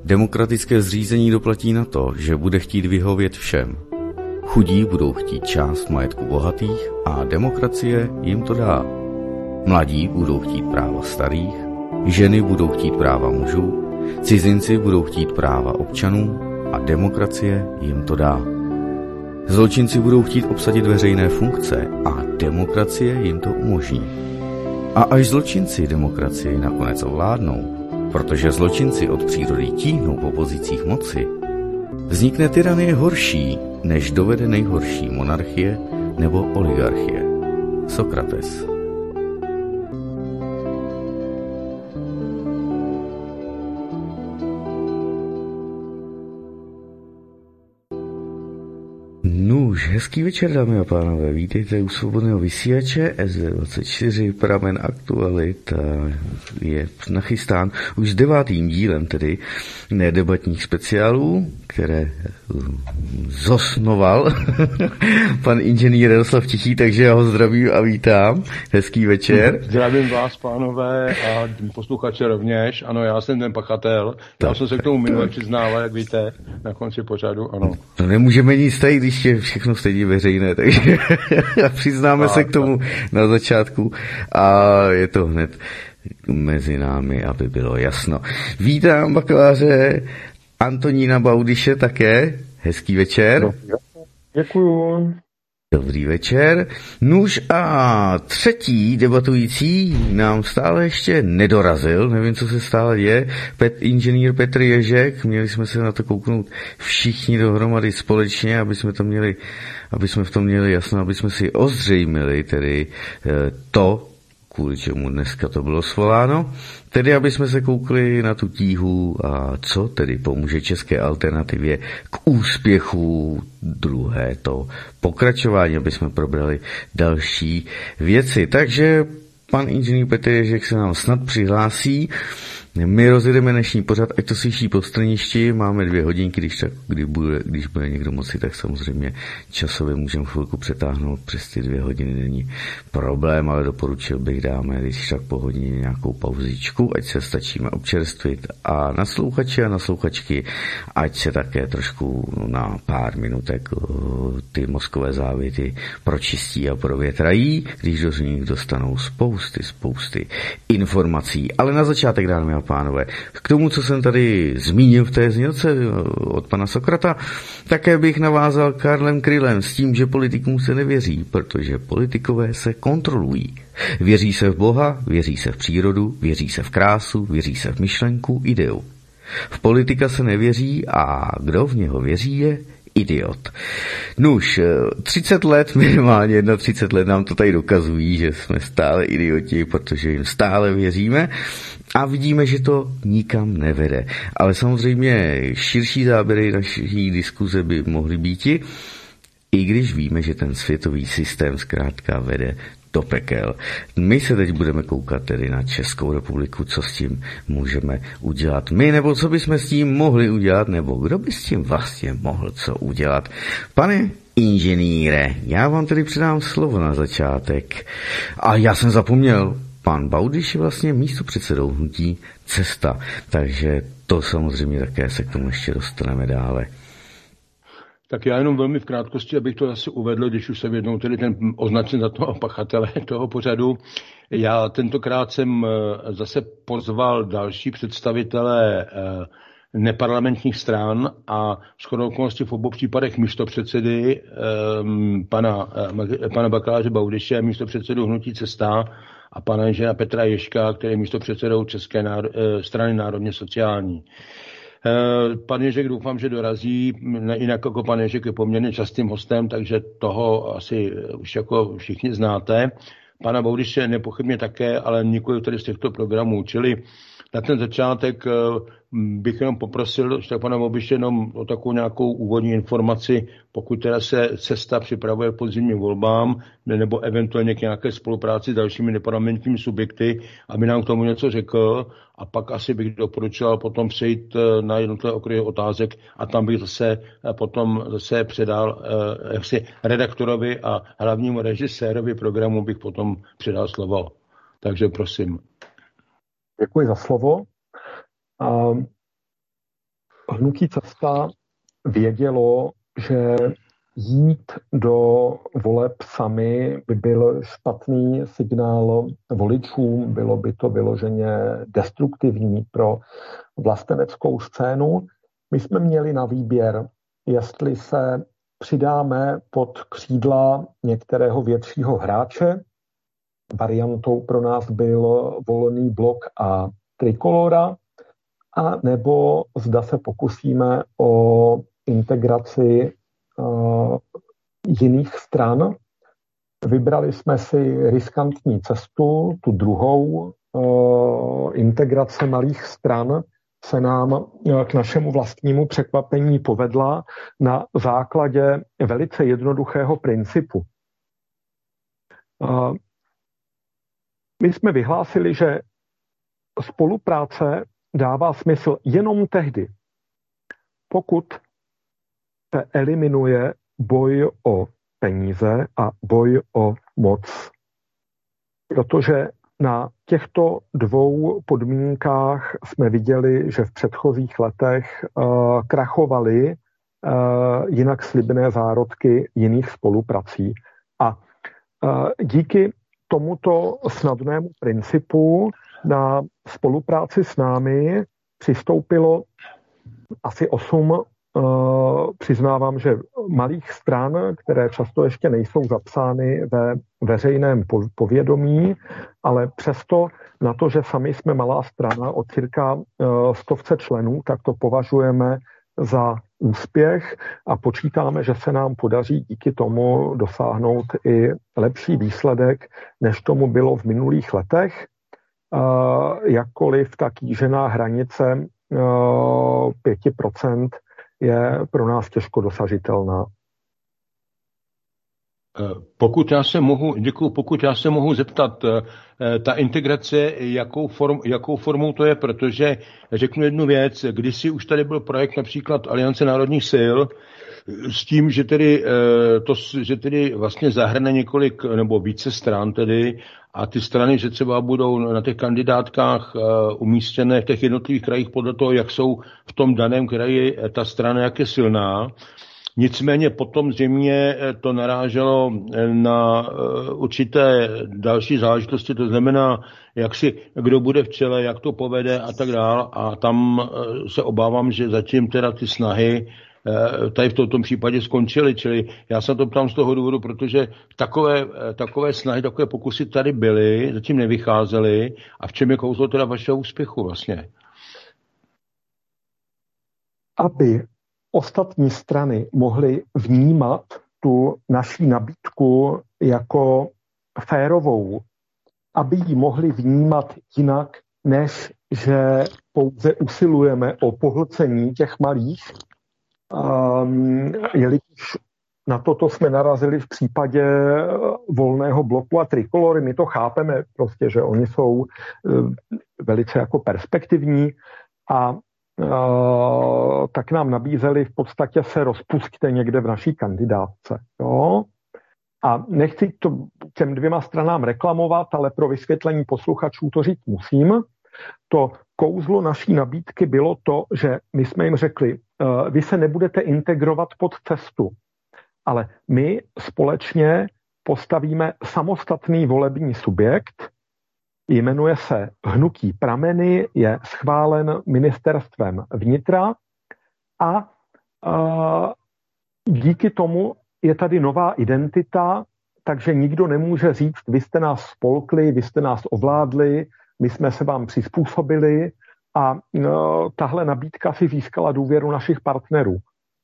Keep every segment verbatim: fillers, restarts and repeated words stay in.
Demokratické zřízení doplatí na to, že bude chtít vyhovět všem. Chudí budou chtít část majetku bohatých a demokracie jim to dá. Mladí budou chtít práva starých, ženy budou chtít práva mužů, cizinci budou chtít práva občanů a demokracie jim to dá. Zločinci budou chtít obsadit veřejné funkce a demokracie jim to umožní. A až zločinci demokracii nakonec ovládnou, protože zločinci od přírody tíhnou po pozicích moci, vznikne tyranie horší, než dovede nejhorší monarchie nebo oligarchie. Sokrates. Nuž, hezký večer, dámy a pánové, vítejte u Svobodného vysílače S D dvacet čtyři, pramen aktualit je nachystán už s devátým dílem tedy nedebatních speciálů, které zosnoval pan inženýr Jaroslav Tichý, takže já ho zdravím a vítám. Hezký večer. Zdravím vás, pánové, a posluchače rovněž. Ano, já jsem ten pachatel. Já jsem se k tomu minule přiznával, jak víte, na konci pořadu, ano. To nemůžeme nic tady, když je všechno stejně veřejné, takže přiznáme a, se k tomu na začátku a je to hned mezi námi, aby bylo jasno. Vítám bakaláře Antonína Baudyše také. Hezký večer. Děkuju. Dobrý večer. Nuž a třetí debatující nám stále ještě nedorazil, nevím, co se stále děje, Pet, inženýr Petr Ježek, měli jsme se na to kouknout všichni dohromady společně, aby jsme to měli, aby jsme v tom měli jasno, aby jsme si ozřejmili tedy to, kvůli čemu dneska to bylo svoláno, tedy aby jsme se koukli na tu tíhu a co tedy pomůže české alternativě k úspěchu druhé to pokračování, aby jsme probrali další věci. Takže pan inženýr Petr Ježek se nám snad přihlásí. My rozjedeme dnešní pořad, ať to slyší po straništi, máme dvě hodinky, když, tak, kdy bude, když bude někdo moci, tak samozřejmě časově můžeme chvilku přetáhnout, přes ty dvě hodiny není problém, ale doporučil bych, dáme když tak po hodině nějakou pauzičku, ať se stačíme občerstvit a naslouchači a naslouchačky, ať se také trošku na pár minutek ty mozkové závity pročistí a provětrají, když do nich dostanou spousty, spousty informací. Ale na začátek, dáme a pánové, k tomu, co jsem tady zmínil v té znělce od pana Sokrata, také bych navázal Karlem Krylem s tím, že politikům se nevěří, protože politikové se kontrolují. Věří se v Boha, věří se v přírodu, věří se v krásu, věří se v myšlenku, ideu. V politika se nevěří a kdo v něho věří je idiot. Nuž, třicet let, minimálně třicet let nám to tady dokazují, že jsme stále idioti, protože jim stále věříme a vidíme, že to nikam nevede. Ale samozřejmě širší záběry naší diskuze by mohly býti, i když víme, že ten světový systém zkrátka vede do pekel. My se teď budeme koukat tedy na Českou republiku, co s tím můžeme udělat my, nebo co bychom s tím mohli udělat, nebo kdo by s tím vlastně mohl co udělat. Pane inženýre, já vám tedy předám slovo na začátek. A já jsem zapomněl, pan Baudyš je vlastně místopředsedou hnutí Cesta, takže to samozřejmě také se k tomu ještě dostaneme dále. Tak já jenom velmi v krátkosti, abych to zase uvedl, když už jsem jednou tedy ten označen za toho pachatele toho pořadu. Já tentokrát jsem zase pozval další představitele neparlamentních stran a shodou okolností v obou případech místopředsedy pana, pana bakaláře Baudyše, místopředsedu hnutí Cesta a pana inženýra Petra Ježka, který je místopředsedou České náro... strany národně sociální. Pan Ježek doufám, že dorazí, jinak jako pan Ježek je poměrně častým hostem, takže toho asi už jako všichni znáte. Pana Baudyše nepochybně také, ale nikoli tady z těchto programů, čili na ten začátek bych jenom poprosil pana Baudyše jenom o takovou nějakou úvodní informaci, pokud teda se Cesta připravuje k podzimním volbám, nebo eventuálně k nějaké spolupráci s dalšími neparlamentními subjekty, aby nám k tomu něco řekl, a pak asi bych doporučoval potom přejít na jednotlivé okruhy otázek a tam bych zase potom zase předal jaksi redaktorovi a hlavnímu režisérovi programu bych potom předal slovo. Takže prosím. Děkuji za slovo. hnutí Cesta vědělo, že jít do voleb sami by byl špatný signál voličům, bylo by to vyloženě destruktivní pro vlasteneckou scénu. My jsme měli na výběr, jestli se přidáme pod křídla některého většího hráče. Variantou pro nás byl Volný blok a Trikolora, a nebo zda se pokusíme o integraci uh, jiných stran. Vybrali jsme si riskantní cestu, tu druhou, uh, integrace malých stran se nám k našemu vlastnímu překvapení povedla na základě velice jednoduchého principu. Uh, my jsme vyhlásili, že spolupráce dává smysl jenom tehdy, pokud se eliminuje boj o peníze a boj o moc. Protože na těchto dvou podmínkách jsme viděli, že v předchozích letech uh, krachovaly uh, jinak slibné zárodky jiných spoluprací. A uh, díky tomuto snadnému principu na spolupráci s námi přistoupilo asi osm, uh, přiznávám, že malých stran, které často ještě nejsou zapsány ve veřejném povědomí, ale přesto na to, že sami jsme malá strana o cirka uh, stovce členů, tak to považujeme za úspěch a počítáme, že se nám podaří díky tomu dosáhnout i lepší výsledek, než tomu bylo v minulých letech. Uh, jakkoliv ta kýžená hranice uh, pět procent je pro nás těžko dosažitelná. Pokud já se mohu, děkuji, pokud já se mohu zeptat, ta integrace, jakou, form, jakou formou to je, protože řeknu jednu věc, kdysi už tady byl projekt například Aliance národních sil, s tím, že tedy, to, že tedy vlastně zahrne několik nebo více stran tedy a ty strany, že třeba budou na těch kandidátkách umístěné v těch jednotlivých krajích podle toho, jak jsou v tom daném kraji ta strana, jak je silná. Nicméně potom zřejmě to naráželo na určité další záležitosti, to znamená, jak si, kdo bude v čele, jak to povede a tak dál. A tam se obávám, že zatím teda ty snahy tady v tom případě skončily. Čili já se to ptám z toho důvodu, protože takové, takové snahy, takové pokusy tady byly, zatím nevycházely. A v čem je kouzlo teda vašeho úspěchu vlastně? Aby ostatní strany mohly vnímat tu naší nabídku jako férovou, aby ji mohli vnímat jinak, než že pouze usilujeme o pohlcení těch malých, um, jelikož na toto jsme narazili v případě Volného bloku a Trikolory. My to chápeme prostě, že oni jsou uh, velice jako perspektivní a Uh, tak nám nabízeli v podstatě se rozpustíte někde v naší kandidátce. Jo? A nechci to těm dvěma stranám reklamovat, ale pro vysvětlení posluchačů to říct musím. To kouzlo naší nabídky bylo to, že my jsme jim řekli, uh, vy se nebudete integrovat pod cestu, ale my společně postavíme samostatný volební subjekt, jmenuje se Hnutí Prameny, je schválen ministerstvem vnitra a uh, díky tomu je tady nová identita, takže nikdo nemůže říct, vy jste nás spolkli, vy jste nás ovládli, my jsme se vám přizpůsobili a uh, tahle nabídka si získala důvěru našich partnerů.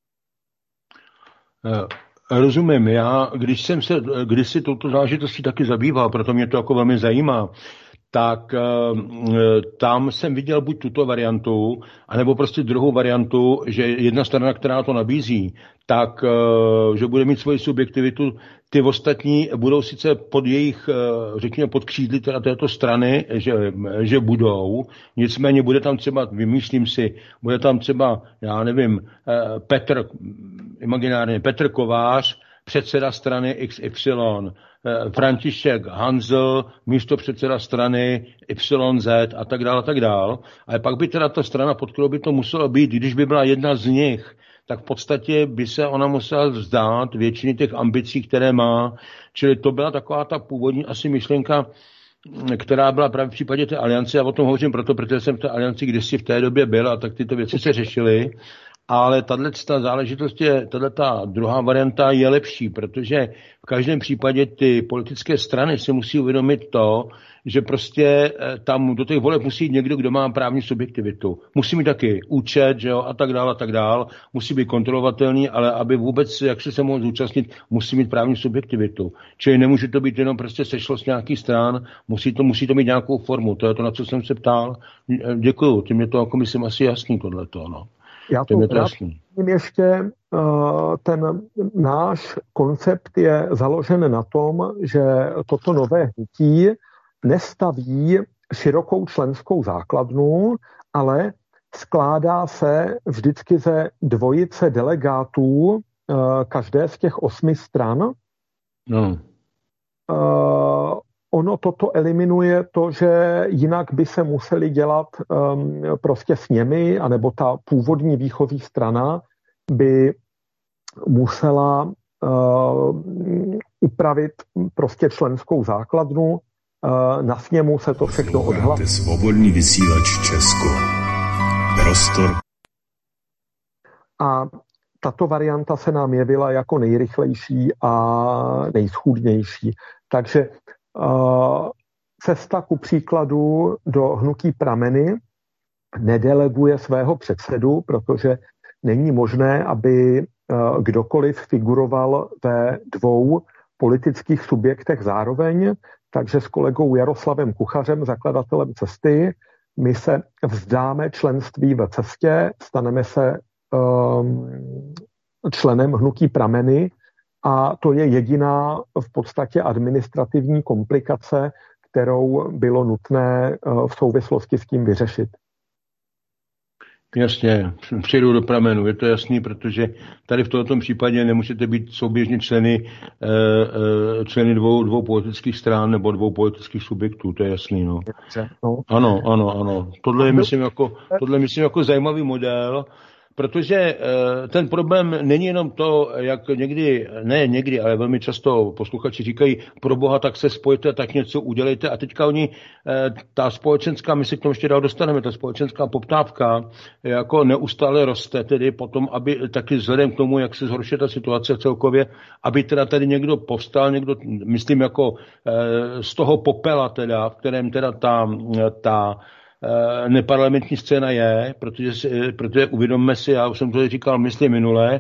Uh. Rozumím, já, když jsem se, když si touto záležitostí taky zabýval, proto mě to jako velmi zajímá, tak e, tam jsem viděl buď tuto variantu, anebo prostě druhou variantu, že jedna strana, která to nabízí, tak, e, že bude mít svoji subjektivitu, ty ostatní budou sice pod jejich, e, řekněme, pod křídly teda této strany, že, že budou, nicméně bude tam třeba, vymýšlím si, bude tam třeba, já nevím, e, Petr, imaginárně Petr Kovář, předseda strany X Y, František Hanzl, místo předseda strany Y Z a tak dále, a tak dále. Ale pak by teda ta strana, pod kterou by to muselo být, když by byla jedna z nich, tak v podstatě by se ona musela vzdát většiny těch ambicí, které má. Čili to byla taková ta původní asi myšlenka, která byla právě v případě té aliance. Já o tom hovořím proto, protože jsem v té alianci kdysi v té době byl a tak tyto věci se řešily. Ale tato záležitost je, tato druhá varianta je lepší, protože v každém případě ty politické strany si musí uvědomit to, že prostě tam do těch voleb musí jít někdo, kdo má právní subjektivitu. Musí mít taky účet, že jo, a tak dále, a tak dále. Musí být kontrolovatelný, ale aby vůbec, jak se se mohl zúčastnit, musí mít právní subjektivitu. Čili nemůže to být jenom prostě sešlost nějakých stran, musí to, musí to mít nějakou formu. To je to, na co jsem se ptal. Děkuju, tím je to jako myslím asi jasný tohleto, no. Já to vrátím ještě, ten náš koncept je založen na tom, že toto nové hnutí nestaví širokou členskou základnu, ale skládá se vždycky ze dvojice delegátů každé z těch osmi stran. No. Ono toto eliminuje to, že jinak by se museli dělat um, prostě sněmy, anebo ta původní výchozí strana by musela uh, upravit prostě členskou základnu. Uh, na sněmu se to všechno odhlasuje. Svobodný vysílač Česko. Prostor. A tato varianta se nám jevila jako nejrychlejší a nejschůdnější. Takže Uh, cesta ku příkladu do hnutí Prameny nedeleguje svého předsedu, protože není možné, aby uh, kdokoliv figuroval ve dvou politických subjektech zároveň, takže s kolegou Jaroslavem Kuchařem, zakladatelem Cesty, my se vzdáme členství ve Cestě, staneme se um, členem hnutí Prameny. A to je jediná v podstatě administrativní komplikace, kterou bylo nutné v souvislosti s tím vyřešit. Jasně, přejdu do Pramenu, je to jasný, protože tady v tomto případě nemůžete být souběžně členy, členy dvou, dvou politických stran nebo dvou politických subjektů, to je jasný. No. Ano, ano, ano. Tohle je, myslím, jako, tohle je, myslím, jako zajímavý model, protože ten problém není jenom to, jak někdy, ne někdy, ale velmi často posluchači říkají, pro boha, tak se spojte, tak něco udělejte. A teďka oni, ta společenská, my si k tomu ještě dál dostaneme, ta společenská poptávka jako neustále roste, tedy potom, aby taky vzhledem k tomu, jak se zhoršuje ta situace celkově, aby teda tady někdo povstal, někdo, myslím, jako z toho popela teda, v kterém teda ta, ta neparlamentní scéna je, protože, protože uvědomme si, já už jsem to říkal, myslím minule,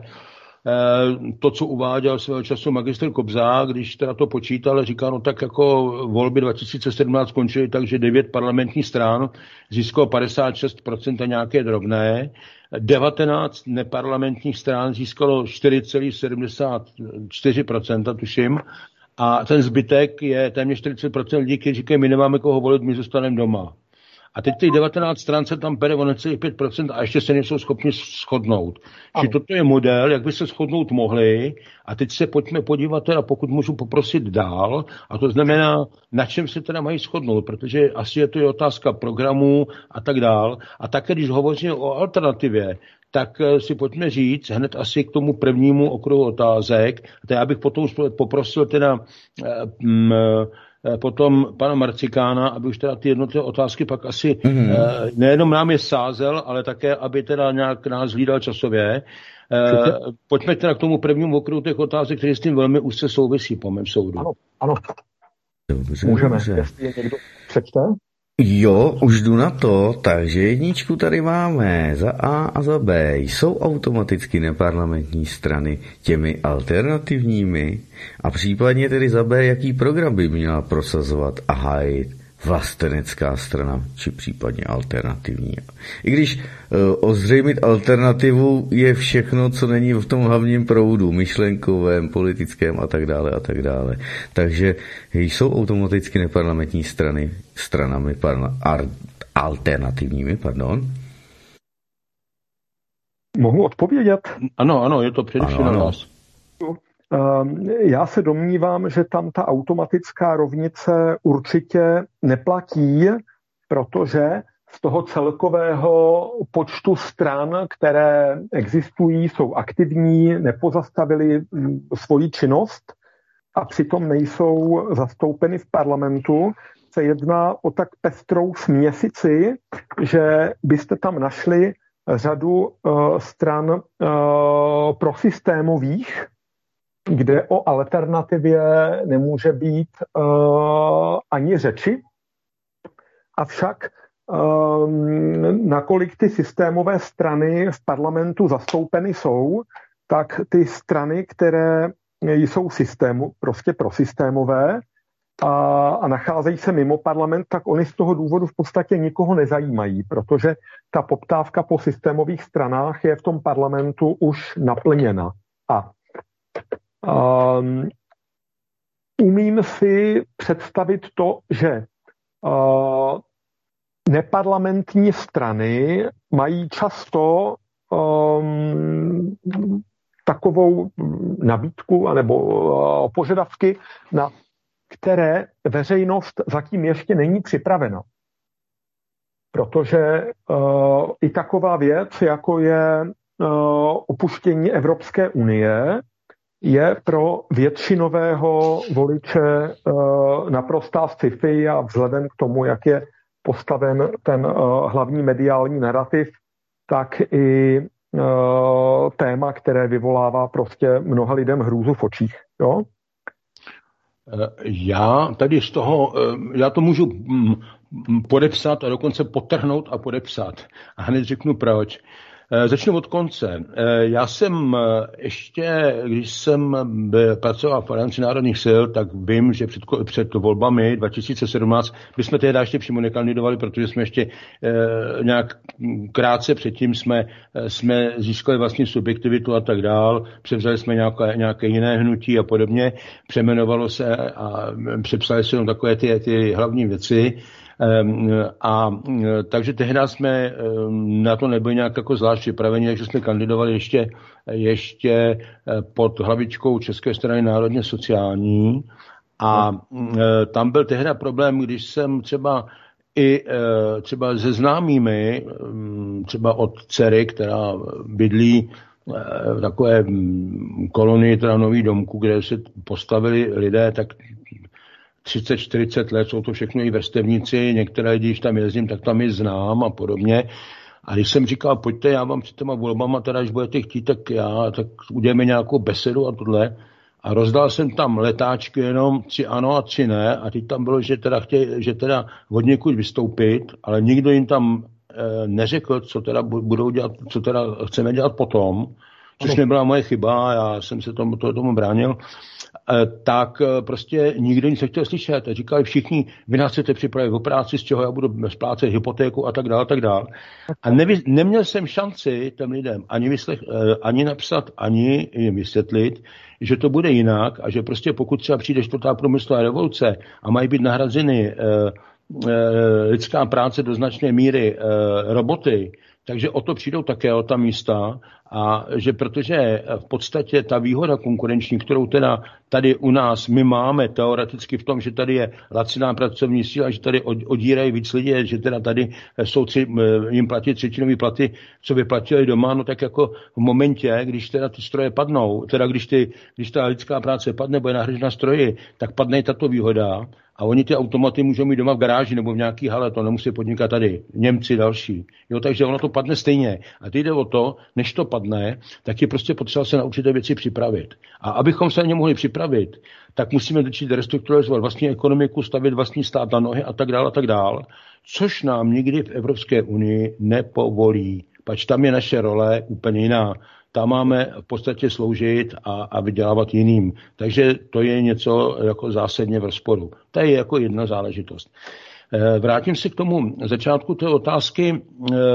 to, co uváděl svého času magistr Kobza, když teda to počítal, říkal, no tak jako volby dva tisíce sedmnáct skončily, takže devět parlamentních stran získalo padesát šest procent a nějaké drobné, devatenáct neparlamentních stran získalo čtyři celá sedmdesát čtyři procenta, tuším, a ten zbytek je téměř čtyřicet procent lidí, kteří říkají, my nemáme koho volit, my zůstaneme doma. A teď těch devatenáct stran se tam bere o necelých pět procent a ještě se nejsou schopni shodnout. Či toto je model, jak by se shodnout mohli. A teď se pojďme podívat, teda pokud můžu poprosit dál, a to znamená, na čem se teda mají shodnout, protože asi je to je otázka programů a tak dál. A také, když hovoříme o alternativě, tak si pojďme říct hned asi k tomu prvnímu okruhu otázek. A já bych potom poprosil teda mm, potom pana Marcikána, aby už teda ty jednotlivé otázky pak asi mm-hmm. nejenom nám je sázel, ale také, aby teda nějak nás hlídal časově. Pojďme teda k tomu prvnímu okruhu těch otázek, které s tím velmi úzce souvisí, po mém soudu. Ano, ano. Dobře, můžeme, dobře. Jestli je někdo přečte? Jo, už jdu na to, takže jedničku tady máme za A a za B. Jsou automaticky neparlamentní strany těmi alternativními? A případně tedy za B, jaký program by měla prosazovat a hájit vlastenecká strana, či případně alternativní. I když uh, ozřejmit alternativu je všechno, co není v tom hlavním proudu, myšlenkovém, politickém a tak dále a tak dále. Takže jsou automaticky neparlamentní strany stranami parla, ar, alternativními, pardon. Mohu odpovědět? Ano, ano, je to především na vás. Já se domnívám, že tam ta automatická rovnice určitě neplatí, protože z toho celkového počtu stran, které existují, jsou aktivní, nepozastavili svoji činnost a přitom nejsou zastoupeny v parlamentu, se jedná o tak pestrou směsici, že byste tam našli řadu uh, stran uh, prosystémových, kde o alternativě nemůže být uh, ani řeči. Avšak um, nakolik ty systémové strany v parlamentu zastoupeny jsou, tak ty strany, které jsou systému, prostě prosystémové a, a nacházejí se mimo parlament, tak oni z toho důvodu v podstatě nikoho nezajímají, protože ta poptávka po systémových stranách je v tom parlamentu už naplněna. A um, umím si představit to, že uh, neparlamentní strany mají často um, takovou nabídku anebo uh, požadavky, na které veřejnost zatím ještě není připravena. Protože uh, i taková věc, jako je uh, opuštění Evropské unie, je pro většinového voliče uh, naprostá sci-fi a vzhledem k tomu, jak je postaven ten uh, hlavní mediální narrativ, tak i uh, téma, které vyvolává prostě mnoha lidem hrůzu v očích. Jo? Já tady z toho, já to můžu podepsat a dokonce podtrhnout a podepsat. A hned řeknu proč. Začnu od konce. Já jsem ještě, když jsem pracoval v Alianci národních sil, tak vím, že před, před volbami dva tisíce sedmnáct bychom tehdy ještě přímo nekandidovali, protože jsme ještě eh, nějak krátce předtím jsme, jsme získali vlastní subjektivitu a tak dál, převzali jsme nějaké, nějaké jiné hnutí a podobně, přeměnovalo se a přepsali se jenom takové ty, ty hlavní věci. A takže tehdy jsme na to nebyli nějak jako zvlášť připraveni, takže jsme kandidovali ještě, ještě pod hlavičkou České strany národně sociální a tam byl tehdy problém, když jsem třeba i třeba se známými, třeba od dcery, která bydlí v takové kolonii, teda Nový domku, kde se postavili lidé, tak třicet čtyřicet let, jsou to všechno i vrstevníci, některé, když tam jezdím, tak tam je znám a podobně. A když jsem říkal, pojďte, já vám před těma volbama, teda, až budete chtít, tak já, tak uděláme nějakou besedu a tohle. A rozdal jsem tam letáčky jenom tři ano a tři ne a teď tam bylo, že teda chtějí, že teda od někud vystoupit, ale nikdo jim tam e, neřekl, co teda budou dělat, co teda chceme dělat potom, což nebyla moje chyba, já jsem se tomu, to, tomu bránil. Tak prostě nikdo nic nechtěl slyšet. Říkali všichni, vy nás chcete připravit o práci, z čeho já budu splácet hypotéku a tak dále, a tak dále. A nevy, neměl jsem šanci těm lidem ani, vyslech, ani napsat, ani jim vysvětlit, že to bude jinak a že prostě pokud třeba přijde čtvrtá průmyslová revoluce a mají být nahrazeny eh, eh, lidská práce do značné míry eh, roboty, takže o to přijdou také o ta místa a že protože v podstatě ta výhoda konkurenční, kterou teda tady u nás my máme teoreticky v tom, že tady je laciná pracovní síla, že tady odírají víc lidí, že teda tady jsou tři, jim platí třetinový platy, co by platili doma, no tak jako v momentě, když teda ty stroje padnou, teda když, ty, když ta lidská práce padne, bude nahražena stroji, tak padne i tato výhoda. A oni ty automaty můžou mít doma v garáži nebo v nějaký hale, to nemusí podnikat tady. Němci další. Jo, takže ono to padne stejně. A teď jde o to, než to padne, tak je prostě potřeba se na určité věci připravit. A abychom se na ně mohli připravit, tak musíme začít restrukturalizovat vlastní ekonomiku, stavět vlastní stát na nohy a tak dále a tak dále, což nám nikdy v Evropské unii nepovolí. Pač tam je naše role úplně jiná. Tam máme v podstatě sloužit a, a vydělávat jiným. Takže to je něco jako zásadně v rozporu. To je jako jedna záležitost. Vrátím se k tomu začátku té otázky.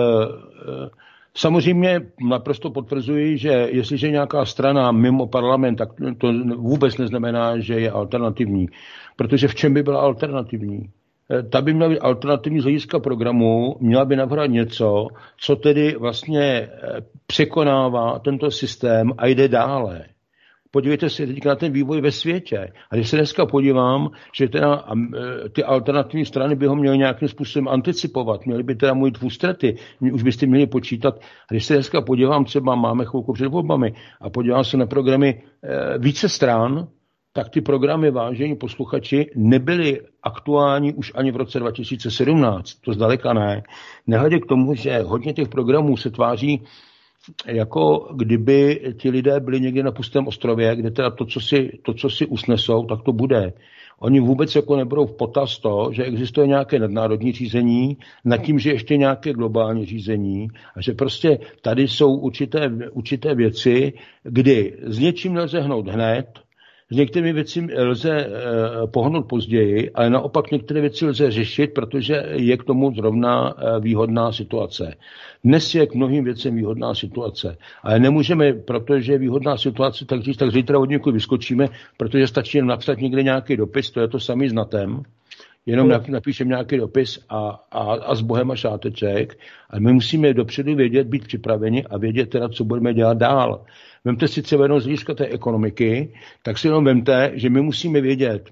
Samozřejmě naprosto potvrzuji, že jestliže nějaká strana mimo parlament, tak to vůbec neznamená, že je alternativní. Protože v čem by byla alternativní? Ta by měla být alternativní z hlediska programu, měla by navrhovat něco, co tedy vlastně překonává tento systém a jde dále. Podívejte se teď na ten vývoj ve světě. A když se dneska podívám, že teda ty alternativní strany by ho měly nějakým způsobem anticipovat, měly by teda mít v ústrety, už byste měli počítat. A když se dneska podívám, třeba máme chvilku před volbami a podívám se na programy více stran, tak ty programy, vážení posluchači, nebyly aktuální už ani v roce dva tisíce sedmnáct. To zdaleka ne. Nehledě k tomu, že hodně těch programů se tváří, jako kdyby ti lidé byli někde na pustém ostrově, kde teda to, co si, to, co si usnesou, tak to bude. Oni vůbec jako nebudou v potaz to, že existuje nějaké nadnárodní řízení, nad tím, že ještě nějaké globální řízení a že prostě tady jsou určité, určité věci, kdy s něčím nelze hnout hned, s některými věci lze e, pohnout později, ale naopak některé věci lze řešit, protože je k tomu zrovna e, výhodná situace. Dnes je k mnohým věcem výhodná situace, ale nemůžeme, protože je výhodná situace, tak říct, tak zítra od někud vyskočíme, protože stačí jen napsat někde nějaký dopis, to je to samý znatem, jenom napíšeme nějaký dopis a, a, a s Bohem a šáteček, ale my musíme dopředu vědět, být připraveni a vědět teda, co budeme dělat dál. Vemte si třeba jenom z hlediska té ekonomiky, tak si jenom vemte, že my musíme vědět,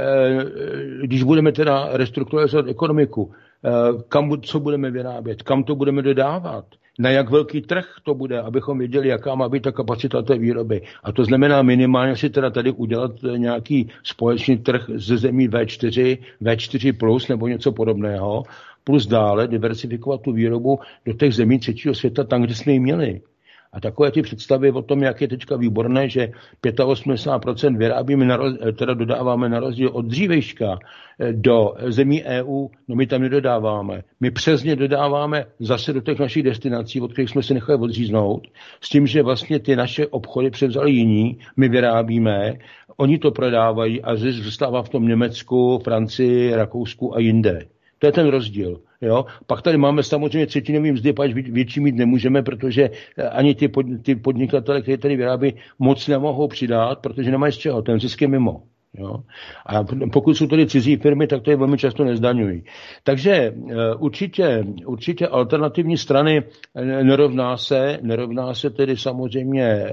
když budeme teda restrukturalizovat ekonomiku, kam, co budeme vyrábět, kam to budeme dodávat, na jak velký trh to bude, abychom věděli, jaká má být ta kapacita té výroby. A to znamená minimálně si teda tady udělat nějaký společný trh ze zemí vé čtyři, vé čtyři plus nebo něco podobného, plus dále diversifikovat tu výrobu do těch zemí třetího světa, tam, kde jsme ji měli. A takové ty představy o tom, jak je teďka výborné, že osmdesát pět procent vyrábíme, na roz, teda dodáváme na rozdíl od dřívejška do zemí E U, no my tam nedodáváme. My přesně dodáváme zase do těch našich destinací, od kterých jsme se nechali odříznout, s tím, že vlastně ty naše obchody převzali jiní, my vyrábíme, oni to prodávají a zůstává v tom Německu, Francii, Rakousku a jinde. To je ten rozdíl. Jo? Pak tady máme samozřejmě třetinový mzdy, pač větší mít nemůžeme, protože ani ty, pod, ty podnikatele, kteří tady vyrábí, moc nemohou přidat, protože nemají z čeho, ten zisk je mimo. Jo? A pokud jsou tady cizí firmy, tak to je velmi často nezdaňují. Takže určitě, určitě alternativní strany nerovná se, nerovná se tedy samozřejmě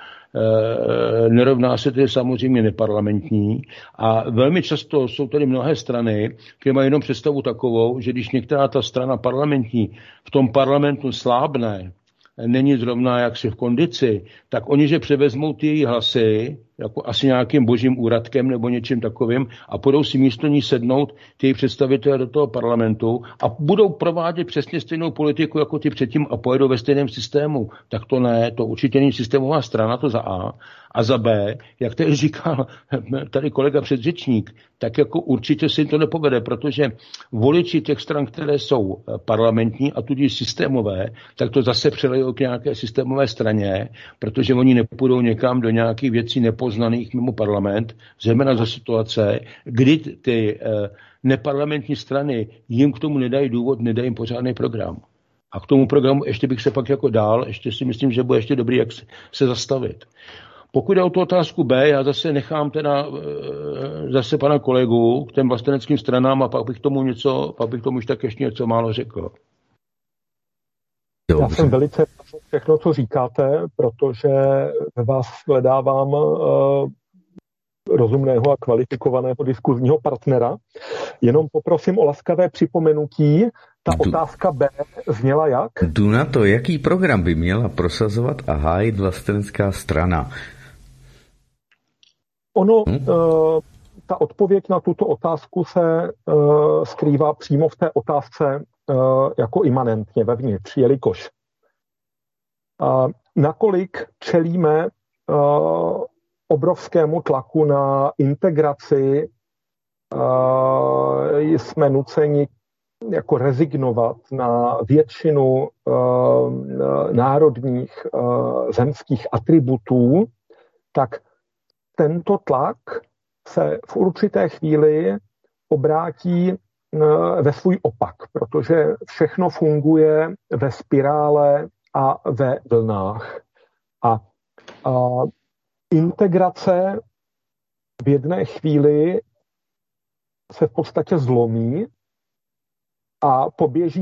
nerovná se tedy samozřejmě neparlamentní a velmi často jsou tady mnohé strany, které mají jenom představu takovou, že když některá ta strana parlamentní v tom parlamentu slábne, není zrovna jaksi v kondici, tak oni, že převezmou ty její hlasy, jako asi nějakým božím úradkem nebo něčím takovým a budou si místo ní sednout ty představitelé do toho parlamentu a budou provádět přesně stejnou politiku jako ty předtím a pojedou ve stejném systému. Tak to ne, to určitě není systémová strana, to za A. A za B, jak tady říkal tady kolega předřečník, tak jako určitě se jim to nepovede, protože voliči těch stran, které jsou parlamentní a tudíž systémové, tak to zase přelejou k nějaké systémové straně, protože oni nepůjdou někam do nějakých věcí nepoznaných mimo parlament, zejména za situace, kdy ty eh, neparlamentní strany jim k tomu nedají důvod, nedají jim pořádný program. A k tomu programu ještě bych se pak jako dál, ještě si myslím, že bude ještě dobrý, jak se, se zastavit. Pokud jde o tu otázku B, já zase nechám teda zase pana kolegu k těm vlasteneckým stranám a pak bych tomu něco, pak bych tomu už tak ještě něco málo řekl. Já jsem velice všechno, co říkáte, protože ve vás hledávám uh, rozumného a kvalifikovaného diskuzního partnera. Jenom poprosím o laskavé připomenutí. Ta Du... otázka B zněla jak? Jdu na to, jaký program by měla prosazovat a hájit vlastenecká strana? Ono, hmm? uh, ta odpověď na tuto otázku se uh, skrývá přímo v té otázce uh, jako imanentně vevnitř, jelikož uh, nakolik čelíme uh, obrovskému tlaku na integraci, uh, jsme nuceni jako rezignovat na většinu uh, národních uh, zemských atributů, tak tento tlak se v určité chvíli obrátí ve svůj opak, protože všechno funguje ve spirále a ve vlnách. A, a integrace v jedné chvíli se v podstatě zlomí a poběží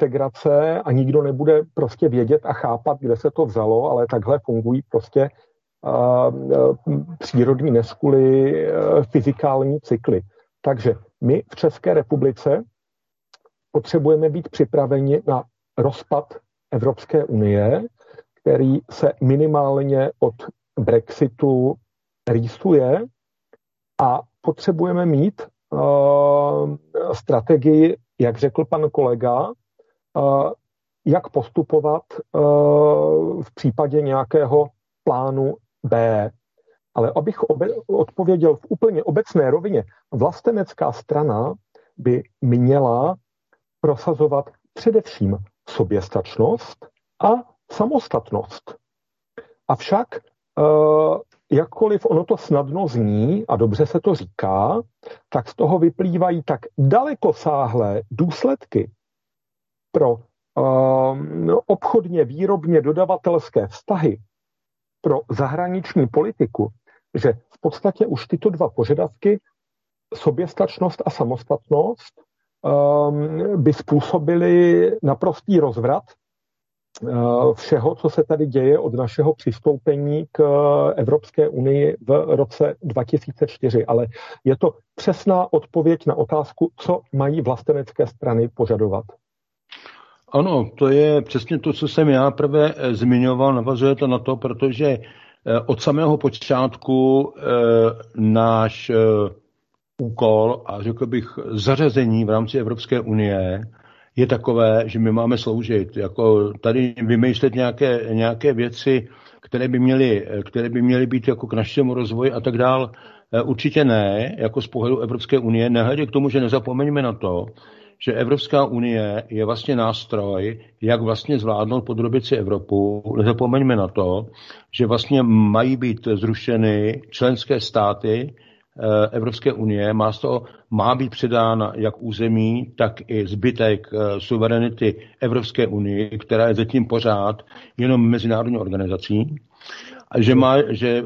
dezintegrace a nikdo nebude prostě vědět a chápat, kde se to vzalo, ale takhle fungují prostě přírodní neskuly, fyzikální cykly. Takže my v České republice potřebujeme být připraveni na rozpad Evropské unie, který se minimálně od Brexitu rýsuje, a potřebujeme mít uh, strategii, jak řekl pan kolega, uh, jak postupovat uh, v případě nějakého plánu B. Ale abych obe- odpověděl v úplně obecné rovině, vlastenecká strana by měla prosazovat především soběstačnost a samostatnost. Avšak, uh, jakkoliv ono to snadno zní a dobře se to říká, tak z toho vyplývají tak dalekosáhlé důsledky pro uh, obchodně, výrobně, dodavatelské vztahy, pro zahraniční politiku, že v podstatě už tyto dva požadavky, soběstačnost a samostatnost, um, by způsobily naprostý rozvrat všeho, co se tady děje od našeho přistoupení k Evropské unii v roce dva tisíce čtyři. Ale je to přesná odpověď na otázku, co mají vlastenecké strany požadovat. Ano, to je přesně to, co jsem já prvé zmiňoval, navazuje to na to, protože od samého počátku náš úkol a řekl bych zařazení v rámci Evropské unie je takové, že my máme sloužit. Jako tady vymýšlet nějaké, nějaké věci, které by, měly, které by měly být jako k našemu rozvoji a tak dál. Určitě ne, jako z pohledu Evropské unie. Nehledě k tomu, že nezapomeňme na to, že Evropská unie je vlastně nástroj, jak vlastně zvládnout podrobit si Evropu. Nezapomeňme na to, že vlastně mají být zrušeny členské státy Evropské unie, má, z toho, má být předána jak území, tak i zbytek suverenity Evropské unie, která je zatím pořád jenom mezinárodní organizací, a že, má, že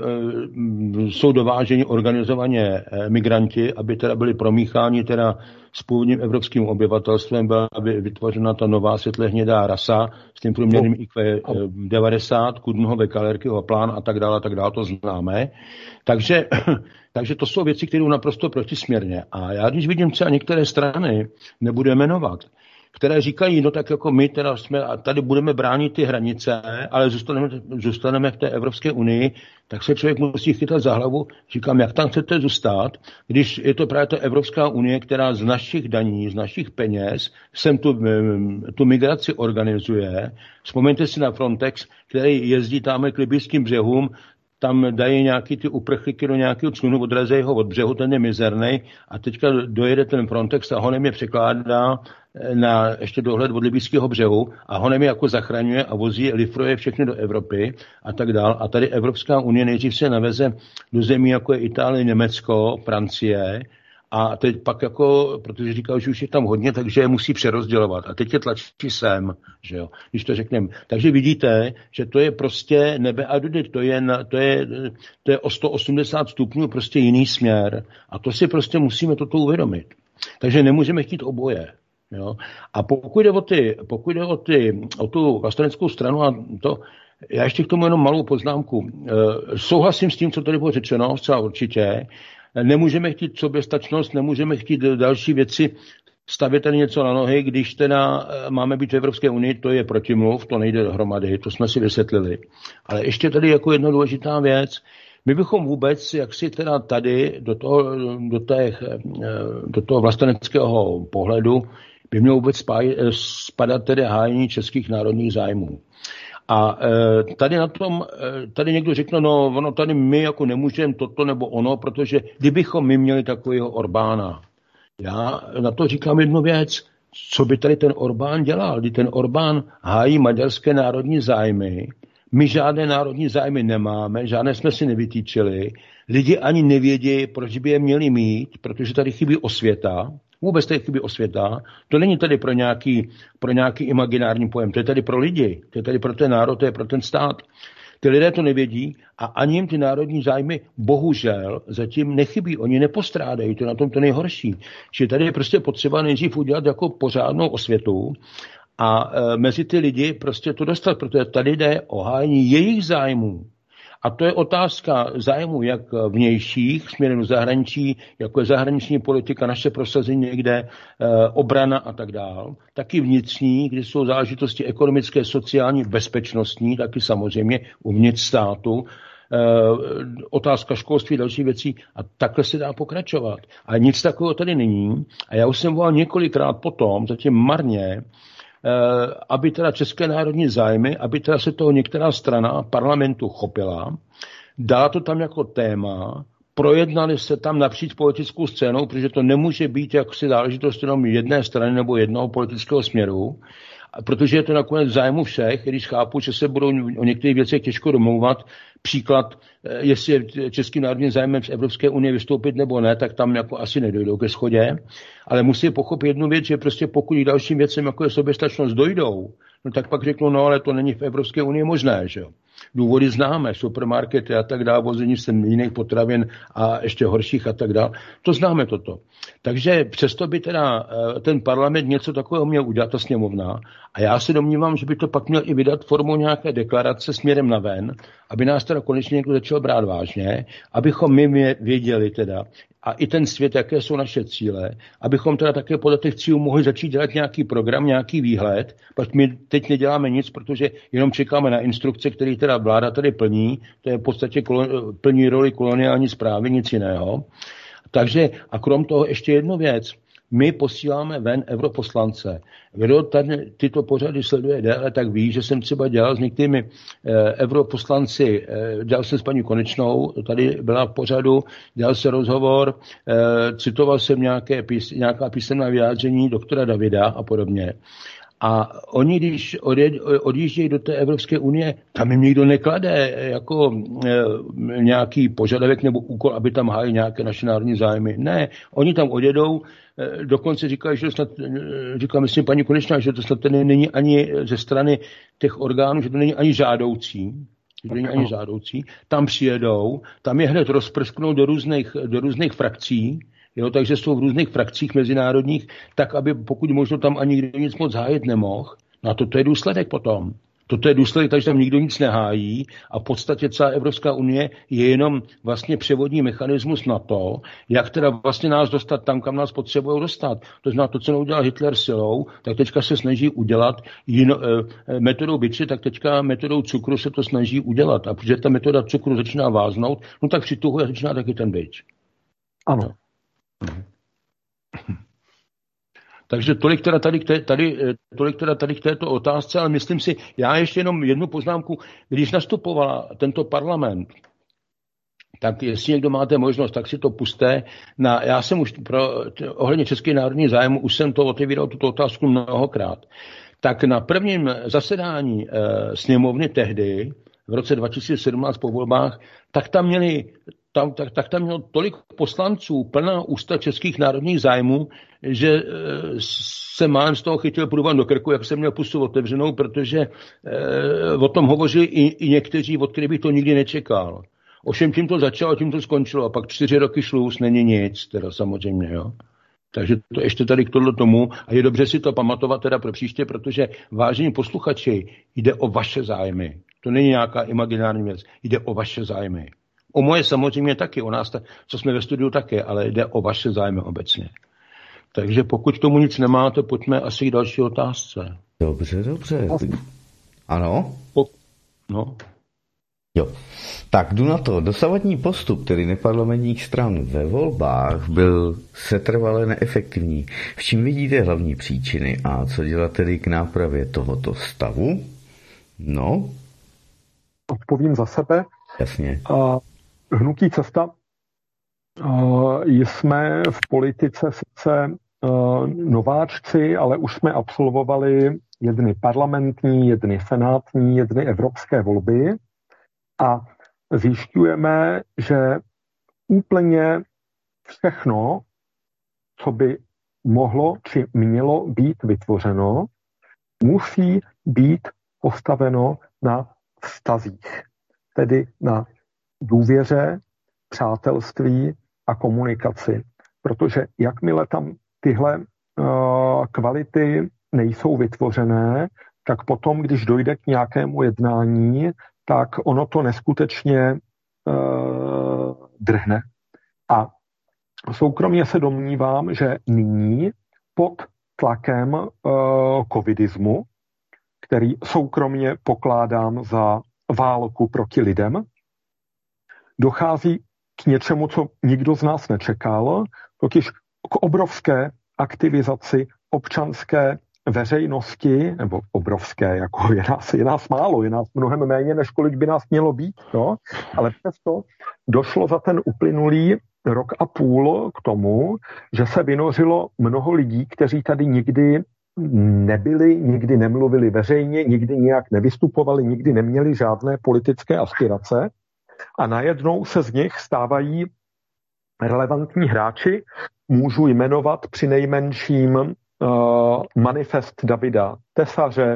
jsou dováženi organizovaně migranti, aby teda byli promícháni teda s původním evropským obyvatelstvem, byla by vytvořena ta nová světle hnědá rasa s tím průměrným I Q devadesát, Kudnhove Kalerkyho plán a tak dále, a tak dále, to známe. Takže, takže to jsou věci, které jsou naprosto protisměrně. A já když vidím třeba některé strany, nebudu jmenovat, které říkají, no tak jako my teda jsme, a tady budeme bránit ty hranice, ale zůstaneme, zůstaneme v té Evropské unii, tak se člověk musí chytat za hlavu. Říkám, jak tam chcete zůstat, když je to právě ta Evropská unie, která z našich daní, z našich peněz sem tu, tu migraci organizuje. Vzpomeňte si na Frontex, který jezdí tamhle k libyjským břehům, tam dají nějaký ty uprchlíky do nějakého člunu, odrazejí ho od břehu, ten je mizerný, a teďka dojede ten Frontex a honem je překládá na ještě dohled od libyjského břehu a honem je jako zachraňuje a vozí, lifruje všechny do Evropy a tak dál. A tady Evropská unie nejdřív se naveze do zemí, jako je Itálie, Německo, Francie, a teď pak jako, protože říkal, že už je tam hodně, takže je musí přerozdělovat. A teď je tlačí sem, že jo, když to řekneme. Takže vidíte, že to je prostě nebe a dudy, to je, na, to je, to je o sto osmdesát stupňů prostě jiný směr. A to si prostě musíme toto uvědomit. Takže nemůžeme chtít oboje. Jo? A pokud jde o, ty, pokud jde o, ty, o tu vlasteneckou stranu a to, já ještě k tomu jenom malou poznámku. E, souhlasím s tím, co tady bylo řečeno, zcela určitě. Nemůžeme chtít soběstačnost, nemůžeme chtít další věci, stavět tady něco na nohy, když teda máme být v Evropské unii, to je protimluv, to nejde dohromady, to jsme si vysvětlili. Ale ještě tady jako jedna důležitá věc, my bychom vůbec, jak si teda tady do toho, do těch, do toho vlasteneckého pohledu, by mělo vůbec spadat tedy hájení českých národních zájmů. A e, tady na tom, e, tady někdo řekne, no ono tady my jako nemůžeme toto nebo ono, protože kdybychom my měli takového Orbána. Já na to říkám jednu věc, co by tady ten Orbán dělal, kdy ten Orbán hájí maďarské národní zájmy, my žádné národní zájmy nemáme, žádné jsme si nevytýčili, lidi ani nevědí, proč by je měli mít, protože tady chybí osvěta. Vůbec tady chybí osvěta. To není tady pro nějaký, pro nějaký imaginární pojem. To je tady pro lidi. To je tady pro ten národ, to je pro ten stát. Ty lidé to nevědí a ani jim ty národní zájmy bohužel zatím nechybí. Oni nepostrádají. To je na tom to nejhorší. Že tady je prostě potřeba nejdřív udělat jako pořádnou osvětu a e, mezi ty lidi prostě to dostat, protože tady jde o hájení jejich zájmů. A to je otázka zájmu jak vnějších směrem do zahraničí, jako je zahraniční politika, naše prosazení někde, obrana a tak dál, taky vnitřní, kde jsou záležitosti ekonomické, sociální, bezpečnostní, taky samozřejmě uvnitř státu, otázka školství, další věcí a takhle se dá pokračovat. A nic takového tady není. A já už jsem volal několikrát potom, zatím marně, aby teda české národní zájmy, aby teda se toho některá strana parlamentu chopila, dala to tam jako téma, projednali se tam napříč politickou scénou, protože to nemůže být jaksi záležitost jenom jedné strany nebo jednoho politického směru, protože je to nakonec v zájmu všech, když chápu, že se budou o některých věcech těžko domlouvat. Příklad, jestli je českým národním zájmem z Evropské unie vystoupit nebo ne, tak tam jako asi nedojdou ke shodě. Ale musí pochopit jednu věc, že prostě pokud k dalším věcem, jako je soběstačnost, dojdou, no tak pak řeknou, no ale to není v Evropské unii možné, že jo. Důvody známe, supermarkety a tak dále, vození sem jiných potravin a ještě horších a tak dále. To známe toto. Takže přesto by teda ten parlament něco takového měl udělat, ta sněmovna. A já se domnívám, že by to pak měl i vydat formou nějaké deklarace směrem na ven, aby nás teda konečně někdo začal brát vážně, abychom my věděli teda, a i ten svět, jaké jsou naše cíle, abychom teda také podle těch cílů mohli začít dělat nějaký program, nějaký výhled, pak my teď neděláme nic, protože jenom čekáme na instrukce, které teda vláda tady plní, to je v podstatě kolon, plní roli koloniální správy, nic jiného. Takže a krom toho ještě jednu věc. My posíláme ven europoslance. Kdo tady tyto pořady sleduje déle, tak ví, že jsem třeba dělal s některými eh, europoslanci, eh, dělal jsem s paní Konečnou, tady byla v pořadu, dělal se rozhovor, eh, citoval jsem nějaké pís, nějaká písemná vyjádření doktora Davida a podobně. A oni, když odjíždějí do té Evropské unie, tam jim nikdo neklade jako e, nějaký požadavek nebo úkol, aby tam hájili nějaké naše národní zájmy. Ne, oni tam odjedou, e, dokonce říkají, že snad, říká myslím paní Konečná, že to snad není ani ze strany těch orgánů, že to není ani žádoucí, že to není ani žádoucí. Tam přijedou, tam je hned rozprsknou do různých, do různých frakcí, jo, takže jsou v různých frakcích mezinárodních, tak aby pokud možno tam ani nikdo nic moc hájit nemohl. No a toto je důsledek potom. Toto je důsledek, takže tam nikdo nic nehájí a v podstatě celá Evropská unie je jenom vlastně převodní mechanismus na to, jak teda vlastně nás dostat tam, kam nás potřebují dostat. To znamená to, co neudělal Hitler silou, tak teďka se snaží udělat jino, eh, metodou biči, tak teďka metodou cukru se to snaží udělat. A protože ta metoda cukru začíná váznout, no tak přituhuje začíná taky ten bič. Ano. Takže tolik teda tady, tady, tolik teda tady k této otázce, ale myslím si, já ještě jenom jednu poznámku, když nastupovala tento parlament, tak jestli někdo máte možnost, tak si to puste. Na, já jsem už pro, ohledně české národní zájmu, už jsem to otevíral tuto otázku mnohokrát. Tak na prvním zasedání e, sněmovny tehdy, v roce dva tisíce sedmnáct po volbách, tak tam měli Tam, tak, tak tam mělo tolik poslanců, plná ústa českých národních zájmů, že e, se málem z toho chytil průvan do krku, jak jsem měl pusu otevřenou, protože e, o tom hovořili i, i někteří, od kterých bych to nikdy nečekal. Ovšem tím to začalo, tím to skončilo a pak čtyři roky šluz, není nic, teda samozřejmě, jo. Takže to ještě tady k tohle tomu a je dobře si to pamatovat teda pro příště, protože vážení posluchači, jde o vaše zájmy. To není nějaká imaginární věc, jde o vaše zájmy. O moje samozřejmě taky, o nás, co jsme ve studiu také, ale jde o vaše zájmy obecně. Takže pokud k tomu nic nemáte, pojďme asi k další otázce. Dobře, dobře. Ano? Po... No. Jo. Tak jdu na to. Dosavadní postup, tedy neparlamentních stran ve volbách, byl setrvale neefektivní. V čím vidíte hlavní příčiny a co dělat tedy k nápravě tohoto stavu? No? Odpovím za sebe. Jasně. A hnutí Cesta jsme v politice sice nováčci, ale už jsme absolvovali jedny parlamentní, jedny senátní, jedny evropské volby a zjišťujeme, že úplně všechno, co by mohlo či mělo být vytvořeno, musí být postaveno na vztazích, tedy na důvěře, přátelství a komunikaci. Protože jakmile tam tyhle uh, kvality nejsou vytvořené, tak potom, když dojde k nějakému jednání, tak ono to neskutečně uh, drhne. A soukromně se domnívám, že nyní pod tlakem uh, covidismu, který soukromně pokládám za válku proti lidem, dochází k něčemu, co nikdo z nás nečekal, totiž k obrovské aktivizaci občanské veřejnosti, nebo obrovské, jako je nás, je nás málo, je nás mnohem méně, než kolik by nás mělo být, no? Ale přesto došlo za ten uplynulý rok a půl k tomu, že se vynořilo mnoho lidí, kteří tady nikdy nebyli, nikdy nemluvili veřejně, nikdy nějak nevystupovali, nikdy neměli žádné politické aspirace a najednou se z nich stávají relevantní hráči. Můžu jmenovat přinejmenším uh, Manifest Davida Tesaře,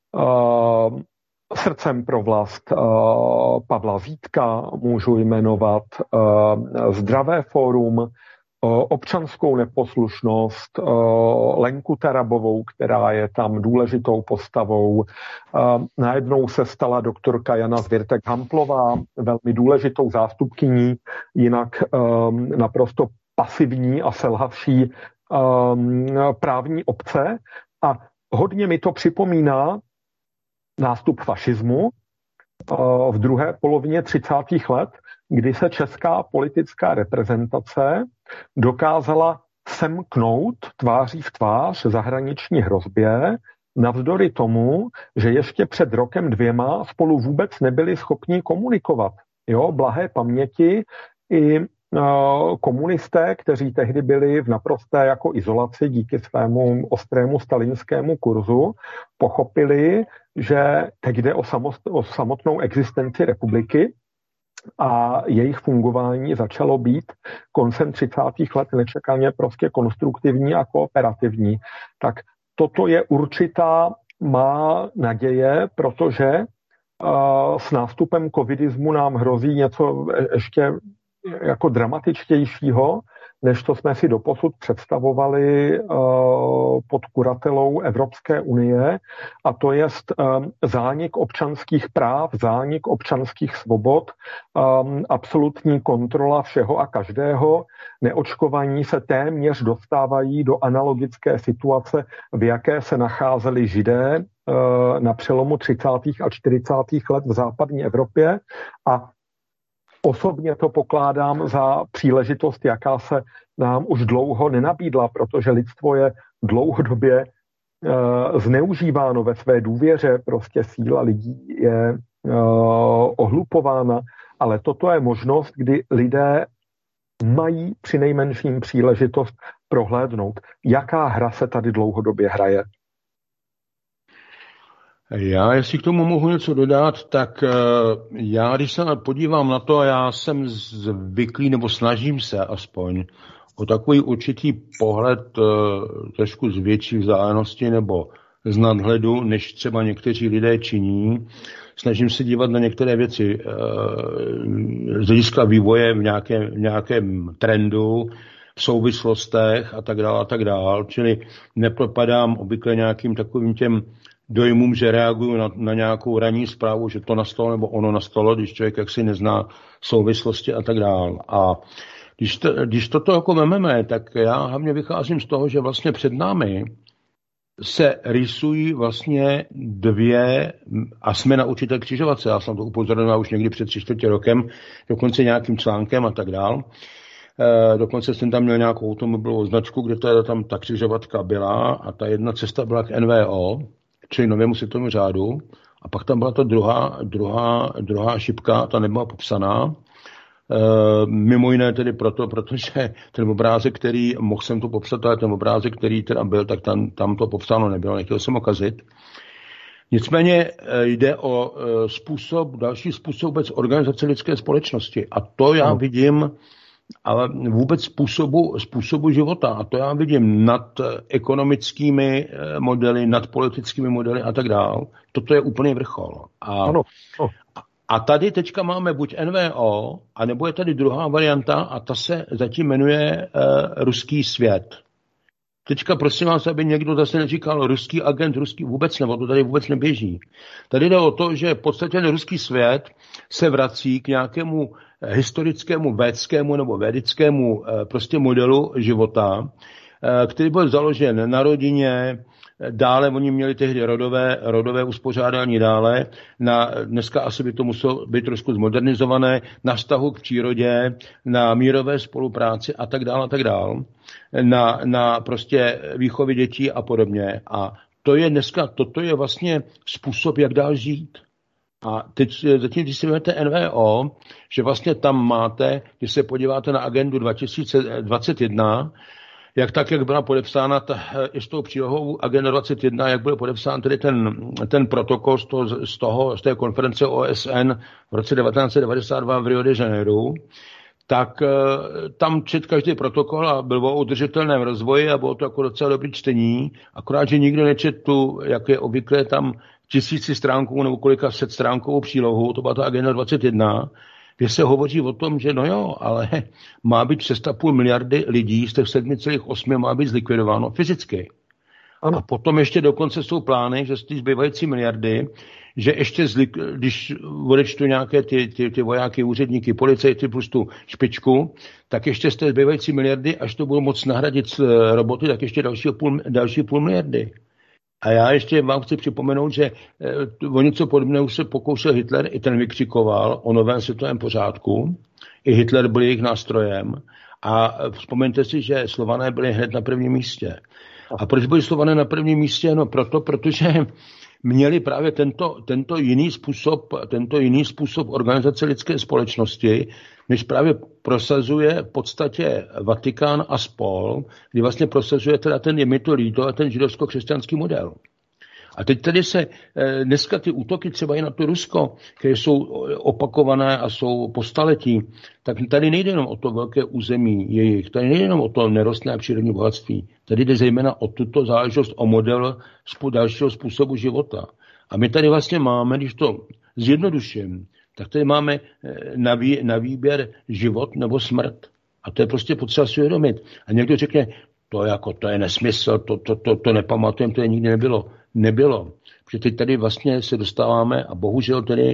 uh, Srdcem pro vlast uh, Pavla Vítka, můžu jmenovat uh, Zdravé fórum, uh, Občanskou neposlušnost, uh, Lenku Tarabovou, která je tam důležitou postavou. Uh, najednou se stala doktorka Jana Zvěrtek-Hamplová, velmi důležitou zástupkyní, jinak um, naprosto pasivní a selhavší um, právní obce. A hodně mi to připomíná nástup fašismu v druhé polovině třicátých let, kdy se česká politická reprezentace dokázala semknout tváří v tvář zahraniční hrozbě, navzdory tomu, že ještě před rokem dvěma spolu vůbec nebyli schopni komunikovat. Jo, blahé paměti i komunisté, kteří tehdy byli v naprosté jako izolaci díky svému ostrému stalinskému kurzu, pochopili, že teď jde o, samost, o samotnou existenci republiky a jejich fungování začalo být koncem třicátých let nečekaně prostě konstruktivní a kooperativní. Tak toto je určitá má naděje, protože uh, s nástupem covidismu nám hrozí něco ještě jako dramatičtějšího, než to jsme si doposud představovali uh, pod kuratelou Evropské unie, a to je uh, zánik občanských práv, zánik občanských svobod, um, absolutní kontrola všeho a každého. Neočkovaní se téměř dostávají do analogické situace, v jaké se nacházeli Židé uh, na přelomu třicátých a čtyřicátých let v západní Evropě, a osobně to pokládám za příležitost, jaká se nám už dlouho nenabídla, protože lidstvo je dlouhodobě e, zneužíváno ve své důvěře, prostě síla lidí je e, ohlupována, ale toto je možnost, kdy lidé mají přinejmenším příležitost prohlédnout, jaká hra se tady dlouhodobě hraje. Já, jestli k tomu mohu něco dodat, tak já, když se podívám na to, já jsem zvyklý, nebo snažím se aspoň o takový určitý pohled trošku z větší vzdálenosti nebo z nadhledu, než třeba někteří lidé činí. Snažím se dívat na některé věci z hlediska vývoje v nějakém, v nějakém trendu, v souvislostech a tak dále a tak dále. Čili nepropadám obvykle nějakým takovým těm dojmům, že reaguju na, na nějakou ranní zprávu, že to nastalo nebo ono nastalo, když člověk jaksi nezná souvislosti a tak dále. A když, to, když toto jako vememe, tak já hlavně vycházím z toho, že vlastně před námi se rysují vlastně dvě, a jsme na určité křižovatce, já jsem to upozorňoval už někdy před tři čtvrtě rokem, dokonce nějakým článkem a tak dále. E, dokonce jsem tam měl nějakou automobilovou značku, kde teda tam ta křižovatka byla, a ta jedna cesta byla k N V O, čili novému světovému řádu, a pak tam byla ta druhá, druhá, druhá šipka, ta nebyla popsaná. E, mimo jiné tedy proto, protože ten obrázek, který, mohl jsem to popsat, ale ten obrázek, který teda byl, tak tam, tam to popsáno nebylo, nechtěl jsem ho kazit. Nicméně jde o způsob, další způsob vůbec organizace lidské společnosti, a to já vidím, ale vůbec způsobu, způsobu života. A to já vidím nad ekonomickými modely, nad politickými modely a tak dál. Toto je úplný vrchol. A, ano. a tady teďka máme buď N V O, anebo je tady druhá varianta, a ta se zatím jmenuje uh, ruský svět. Teďka prosím vás, aby někdo zase neříkal ruský agent, ruský vůbec, nebo to tady vůbec neběží. Tady jde o to, že v podstatě ten ruský svět se vrací k nějakému historickému védskému nebo védickému prostě modelu života, který byl založen na rodině, dále oni měli tehdy rodové, rodové uspořádání dále, na, dneska asi by to muselo být trošku zmodernizované, na vztahu k přírodě, na mírové spolupráci a tak dále a tak dále, na, na prostě výchově dětí a podobně. A to je dneska, toto je vlastně způsob, jak dál žít. A teď zatím, když si vezmete N V O, že vlastně tam máte, když se podíváte na agendu dva tisíce dvacet jedna, jak tak, jak byla podepsána ta, i s tou přílohou agenda dvacet jedna, jak byl podepsán tedy ten, ten protokol z, toho, z, toho, z té konference O S N v roce devatenáct set devadesát dva v Rio de Janeiro, tak tam čet každý protokol a byl o udržitelném rozvoji a bylo to jako docela dobrý čtení, akorát, že nikdo nečet tu, jak je obvykle tam tisíci stránkovou nebo kolika set stránkovou přílohu, to byla ta agenda dvacet jedna, kde se hovoří o tom, že no jo, ale má být šest a půl miliardy lidí z těch sedm celá osm má být zlikvidováno fyzicky. Ano. A potom ještě dokonce jsou plány, že z té zbývající miliardy, že ještě, zlik, když odečtu nějaké ty, ty, ty vojáky, úředníky, policajty plus tu špičku, tak ještě z té zbývající miliardy, až to budou moc nahradit roboty, tak ještě další půl, další půl miliardy. A já ještě vám chci připomenout, že eh, o něco podobného se pokoušel Hitler, i ten vykřikoval o novém světovém pořádku. I Hitler byl jejich nástrojem. A vzpomeňte si, že Slované byli hned na prvním místě. A proč byli Slované na prvním místě? No proto, protože měli právě tento, tento, jiný způsob, tento jiný způsob organizace lidské společnosti, než právě prosazuje v podstatě Vatikán a spol, kdy vlastně prosazuje teda ten jemitolito a ten židovsko-křesťanský model. A teď tady se dneska ty útoky třeba i na to Rusko, které jsou opakované a jsou po staletí, tak tady nejde jenom o to velké území jejich, tady nejde jenom o to nerostné přírodní bohatství, tady jde zejména o tuto záležitost, o model dalšího způsobu života. A my tady vlastně máme, když to zjednoduším, tak tady máme na, vý, na výběr život nebo smrt. A to je prostě potřeba si uvědomit. A někdo řekne, to, jako, to je nesmysl, to, to, to, to nepamatujeme, to je nikdy nebylo. Nebylo. Protože teď tady vlastně se dostáváme a bohužel tedy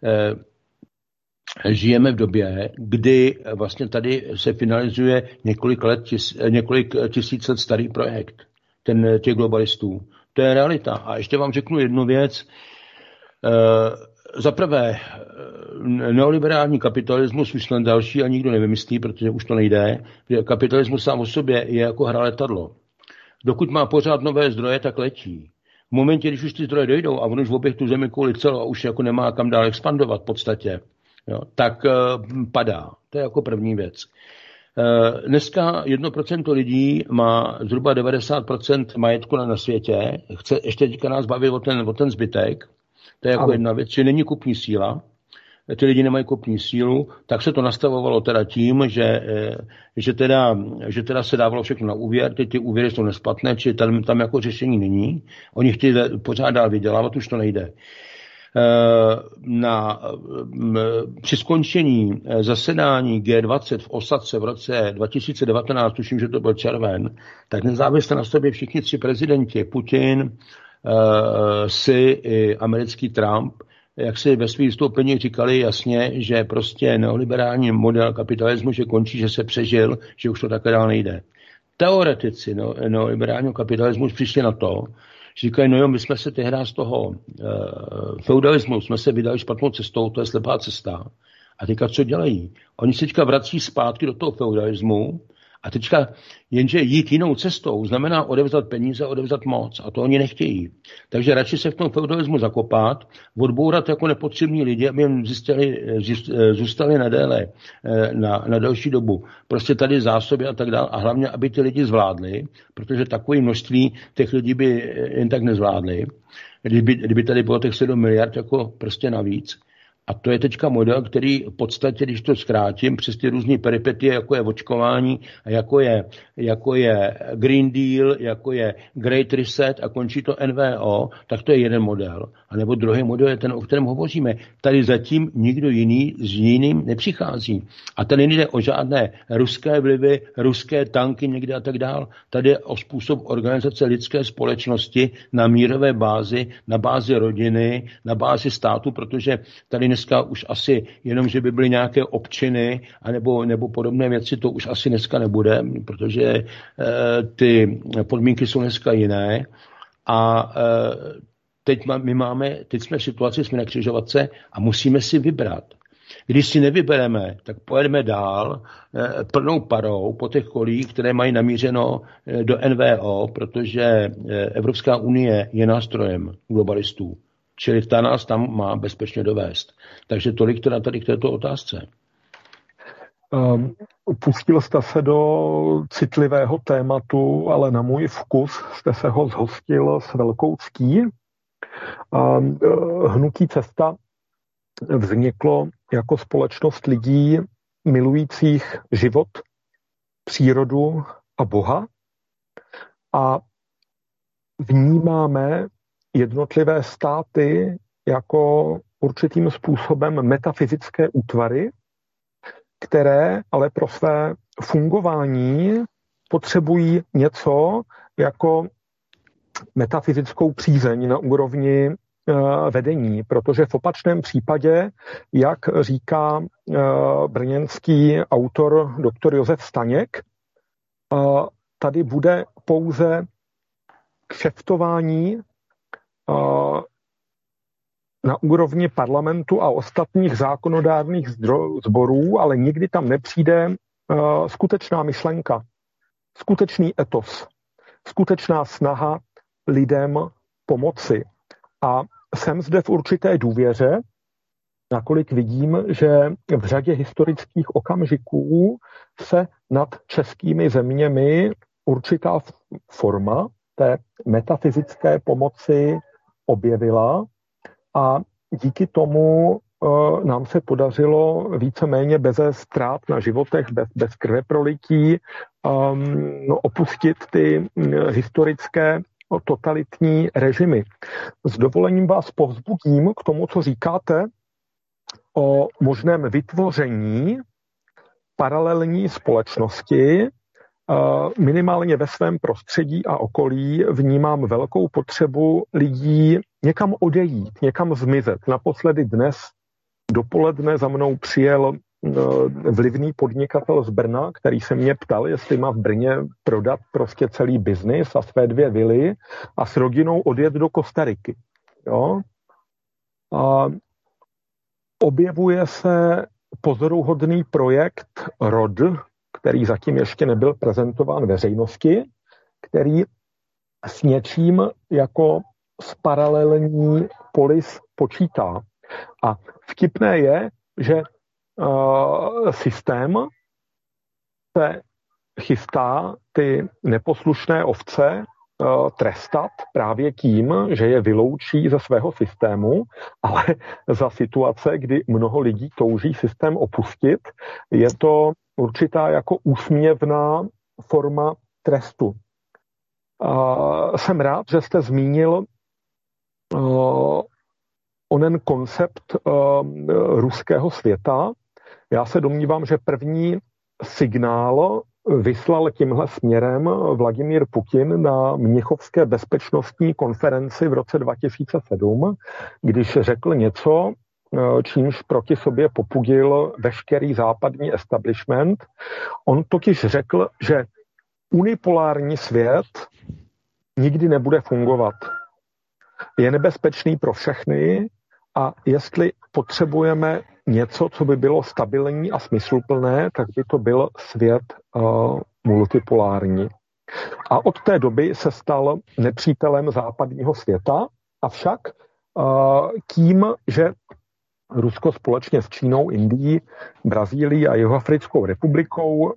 eh, žijeme v době, kdy vlastně tady se finalizuje několik, let, tis, několik tisíc let starý projekt ten, těch globalistů. To je realita. A ještě vám řeknu jednu věc. Eh, Za prvé, neoliberální kapitalismus už snad další a nikdo nevymyslí, protože už to nejde. Kapitalismus sám o sobě je jako hra letadlo. Dokud má pořád nové zdroje, tak letí. V momentě, když už ty zdroje dojdou a on už v oběh tu zemi kvůli celou a už jako nemá kam dál expandovat v podstatě, jo, tak uh, padá. To je jako první věc. Uh, dneska jedno procento lidí má zhruba devadesát procent majetku na, na světě. Chce ještě teďka nás bavit o ten, o ten zbytek. To je jako ano. Jedna věc, že není kupní síla, ty lidi nemají kupní sílu, tak se to nastavovalo teda tím, že, že, teda, že teda se dávalo všechno na úvěr, ty, ty úvěry jsou nesplatné, či tam, tam jako řešení není. Oni chtějí pořád dál vydělávat, už to nejde. Na, při skončení zasedání G dvacet v Osadce v roce dva tisíce devatenáct, tuším, že to byl červen, tak nezávisle na sobě všichni tři prezidenti, Putin, si i americký Trump, jak si ve svých vystoupeních říkali jasně, že prostě neoliberální model kapitalismu, že končí, že se přežil, že už to takhle dál nejde. Teoretici no, neoliberálního kapitalismu přišli na to, že říkají, no jo, my jsme se tehdy z toho uh, feudalismu, jsme se vydali špatnou cestou, to je slepá cesta. A teďka co dělají? Oni se teďka vrací zpátky do toho feudalismu. A teďka jenže jít jinou cestou znamená odevzdat peníze, odevzdat moc. A to oni nechtějí. Takže radši se v tom feudalismu zakopat, odbourat jako nepotřební lidi, aby jim zjistili, zůstali na déle, na, na delší dobu. Prostě tady zásoby a tak dále. A hlavně, aby ty lidi zvládli, protože takové množství těch lidí by jen tak nezvládli. Kdyby, kdyby tady bylo těch sedm miliard jako prostě navíc. A to je teďka model, který v podstatě, když to zkrátím, přes ty různé peripetie, jako je očkování, jako je, jako je Green Deal, jako je Great Reset a končí to N V O, tak to je jeden model. A nebo druhý model je ten, o kterém hovoříme. Tady zatím nikdo jiný s jiným nepřichází. A tady nejde o žádné ruské vlivy, ruské tanky někde a tak dál. Tady je o způsob organizace lidské společnosti na mírové bázi, na bázi rodiny, na bázi státu, protože tady dneska už asi jenom, že by byly nějaké občiny anebo, nebo podobné věci, to už asi dneska nebude, protože e, ty podmínky jsou dneska jiné. A e, teď my máme, teď jsme v situaci, jsme na křižovatce a musíme si vybrat. Když si nevybereme, tak pojedeme dál e, plnou parou po těch kolích, které mají namířeno e, do N V O, protože e, Evropská unie je nástrojem globalistů. Čili ta nás tam má bezpečně dovést. Takže tolik teda tady k této otázce. Um, pustil jste se do citlivého tématu, ale na můj vkus jste se ho zhostil s velkou ctí. Um, hnutí Cesta vzniklo jako společnost lidí milujících život, přírodu a Boha. A vnímáme jednotlivé státy jako určitým způsobem metafyzické útvary, které ale pro své fungování potřebují něco jako metafyzickou přízeň na úrovni uh, vedení, protože v opačném případě, jak říká uh, brněnský autor doktor Josef Staněk, uh, tady bude pouze kšeftování na úrovni parlamentu a ostatních zákonodárných sborů, ale nikdy tam nepřijde uh, skutečná myšlenka, skutečný etos, skutečná snaha lidem pomoci. A jsem zde v určité důvěře, nakolik vidím, že v řadě historických okamžiků se nad českými zeměmi určitá forma té metafyzické pomoci objevila a díky tomu uh, nám se podařilo víceméně beze ztrát na životech, bez, bez krveprolití um, no, opustit ty um, historické totalitní režimy. S dovolením vás povzbudím k tomu, co říkáte o možném vytvoření paralelní společnosti. Minimálně ve svém prostředí a okolí vnímám velkou potřebu lidí někam odejít, někam zmizet. Naposledy dnes dopoledne za mnou přijel vlivný podnikatel z Brna, který se mě ptal, jestli má v Brně prodat prostě celý biznis a své dvě vily a s rodinou odjet do Kostariky. Jo? A objevuje se pozoruhodný projekt R O D, který zatím ještě nebyl prezentován veřejnosti, který s něčím jako s paralelní polis počítá. A vtipné je, že uh, systém se chystá ty neposlušné ovce uh, trestat právě tím, že je vyloučí ze svého systému, ale za situace, kdy mnoho lidí touží systém opustit, je to určitá jako úsměvná forma trestu. Uh, jsem rád, že jste zmínil uh, onen koncept uh, ruského světa. Já se domnívám, že první signál vyslal tímhle směrem Vladimír Putin na Mnichovské bezpečnostní konferenci v roce dva tisíce sedm, když řekl něco, čímž proti sobě popudil veškerý západní establishment. On totiž řekl, že unipolární svět nikdy nebude fungovat. Je nebezpečný pro všechny a jestli potřebujeme něco, co by bylo stabilní a smysluplné, tak by to byl svět uh, multipolární. A od té doby se stal nepřítelem západního světa, avšak uh, tím, že Rusko společně s Čínou, Indií, Brazílií a Jihoafrickou republikou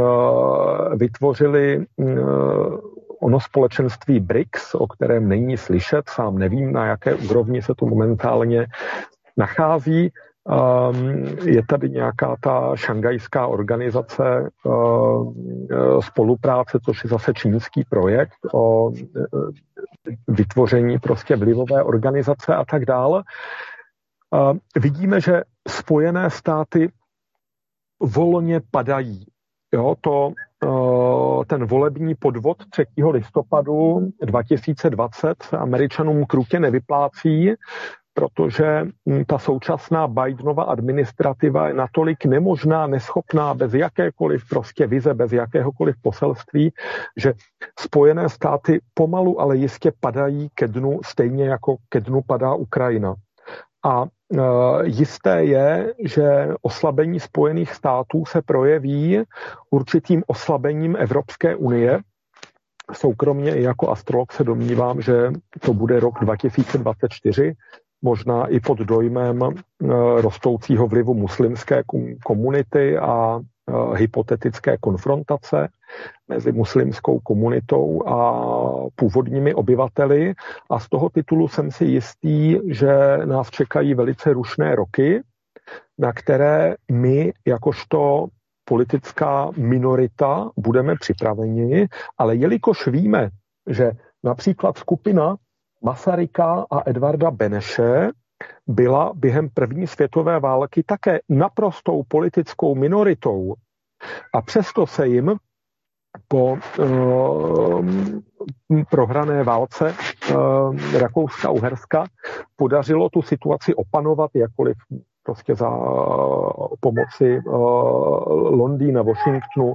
vytvořili ono společenství B R I C S, o kterém není slyšet, sám nevím, na jaké úrovni se to momentálně nachází, Je tady nějaká ta šangajská organizace spolupráce, což je zase čínský projekt o vytvoření prostě vlivové organizace a tak dále. Vidíme, že Spojené státy volně padají. Jo, to, ten volební podvod třetího listopadu dva tisíce dvacet se Američanům krutě nevyplácí, protože ta současná Bidenova administrativa je natolik nemožná, neschopná, bez jakékoliv prostě vize, bez jakéhokoliv poselství, že Spojené státy pomalu, ale jistě padají ke dnu, stejně jako ke dnu padá Ukrajina. A e, jisté je, že oslabení Spojených států se projeví určitým oslabením Evropské unie. Soukromně i jako astrolog se domnívám, že to bude rok dva tisíce dvacet čtyři, možná i pod dojmem e, rostoucího vlivu muslimské komunity a e, hypotetické konfrontace mezi muslimskou komunitou a původními obyvateli. A z toho titulu jsem si jistý, že nás čekají velice rušné roky, na které my, jakožto politická minorita, budeme připraveni, ale jelikož víme, že například skupina Masaryka a Edvarda Beneše byla během první světové války také naprostou politickou minoritou a přesto se jim po uh, prohrané válce uh, Rakouska-Uherska podařilo tu situaci opanovat, jakkoliv prostě za uh, pomoci uh, Londýna, Washingtonu,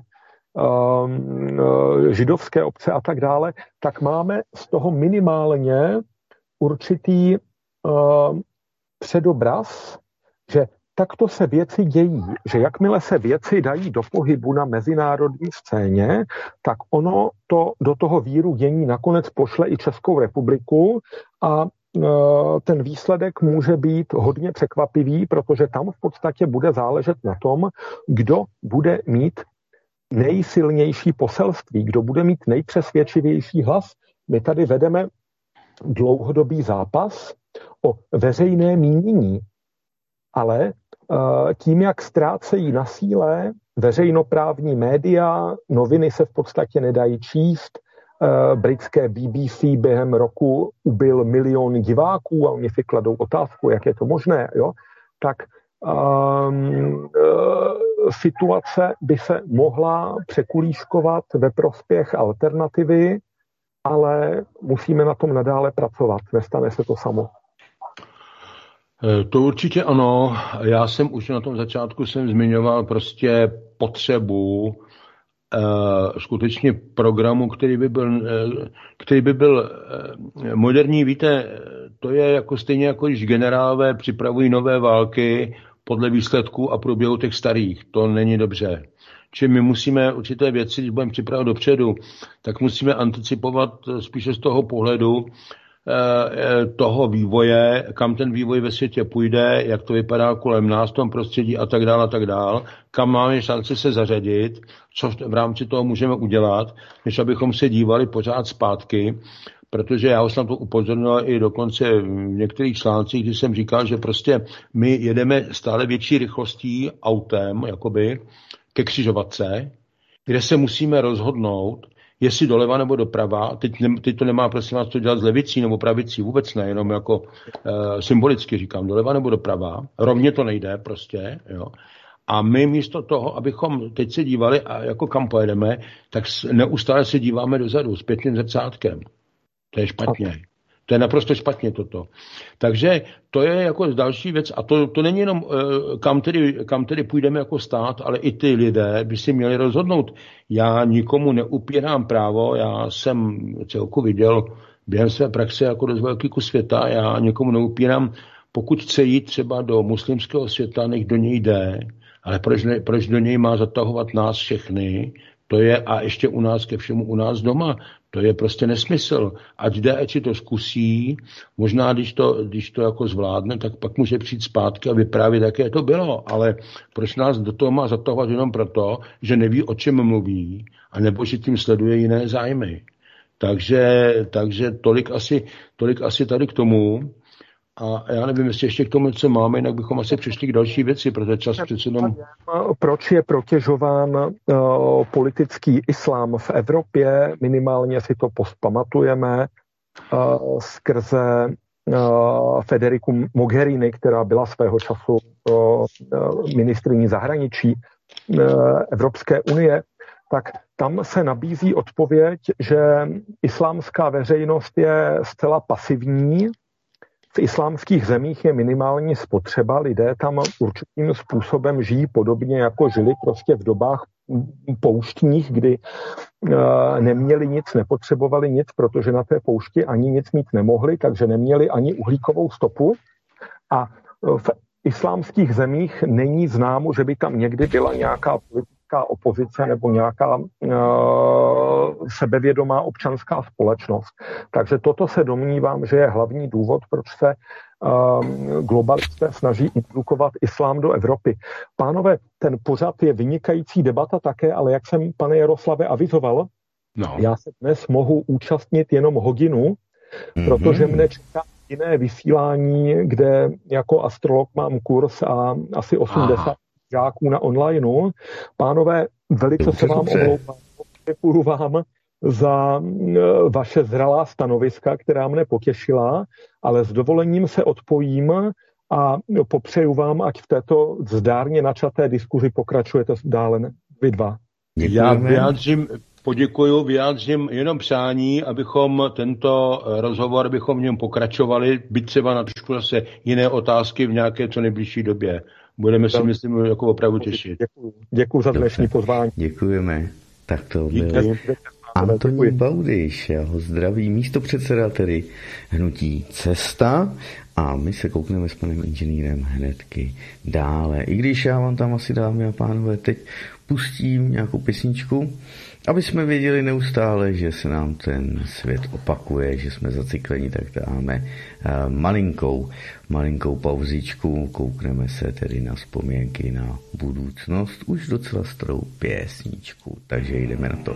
uh, židovské obce a tak dále, tak máme z toho minimálně určitý uh, předobraz, že takto se věci dějí, že jakmile se věci dají do pohybu na mezinárodní scéně, tak ono to do toho víru dění nakonec pošle i Českou republiku a e, ten výsledek může být hodně překvapivý, protože tam v podstatě bude záležet na tom, kdo bude mít nejsilnější poselství, kdo bude mít nejpřesvědčivější hlas. My tady vedeme dlouhodobý zápas o veřejné mínění, ale tím, jak ztrácejí na síle veřejnoprávní média, noviny se v podstatě nedají číst, britské B B C během roku ubil milion diváků a oni si kladou otázku, jak je to možné, jo? Tak um, situace by se mohla překulíškovat ve prospěch alternativy, ale musíme na tom nadále pracovat, nestane se to samo. To určitě ano. Já jsem už na tom začátku jsem zmiňoval prostě potřebu uh, skutečně programu, který by byl, uh, který by byl uh, moderní. Víte, to je jako stejně jako když generálové připravují nové války podle výsledků a průběhu těch starých. To není dobře. Čili my musíme určité věci, když budeme připravovat dopředu, tak musíme anticipovat spíše z toho pohledu, toho vývoje, kam ten vývoj ve světě půjde, jak to vypadá kolem nás, v tom prostředí a tak dále a tak dále, kam máme šanci se zařadit, co v rámci toho můžeme udělat, než abychom se dívali pořád zpátky, protože já už jsem to upozornil i dokonce v některých článcích, kdy jsem říkal, že prostě my jedeme stále větší rychlostí autem, jakoby, ke křižovatce, kde se musíme rozhodnout, jestli doleva nebo doprava. Teď, ne, teď to nemá, prosím vás, to dělat z levicí nebo pravicí, vůbec ne, jenom jako e, symbolicky říkám, doleva nebo doprava. Rovně to nejde prostě, jo. A my místo toho, abychom teď se dívali a jako kam pojedeme, tak neustále se díváme dozadu s pětným zrcátkem. To je špatně. To je naprosto špatně toto. Takže to je jako další věc a to, to není jenom kam tedy, kam tedy půjdeme jako stát, ale i ty lidé by si měli rozhodnout. Já nikomu neupírám právo, já jsem celku viděl během své praxe jako dost velký kus světa, já nikomu neupírám, pokud chce jít třeba do muslimského světa, nech do něj jde, ale proč, ne, proč do něj má zatahovat nás všechny, to je a ještě u nás ke všemu u nás doma. To je prostě nesmysl. Ať jde, ať si to zkusí, možná když to, když to jako zvládne, tak pak může přijít zpátky a vyprávět, jaké to bylo. Ale proč nás do toho má zatahovat jenom proto, že neví, o čem mluví, anebo že tím sleduje jiné zájmy. Takže, takže tolik, asi, tolik asi tady k tomu. A já nevím, jestli ještě k tomu něco máme, jinak bychom asi přišli k další věci, protože čas přece jenom... Proč je protěžován uh, politický islám v Evropě, minimálně si to pamatujeme, uh, skrze uh, Federiku Mogherini, která byla svého času uh, ministryní zahraničí uh, Evropské unie, tak tam se nabízí odpověď, že islámská veřejnost je zcela pasivní. V islámských zemích je minimální spotřeba, lidé tam určitým způsobem žijí podobně, jako žili prostě v dobách pouštních, kdy e, neměli nic, nepotřebovali nic, protože na té poušti ani nic mít nemohli, takže neměli ani uhlíkovou stopu. A v islámských zemích není známo, že by tam někdy byla nějaká politická opozice nebo nějaká uh, sebevědomá občanská společnost. Takže toto se domnívám, že je hlavní důvod, proč se uh, globalisté snaží introdukovat islám do Evropy. Pánové, ten pořad je vynikající debata také, ale jak jsem, pane Jaroslave, avizoval, no. Já se dnes mohu účastnit jenom hodinu, mm-hmm. protože mne čeká jiné vysílání, kde jako astrolog mám kurz a asi osmdesát žáků na onlineu. Pánové, velice dobře, se vám omlouvám. Děkuju vám za vaše zralá stanoviska, která mne potěšila, ale s dovolením se odpojím a popřeju vám, ať v této zdárně načaté diskuzi pokračujete dále vy dva. Já vyjádřím, poděkuju, vyjádřím jenom přání, abychom tento rozhovor, abychom v něm pokračovali, byť třeba na trošku zase jiné otázky v nějaké co nejbližší době. Budeme si, myslím, jako opravdu těšit. Děkuji, děkuji za dnešní pozvání. Děkujeme. Tak to byl Antonín Baudyš, já ho zdraví, místopředseda tedy hnutí Cesta, a my se koukneme s panem inženýrem hnedky dále. I když já vám tam asi, dámy a pánové, teď pustím nějakou písničku, aby jsme věděli neustále, že se nám ten svět opakuje, že jsme zacykleni, tak dáme uh, malinkou, malinkou pauzičku, koukneme se tedy na vzpomínky na budoucnost, už docela starou pěsničku, takže jdeme na to.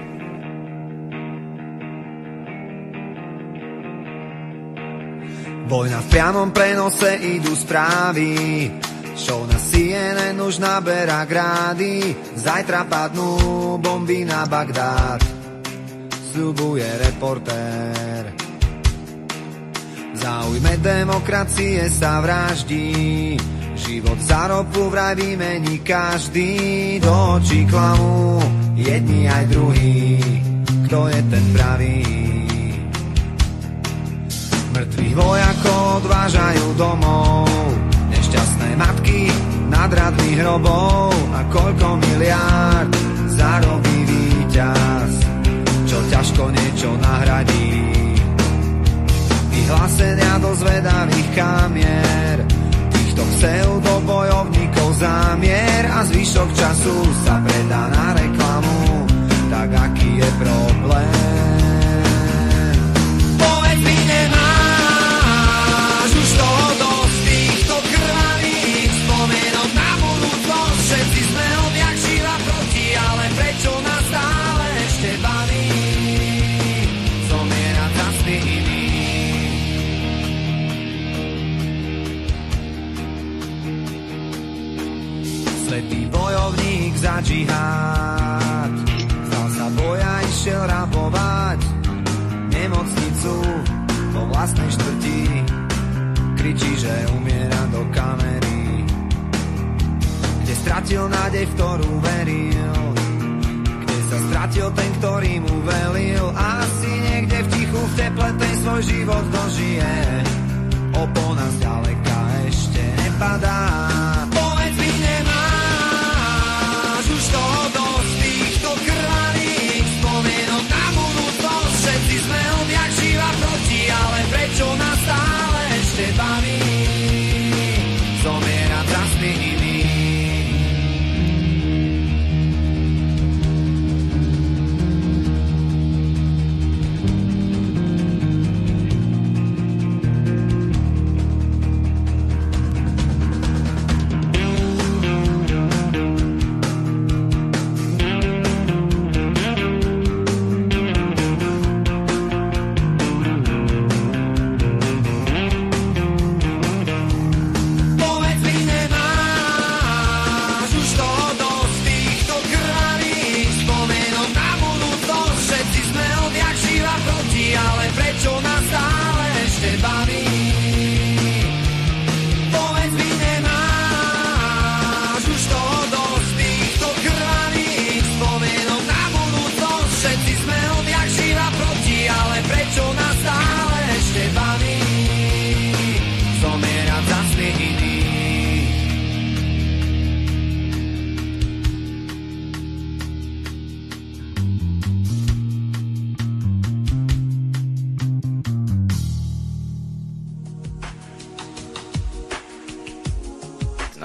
Vojna v priamom prenose, idú správy, show na C N N už naberá grády, zajtra padnú bomby na Bagdád, sľubuje reportér. V záujme demokracie sa vraždí, život za ropu vraj vymení každý, do očí klamú jedni aj druhí, kto je ten pravý. Mŕtvych vojakov odvážajú domov, nešťastné matky nad radmi hrobov, a koľko miliárd zarobí víťaz, čo ťažko niečo nahradí. Vyhlásenia do zvedavých kamier, týchto pseudobojovníkov zámier, a zvyšok času sa predá na reklamu. Tak aký je problém? Povedz mi, nemáš už toho dosť, týchto krvavých spomienok na budúcnosť. Všetci sme odjak živa proti, ale prečo nás stále ešte baví zomierať za svými? Slepý bojovník za džihad vzdal sa boja, išiel rabovať nemocnicu vo vlastnej štvrti, kričí, že umiera do kamery, kde stratil nádej, v ktorú veril, kde sa stratil ten, ktorý mu velil, a asi niekde v tichu, v teple ten svoj život dožije. Opona zďaleka ešte nepadá. Povedz mi, nemáš už toho dosť, týchto krvavých spomienok na budúcnosť. Všetci sme odjak živa proti, ale prečo nás stále ešte baví zomierať za svými?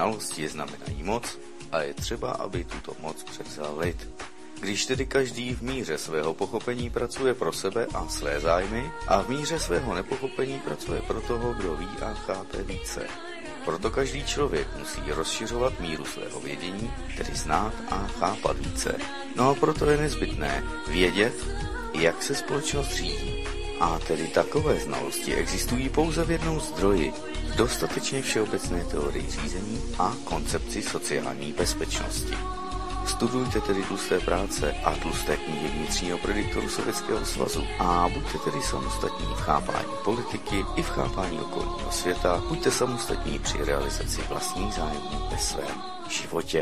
znalosti znamenají moc a je třeba, aby tuto moc převzal lid. Když tedy každý v míře svého pochopení pracuje pro sebe a své zájmy a v míře svého nepochopení pracuje pro toho, kdo ví a chápe více. Proto každý člověk musí rozšiřovat míru svého vědění, tedy znát a chápat více. No a proto je nezbytné vědět, jak se společnost řídí. A tedy takové znalosti existují pouze v jednom zdroji, v dostatečně všeobecné teorii řízení a koncepci sociální bezpečnosti. Studujte tedy tlusté práce a tlusté knihy vnitřního prediktoru Sovětského svazu a buďte tedy samostatní v chápání politiky i v chápání okolního světa, buďte samostatní při realizaci vlastních zájmů ve svém životě.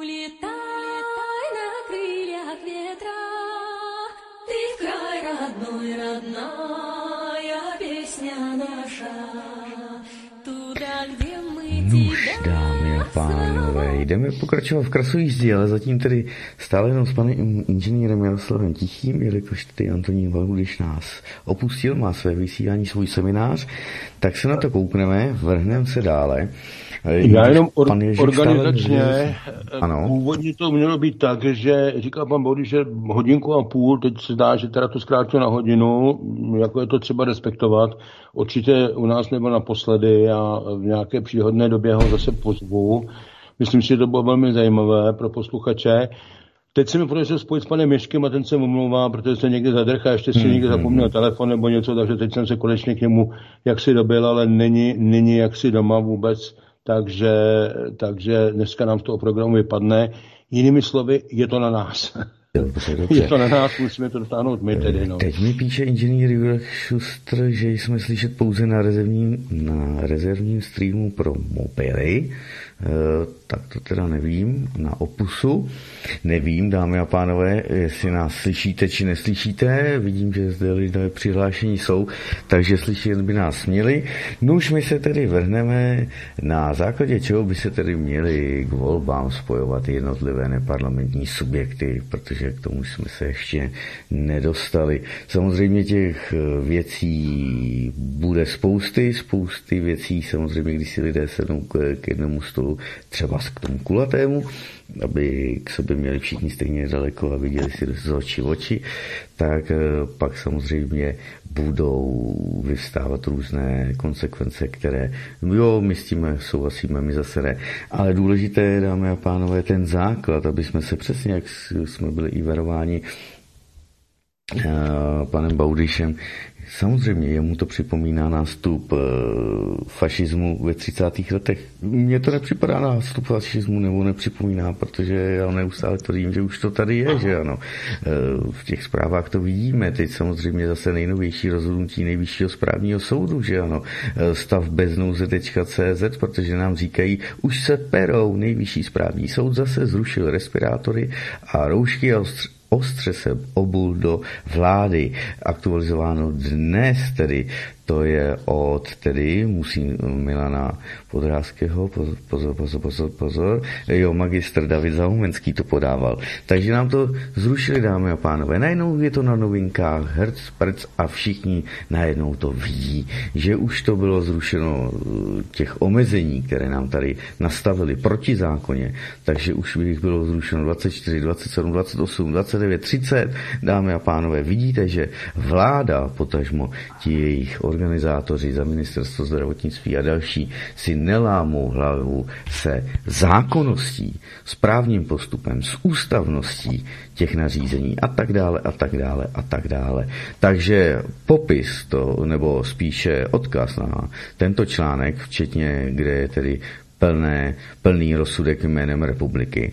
Nuž, dámy a pánové, jdeme pokračovat v krasojízdě, ale zatím tedy stále jenom s panem inženýrem Jaroslavem Tichým, jelikož tedy Antonín Valhudiš nás opustil, má své vysílání, svůj seminář, tak se na to koukneme, vrhneme se dále. Já jenom or, organizačně, ano. Původně to mělo být tak, že říkal pan Baudyš, že hodinku a půl, teď se zdá, že teda to zkrátil na hodinu, jako je to třeba respektovat. Určitě u nás nebo naposledy a v nějaké příhodné době ho zase pozvu. Myslím si, že to bylo velmi zajímavé pro posluchače. Teď se mi podařilo spojit s panem Měškem a ten se omlouvá, protože se někde zadrchá, ještě si hmm, někde zapomněl hmm. telefon nebo něco, takže teď jsem se konečně k němu jaksi dobil, ale není, není jaksi doma vůbec. Takže, takže dneska nám z toho programu vypadne. Jinými slovy, je to na nás. Dobře, dobře. Je to na nás, musíme to dotáhnout my tedy. No. Teď mi píše inženýr Jurek Šustr, že jsme slyšet pouze na rezervním, na rezervním streamu pro mobily. E, tak to teda nevím, na Opusu. Nevím, dámy a pánové, jestli nás slyšíte či neslyšíte. Vidím, že zde lidé přihlášení jsou, takže slyšet by nás měli. No už my se tedy vrhneme, na základě čeho by se tedy měli k volbám spojovat jednotlivé neparlamentní subjekty, protože k tomu jsme se ještě nedostali. Samozřejmě těch věcí bude spousty, spousty věcí, samozřejmě, když si lidé sednou k, k jednomu stolu, třeba k tomu kulatému, aby k sobě měli všichni stejně daleko a viděli si z očí v oči, tak pak samozřejmě budou vyvstávat různé konsekvence, které, jo, my s tím souhlasíme, my zase ne. Ale důležité je, dámy a pánové, ten základ, aby jsme se přesně, jak jsme byli i varováni panem Baudyšem, samozřejmě jemu to připomíná nástup fašismu ve třicátých letech. Mně to nepřipadá nástup fašismu, nebo nepřipomíná, protože já neustále tvrdím, že už to tady je, že ano. V těch zprávách to vidíme. Teď samozřejmě zase nejnovější rozhodnutí Nejvyššího správního soudu, že ano. Stav bez nouze tečka cé zet, protože nám říkají, už se perou. Nejvyšší správní soud zase zrušil respirátory a roušky a ostř- ostře se obul do vlády. Aktualizováno dnes tedy, to je od tedy, musím Milana Podrázkého, pozor, pozor, pozor, pozor, pozor, jo, magistr David Zahumenský to podával. Takže nám to zrušili, dámy a pánové. Najednou je to na novinkách, herc, prc a všichni najednou to vidí, že už to bylo zrušeno těch omezení, které nám tady nastavili proti zákoně, takže už jich bylo zrušeno dvacet čtyři, dvacet sedm, dvacet osm, dvacet devět, třicet. Dámy a pánové, vidíte, že vláda, potažmo ti jejich organizátoři za ministerstvo zdravotnictví a další si nelámou hlavu se zákonností, správním postupem, s ústavností těch nařízení a tak dále a tak dále a tak dále. Takže popis to, nebo spíše odkaz na tento článek, včetně, kde je tedy plné, plný rozsudek jménem republiky,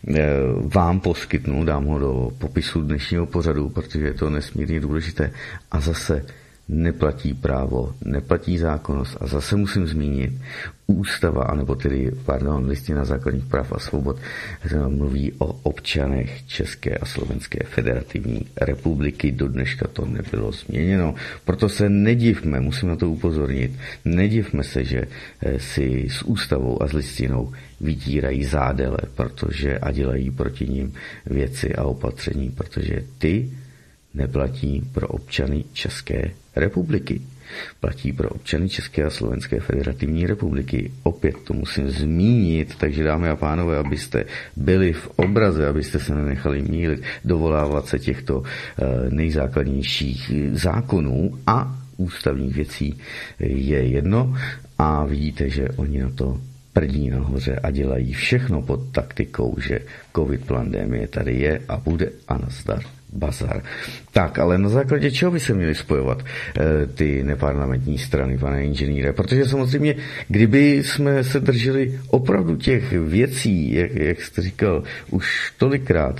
vám poskytnu, dám ho do popisu dnešního pořadu, protože je to nesmírně důležité. A zase neplatí právo, neplatí zákonnost. A zase musím zmínit, ústava, anebo tedy, pardon, listina základních práv a svobod mluví o občanech České a Slovenské federativní republiky. Do dneška to nebylo změněno. Proto se nedivme, musím na to upozornit, nedivme se, že si s ústavou a s listinou vytírají zádele, protože a dělají proti nim věci a opatření, protože ty neplatí pro občany České republiky. platí pro občany České a Slovenské federativní republiky. Opět to musím zmínit, takže dámy a pánové, abyste byli v obraze, abyste se nenechali mýlit, dovolávat se těchto nejzákladnějších zákonů a ústavních věcí je jedno a vidíte, že oni na to prdí nahoře a dělají všechno pod taktikou, že covid pandemie tady je a bude a nazdar bazar. Tak, ale na základě čeho by se měly spojovat e, ty neparlamentní strany, pane inženýre? Protože samozřejmě, kdyby jsme se drželi opravdu těch věcí, jak, jak jste říkal, už tolikrát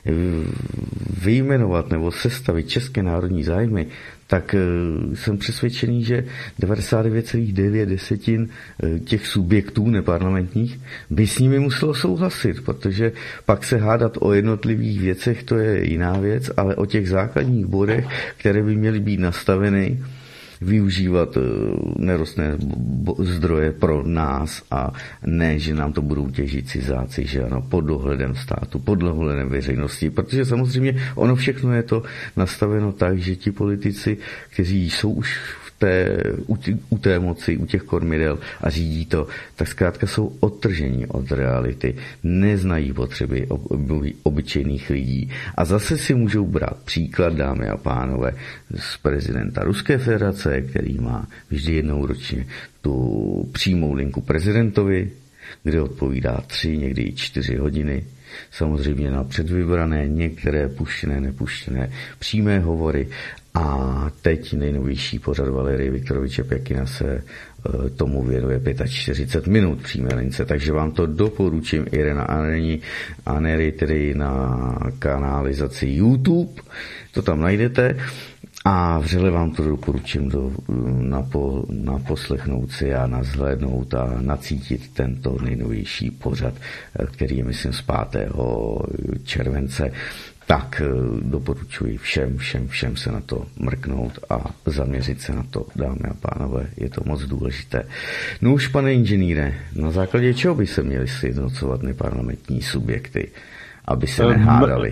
vyjmenovat nebo sestavit české národní zájmy, tak e, jsem přesvědčený, že devadesát devět celá devět desetin e, těch subjektů neparlamentních by s nimi muselo souhlasit, protože pak se hádat o jednotlivých věcech, to je jiná věc, ale o těch základních bodech, které by měly být nastaveny, využívat nerostné zdroje pro nás a ne, že nám to budou těžit cizáci, že ano, pod dohledem státu, pod dohledem veřejnosti, protože samozřejmě ono všechno je to nastaveno tak, že ti politici, kteří jsou už v té, u, u té moci, u těch kormidel a řídí to, tak zkrátka jsou odtržení od reality, neznají potřeby ob, obyčejných lidí a zase si můžou brát příklad, dámy a pánové, z prezidenta Ruské federace, který má vždy jednou ročně tu přímou linku prezidentovi, kde odpovídá tři, někdy i čtyři hodiny, samozřejmě na předvybrané, některé puštěné, nepuštěné přímé hovory. A teď nejnovější pořad Valerie Viktoroviče Pěkina se tomu věnuje čtyřicet pět minut přímé lince, takže vám to doporučím i na Anery, tedy na kanálizaci YouTube, to tam najdete a vřele vám to doporučím do, na, po, na poslechnout si a nazhlédnout a nacítit tento nejnovější pořad, který je myslím z pátého července. Tak doporučuji všem, všem, všem se na to mrknout a zaměřit se na to, dámy a pánové, je to moc důležité. No už, pane inženýre, na základě čeho by se měly sjednocovat neparlamentní subjekty, aby se nehádali?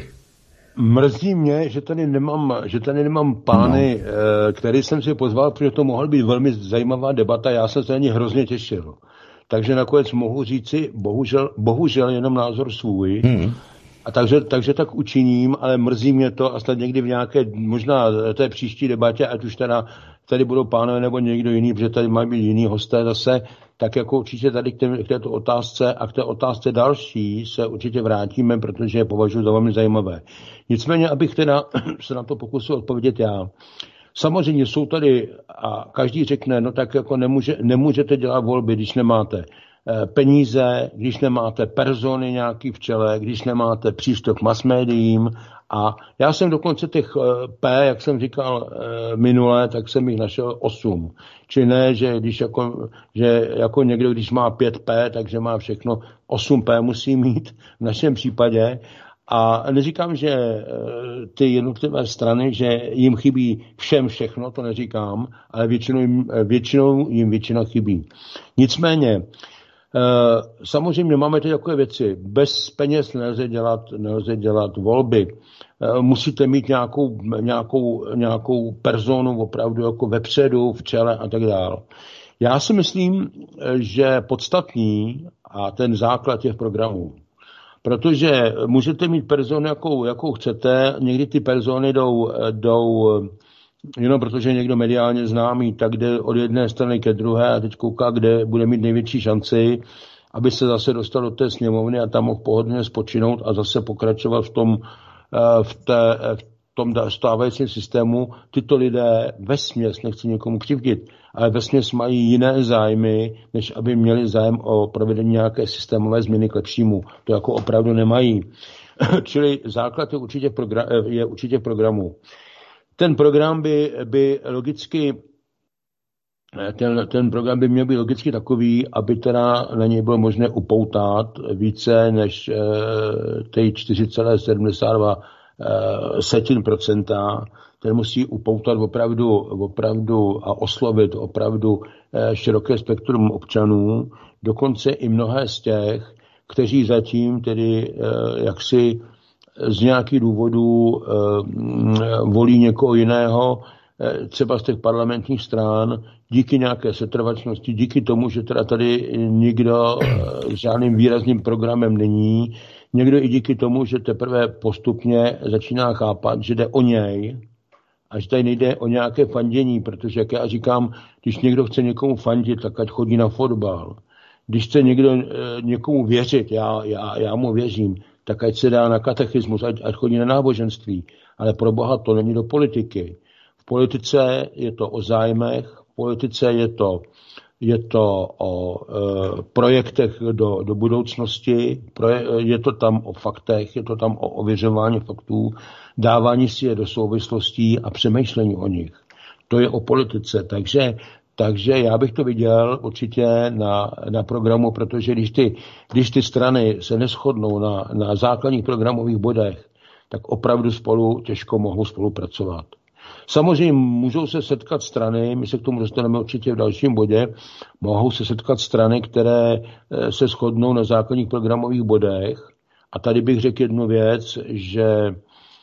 Mrzí mě, že tady nemám, že tady nemám pány, no. který jsem si pozval, protože to mohla být velmi zajímavá debata, já jsem se na ní hrozně těšil. Takže nakonec mohu říci, bohužel, bohužel jenom názor svůj, hmm. A takže, takže tak učiním, ale mrzí mě to a snad někdy v nějaké, možná té příští debatě, ať už teda tady budou pánové nebo někdo jiný, protože tady mají být jiný hosté zase, tak jako určitě tady k, tém, k této otázce a k té otázce další se určitě vrátíme, protože je považuji za velmi zajímavé. Nicméně, abych teda se na to pokusil odpovědět já. Samozřejmě jsou tady, a každý řekne, no tak jako nemůže, nemůžete dělat volby, když nemáte peníze, když nemáte persony nějaký v čele, když nemáte přístup k masmédiím a já jsem dokonce těch P, jak jsem říkal minule, tak jsem jich našel osm. Či ne, že když jako, že jako někdo, když má pět P, takže má všechno, osm P musí mít v našem případě. A neříkám, že ty jednotlivé strany, že jim chybí všem všechno, to neříkám, ale většinou jim, většinou jim většina chybí. Nicméně, samozřejmě máme ty takové věci. Bez peněz nelze dělat, nelze dělat volby. Musíte mít nějakou, nějakou, nějakou personu opravdu jako vepředu, v čele a tak dále. Já si myslím, že podstatný a ten základ těch programů. Protože můžete mít personu, jakou, jakou chcete, někdy ty persony jdou, jdou jenom protože je někdo mediálně známý, tak jde od jedné strany ke druhé a teď kouká, kde bude mít největší šanci, aby se zase dostal do té sněmovny a tam mohl pohodlně spočinout a zase pokračovat v tom, v té, v tom stávajícím systému. Tyto lidé vesměs, nechci někomu křivdit, ale vesměs mají jiné zájmy, než aby měli zájem o provedení nějaké systémové změny k lepšímu. To jako opravdu nemají. Čili základ je určitě v, program, je určitě v programu. Ten program by, by logicky, ten, ten program by měl být logicky takový, aby teda na něj bylo možné upoutat více než e, ty čtyři celá sedmdesát dva setin procenta, ten musí upoutat opravdu, opravdu a oslovit opravdu e, široké spektrum občanů, dokonce i mnohé z těch, kteří zatím tedy e, jaksi z nějakých důvodů e, volí někoho jiného, třeba z těch parlamentních stran, díky nějaké setrvačnosti, díky tomu, že teda tady nikdo s žádným výrazným programem není, někdo i díky tomu, že teprve postupně začíná chápat, že jde o něj a že tady nejde o nějaké fandění, protože, jak já říkám, když někdo chce někomu fandit, tak ať chodí na fotbal. Když chce někdo někomu věřit, já, já, já mu věřím, tak ať se dá na katechismus, ať, ať chodí na náboženství. Ale pro Boha to není do politiky. V politice je to o zájmech, v politice je to, je to o e, projektech do, do budoucnosti, proje, je to tam o faktech, je to tam o ověřování faktů, dávání si je do souvislostí a přemýšlení o nich. To je o politice, takže Takže já bych to viděl určitě na, na programu, protože když ty, když ty strany se neshodnou na, na základních programových bodech, tak opravdu spolu těžko mohou spolupracovat. Samozřejmě můžou se setkat strany, my se k tomu dostaneme určitě v dalším bodě, mohou se setkat strany, které se shodnou na základních programových bodech. A tady bych řekl jednu věc, že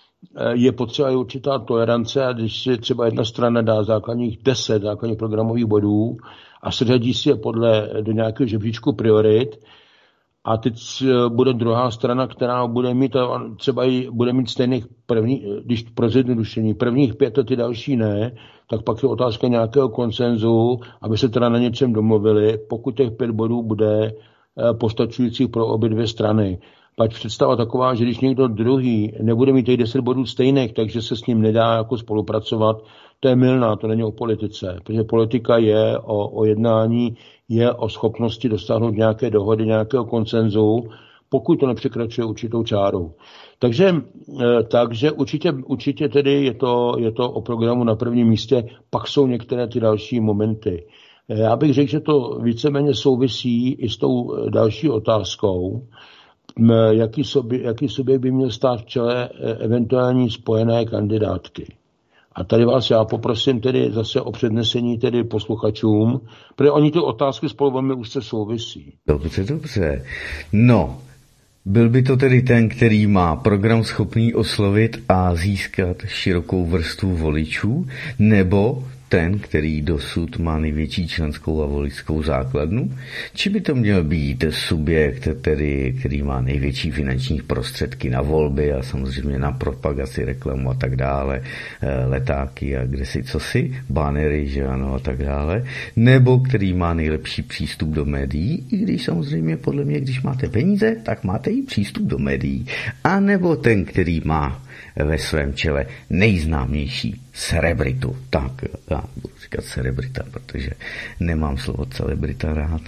je potřeba i určitá tolerance a když si třeba jedna strana dá základních deset základních programových bodů a seřadí si je podle do nějakého žebříčku priorit a teď bude druhá strana, která bude mít třeba i bude mít stejných první, když pro zjednodušení prvních pět a ty další ne, tak pak je otázka nějakého konsenzu, aby se teda na něčem domluvili, pokud těch pět bodů bude postačujících pro obě dvě strany. Pak představa taková, že když někdo druhý nebude mít těch deset bodů stejných, takže se s ním nedá jako spolupracovat, to je mylná, to není o politice. Protože politika je o, o jednání, je o schopnosti dosáhnout nějaké dohody, nějakého konsenzu, pokud to nepřekračuje určitou čáru. Takže, takže určitě, určitě tedy je to, je to o programu na prvním místě, pak jsou některé ty další momenty. Já bych řekl, že to víceméně souvisí i s tou další otázkou, jaký, sobě, jaký subjekt by měl stát v čele eventuální spojené kandidátky. A tady vás já poprosím tedy zase o přednesení tedy posluchačům, protože oni ty otázky spolu velmi úzce souvisí. Dobře, dobře. No, byl by to tedy ten, který má program schopný oslovit a získat širokou vrstvu voličů, nebo ten, který dosud má největší členskou a voličskou základnu? Či by to měl být subjekt, tedy, který má největší finanční prostředky na volby a samozřejmě na propagaci, reklamu a tak dále, letáky a kde si cosi, banery, že ano a tak dále, nebo který má nejlepší přístup do médií, i když samozřejmě podle mě, když máte peníze, tak máte i přístup do médií, a nebo ten, který má ve svém čele nejznámější celebritu. Tak, já budu říkat celebrita, protože nemám slovo celebrita rád.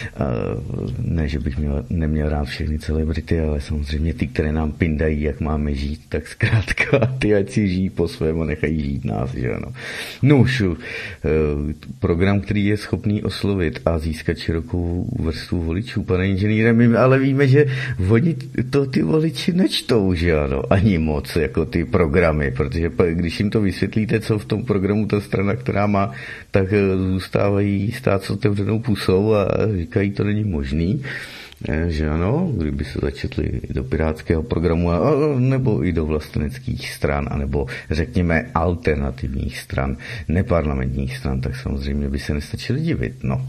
Ne, že bych měl, neměl rád všechny celebrity, ale samozřejmě ty, které nám pindají, jak máme žít, tak zkrátka ty, ať si žijí po svém a nechají žít nás, že ano. No už, program, který je schopný oslovit a získat širokou vrstvu voličů, pane inženýre, my ale víme, že oni to ty voliči nečtou, že ano, ani moc, jako ty programy, protože když jim to vysvětlíte, co v tom programu ta strana, která má, tak zůstávají stát s otevřenou pusou a říkají, to není možný, že ano, kdyby se začetli do pirátského programu a, nebo i do vlasteneckých stran, anebo řekněme alternativních stran, neparlamentních stran, tak samozřejmě by se nestačili divit, no.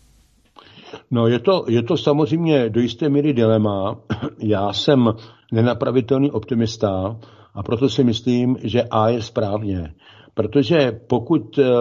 No je to, je to samozřejmě do jisté míry dilema. Já jsem nenapravitelný optimista a proto si myslím, že A je správně. Protože pokud e, e,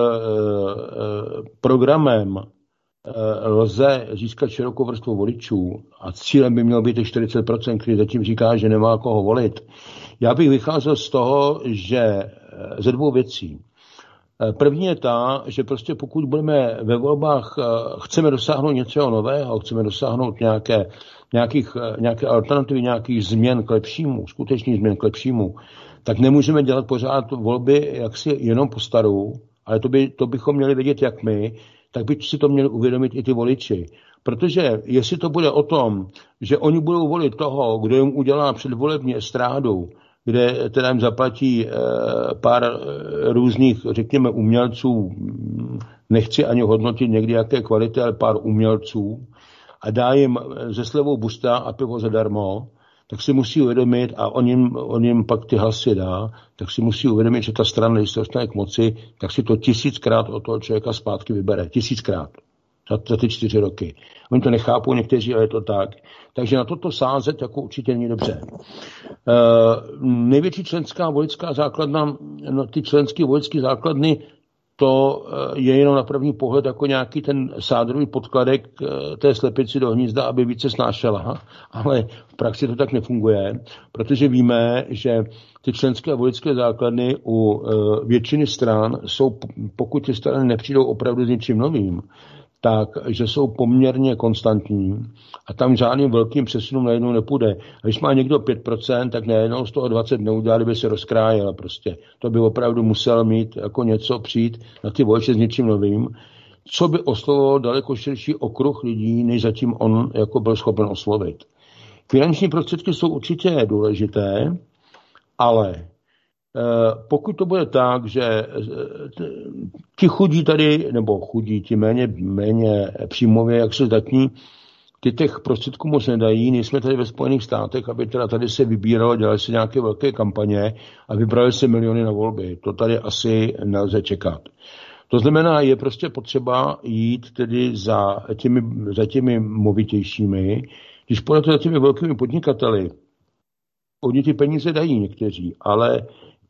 programem e, lze získat širokou vrstvu voličů a cílem by mělo být těch čtyřicet procent, který zatím říká, že nemá koho volit, já bych vycházel z toho, že ze dvou věcí. První je ta, že prostě pokud budeme ve volbách, chceme dosáhnout něco nového, chceme dosáhnout nějaké, nějakých, nějaké alternativy, nějakých změn k lepšímu, skutečných změn k lepšímu, tak nemůžeme dělat pořád volby jaksi jenom po starou, ale to, by, to bychom měli vědět jak my, tak by si to měli uvědomit i ty voliči. Protože jestli to bude o tom, že oni budou volit toho, kdo jim udělá předvolební estrádu, kde teda jim zaplatí pár různých, řekněme, umělců, nechci ani hodnotit někdy jaké kvality, ale pár umělců, a dá jim ze slevou busta a pivo zadarmo, tak si musí uvědomit, a on jim, on jim pak ty hlasy dá, tak si musí uvědomit, že ta strana, když se dostane k moci, tak si to tisíckrát od toho člověka zpátky vybere. Tisíckrát. Za, za ty čtyři roky. Oni to nechápou někteří, ale je to tak. Takže na toto sázet jako určitě není dobře. E, největší členská vojenská základna, no, ty členské vojské základny, to je jenom na první pohled jako nějaký ten sádrový podkladek té slepici do hnízda, aby více snášela. Ale v praxi to tak nefunguje, protože víme, že ty členské a vojenské základny u většiny stran jsou, pokud ty strany nepřijdou opravdu s něčím novým, tak, že jsou poměrně konstantní a tam žádným velkým přesunům najednou nepůjde. A když má někdo pět procent, tak najednou z toho dvacet neudělá, kdyby se rozkrájel prostě. To by opravdu musel mít jako něco přijít na ty voliče s něčím novým, co by oslovilo daleko širší okruh lidí, než zatím on jako byl schopen oslovit. Finanční prostředky jsou určitě důležité, ale pokud to bude tak, že ti chudí tady, nebo chudí, ti méně, méně příjmově, jak se zdatní, ty těch prostředků moc nedají, nejsme tady ve Spojených státech, aby teda tady se vybíralo, dělali se nějaké velké kampaně a vybrali se miliony na volby. To tady asi nelze čekat. To znamená, je prostě potřeba jít tedy za těmi, za těmi movitějšími. Když půjdete za těmi velkými podnikateli, oni ty peníze dají někteří, ale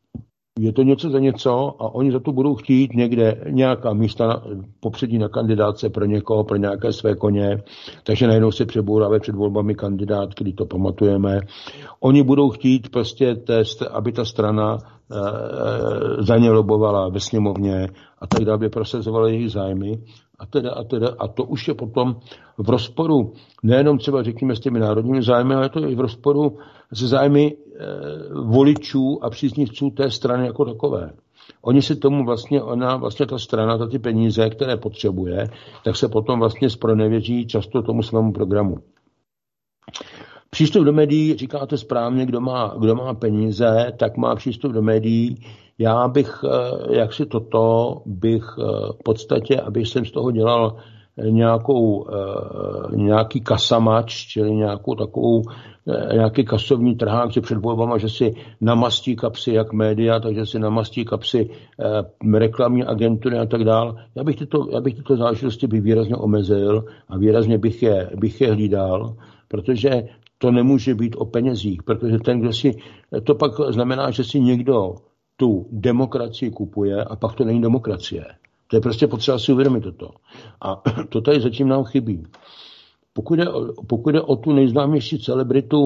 je to něco za něco a oni za to budou chtít někde nějaká místa na, popředí na kandidáce pro někoho, pro nějaké své koně, takže najednou se přebouráme před volbami kandidát, když to pamatujeme. Oni budou chtít prostě, test, aby ta strana e, za ně lobovala ve sněmovně a tak dále, aby prosazovala jejich zájmy. A, teda, a, teda, a to už je potom v rozporu nejenom třeba řekněme s těmi národními zájmy, ale to je i v rozporu se zájmy e, voličů a příznivců té strany jako takové. Oni si tomu vlastně, ona vlastně ta strana, za ty peníze, které potřebuje, tak se potom vlastně zpronevěří často tomu svému programu. Přístup do médií, říkáte správně, kdo má, kdo má peníze, tak má přístup do médií. Já bych, jak si toto, bych v podstatě, abych jsem z toho dělal nějakou, nějaký kasamač, čili nějakou takovou, nějaký kasovní trhák, že před volbama, že si namastí kapsy jak média, takže si namastí kapsy reklamní agentury a tak dál. Já bych tyto, já bych tyto záležitosti bych výrazně omezil a výrazně bych je, bych je hlídal, protože to nemůže být o penězích, protože ten, kdo si, to pak znamená, že si někdo tu demokracii kupuje a pak to není demokracie. To je prostě potřeba si uvědomit toto. A to tady zatím nám chybí. Pokud jde, pokud jde o tu nejznámější celebritu,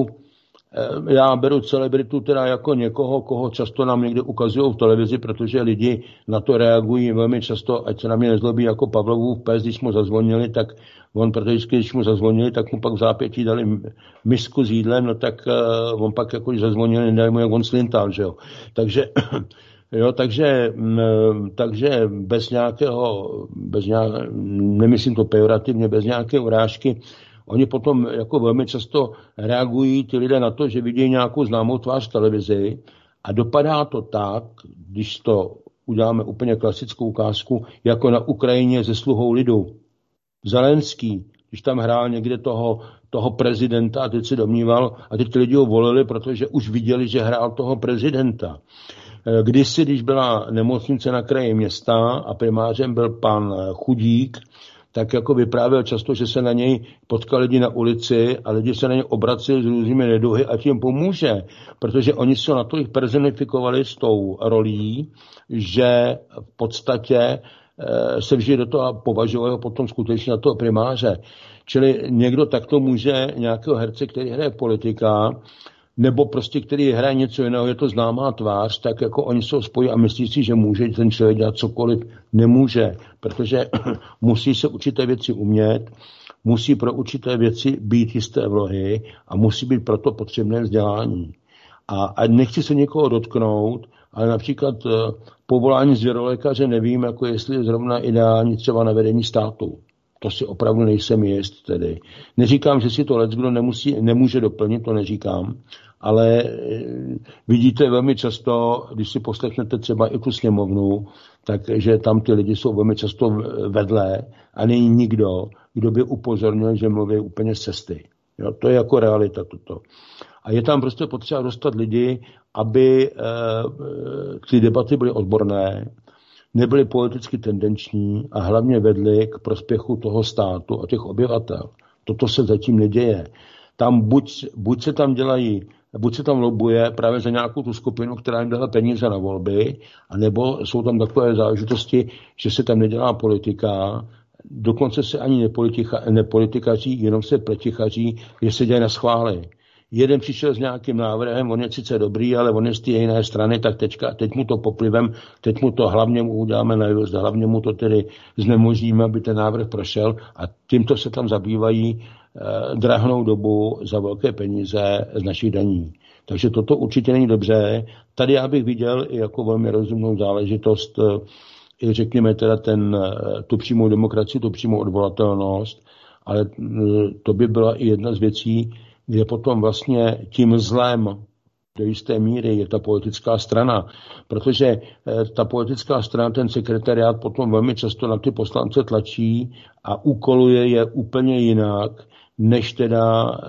já beru celebritu teda jako někoho, koho často nám někde ukazují v televizi, protože lidi na to reagují velmi často, ať se na mě nezlobí jako Pavlovův pes, když mu zazvonili, tak on, protože když mu zazvonili, tak mu pak v zápětí dali misku s jídlem, no tak uh, on pak jako když zazvonili, nedali mu, jak on slintal, že jo. Takže, jo, takže, takže bez nějakého, bez nějak, nemyslím to pejorativně, bez nějaké urážky, oni potom jako velmi často reagují ty lidé na to, že vidí nějakou známou tvář v televizi a dopadá to tak, když to uděláme úplně klasickou ukázku, jako na Ukrajině ze Sluhou lidu. Zelenský, když tam hrál někde toho, toho prezidenta a teď se domníval, a teď ty lidi ho volili, protože už viděli, že hrál toho prezidenta. Kdysi, když byla nemocnice na kraji města a primářem byl pan Chudík, tak jako vyprávěl často, že se na něj potkali lidi na ulici a lidi se na něj obraceli s různými neduhy a tím pomůže, protože oni se na to jich personifikovali s tou rolí, že v podstatě se vždy do toho považovali potom skutečně na toho primáře. Čili někdo takto může nějakého herce, který hraje politika, nebo prostě, který hraje něco jiného, je to známá tvář, tak jako oni se spojí a myslí si, že může ten člověk dělat cokoliv. Nemůže, protože musí se určité věci umět, musí pro určité věci být jisté vlohy a musí být proto potřebné vzdělání. A, a nechci se někoho dotknout, ale například uh, povolání zvěrolékaře nevím, jako jestli je zrovna ideální třeba na vedení státu. To si opravdu nejsem jist tedy. Neříkám, že si to leckdo nemusí, nemůže doplnit, to neříkám, ale vidíte velmi často, když si poslechnete třeba i tu sněmovnu, takže tam ty lidi jsou velmi často vedle a není nikdo, kdo by upozornil, že mluví úplně z cesty. Jo, to je jako realita toto. A je tam prostě potřeba dostat lidi, aby ty debaty byly odborné, nebyly politicky tendenční a hlavně vedly k prospěchu toho státu a těch obyvatel. Toto se zatím neděje. Tam buď, buď se tam dělají, buď se tam lobuje právě za nějakou tu skupinu, která jim dala peníze na volby, anebo jsou tam takové záležitosti, že se tam nedělá politika, dokonce se ani nepolitika, nepolitikaří, jenom se pletichaří, že se děje na schvály. Jeden přišel s nějakým návrhem, on je sice dobrý, ale on je z té jiné strany, tak teďka, teď mu to poplivem, teď mu to hlavně mu uděláme najevost, hlavně mu to tedy znemožníme, aby ten návrh prošel a tímto se tam zabývají eh, drahnou dobu za velké peníze z našich daní. Takže toto určitě není dobře. Tady já bych viděl i jako velmi rozumnou záležitost, eh, i řekněme teda ten, eh, tu přímou demokracii, tu přímou odvolatelnost, ale eh, to by byla i jedna z věcí, kde potom vlastně tím zlem do jisté míry je ta politická strana, protože ta politická strana, ten sekretariát potom velmi často na ty poslance tlačí a úkoluje je úplně jinak, než teda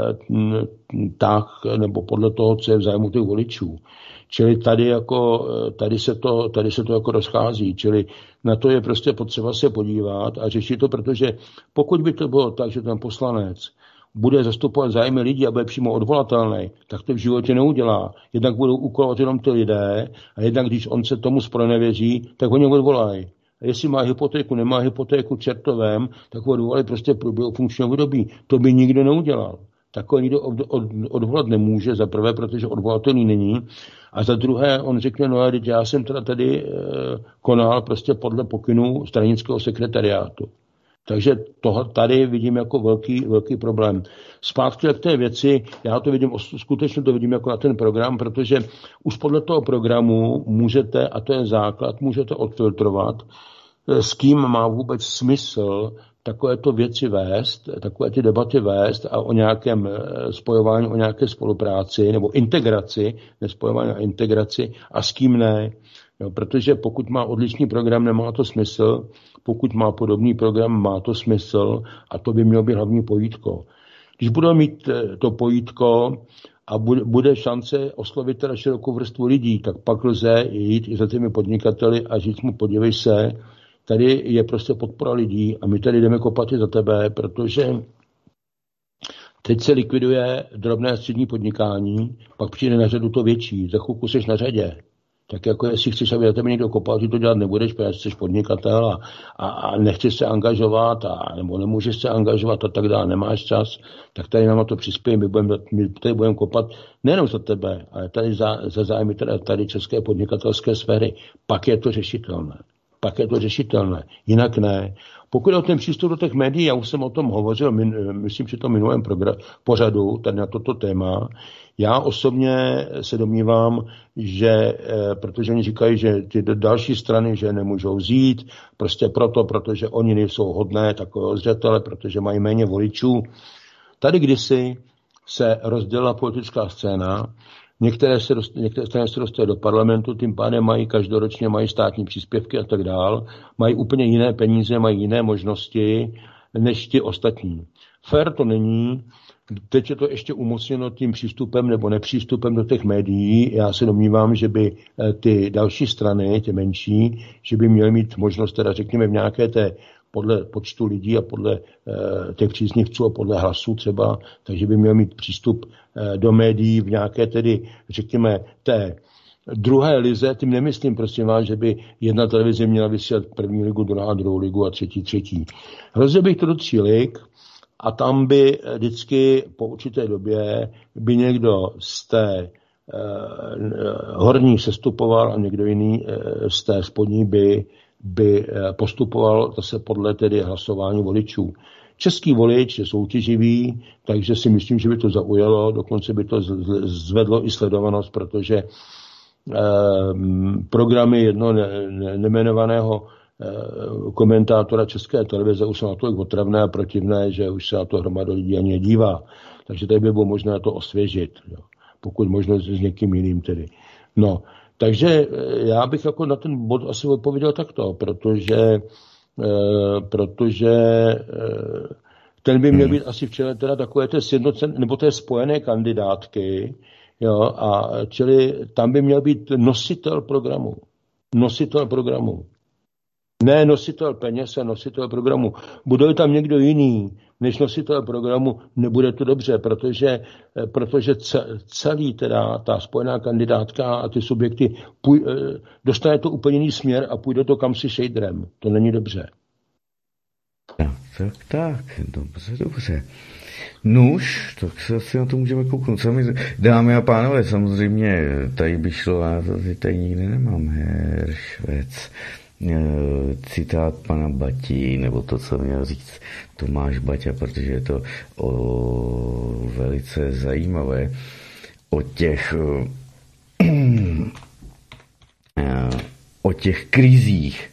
tak, nebo podle toho, co je v zájmu těch voličů. Čili tady, jako, tady, se to, tady se to jako rozchází, čili na to je prostě potřeba se podívat a řešit to, protože pokud by to bylo tak, že ten poslanec bude zastupovat zájmy lidí a bude přímo odvolatelný, tak to v životě neudělá. Jednak budou úkolovat jenom ty lidé a jednak, když on se tomu zpronevěří, tak ho něj odvolají. A jestli má hypotéku, nemá hypotéku čertovém, tak ho odvolají prostě v průběhu funkčního období. To by nikdo neudělal. Takový nikdo od, od, odvolat nemůže, za prvé, protože odvolatelný není. A za druhé, on řekne, no a teď já jsem teda tady e, konal prostě podle pokynů stranického sekretariátu. Takže toho tady vidím jako velký, velký problém. Zpátky k té věci, já to vidím, skutečně to vidím jako na ten program, protože už podle toho programu můžete, a to je základ, můžete odfiltrovat, s kým má vůbec smysl takovéto věci vést, takové ty debaty vést a o nějakém spojování, o nějaké spolupráci nebo integraci, nespojování a integraci a s kým ne. Jo, protože pokud má odlišný program, nemá to smysl, pokud má podobný program, má to smysl a to by mělo být hlavní pojítko. Když budeme mít to pojítko a bude šance oslovit teda širokou vrstvu lidí, tak pak lze jít i za těmi podnikateli a říct mu, podívej se, tady je prostě podpora lidí a my tady jdeme kopat i za tebe, protože teď se likviduje drobné a střední podnikání, pak přijde na řadu to větší, za chvilku seš na řadě. Tak jako jestli chceš, aby za tebe někdo kopal, ty to dělat nebudeš, protože jsi podnikatel a, a, a nechceš se angažovat, a, nebo nemůžeš se angažovat a tak dále, nemáš čas, tak tady nám na to přispěje, my, budeme, my tady budeme kopat nejenom za tebe, ale tady za, za zájmy tady, tady české podnikatelské sféry. Pak je to řešitelné. Pak je to řešitelné. Jinak ne. Pokud o ten přístup do těch médií, já už jsem o tom hovořil, myslím, že to minulém pořadu, tady na toto téma. Já osobně se domnívám, že, protože oni říkají, že ty další strany, že nemůžou vzít, prostě proto, protože oni nejsou hodné takového zřetele, protože mají méně voličů. Tady kdysi se rozdělila politická scéna, Některé, se dost, některé strany se dostaly do parlamentu, tím pádem mají každoročně mají státní příspěvky a tak dál, mají úplně jiné peníze, mají jiné možnosti než ti ostatní. Fér to není, teď je to ještě umocněno tím přístupem nebo nepřístupem do těch médií. Já se domnívám, že by ty další strany, ty menší, že by měly mít možnost, teda řekněme v nějaké té podle počtu lidí a podle e, těch příznivců a podle hlasů třeba, takže by měl mít přístup e, do médií v nějaké tedy, řekněme, té druhé lize. Tím nemyslím, prosím vás, že by jedna televize měla vysílat první ligu, druhá druhou ligu a třetí třetí. Rozdělil bych to do tří lig a tam by vždycky po určité době by někdo z té e, horní sestupoval a někdo jiný e, z té spodní by by postupoval zase podle tedy hlasování voličů. Český volič je soutěživý, takže si myslím, že by to zaujalo, dokonce by to zvedlo i sledovanost, protože eh, programy jedno ne, ne, nemenovaného eh, komentátora České televize už jsou natolik otravné a protivné, že už se na to hromada lidí ani nedívá. Takže tady by bylo možné to osvěžit, jo. Pokud možno s někým jiným tedy. No, takže já bych jako na ten bod asi odpověděl takto, protože, e, protože e, ten by měl být asi v čele teda takové té sjednocen, nebo té spojené kandidátky, jo, a čili tam by měl být nositel programu. Nositel programu. Ne nositel peněz a nositel programu. Bude tam někdo jiný než nositel programu, nebude to dobře, protože, protože celý teda ta spojená kandidátka a ty subjekty půj, dostane to úplně jiný směr a půjde to kamsi šejdrem. To není dobře. No, tak, tak, dobře, dobře. Nuž, tak se asi na to můžeme kouknout. Sami, dámy a pánové, samozřejmě, tady by šlo, a to tady nikdy nemám, Heršvec. Citát pana Bati, nebo to, co měl říct Tomáš Baťa, protože je to o, velice zajímavé o těch o těch krizích.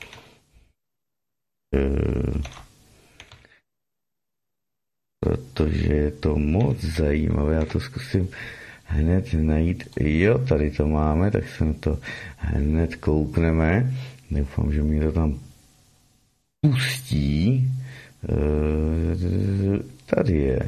Protože je to moc zajímavé, já to zkusím hned najít. Jo, tady to máme, tak se na to hned koukneme. Doufám, že mi to tam pustí. Tady je.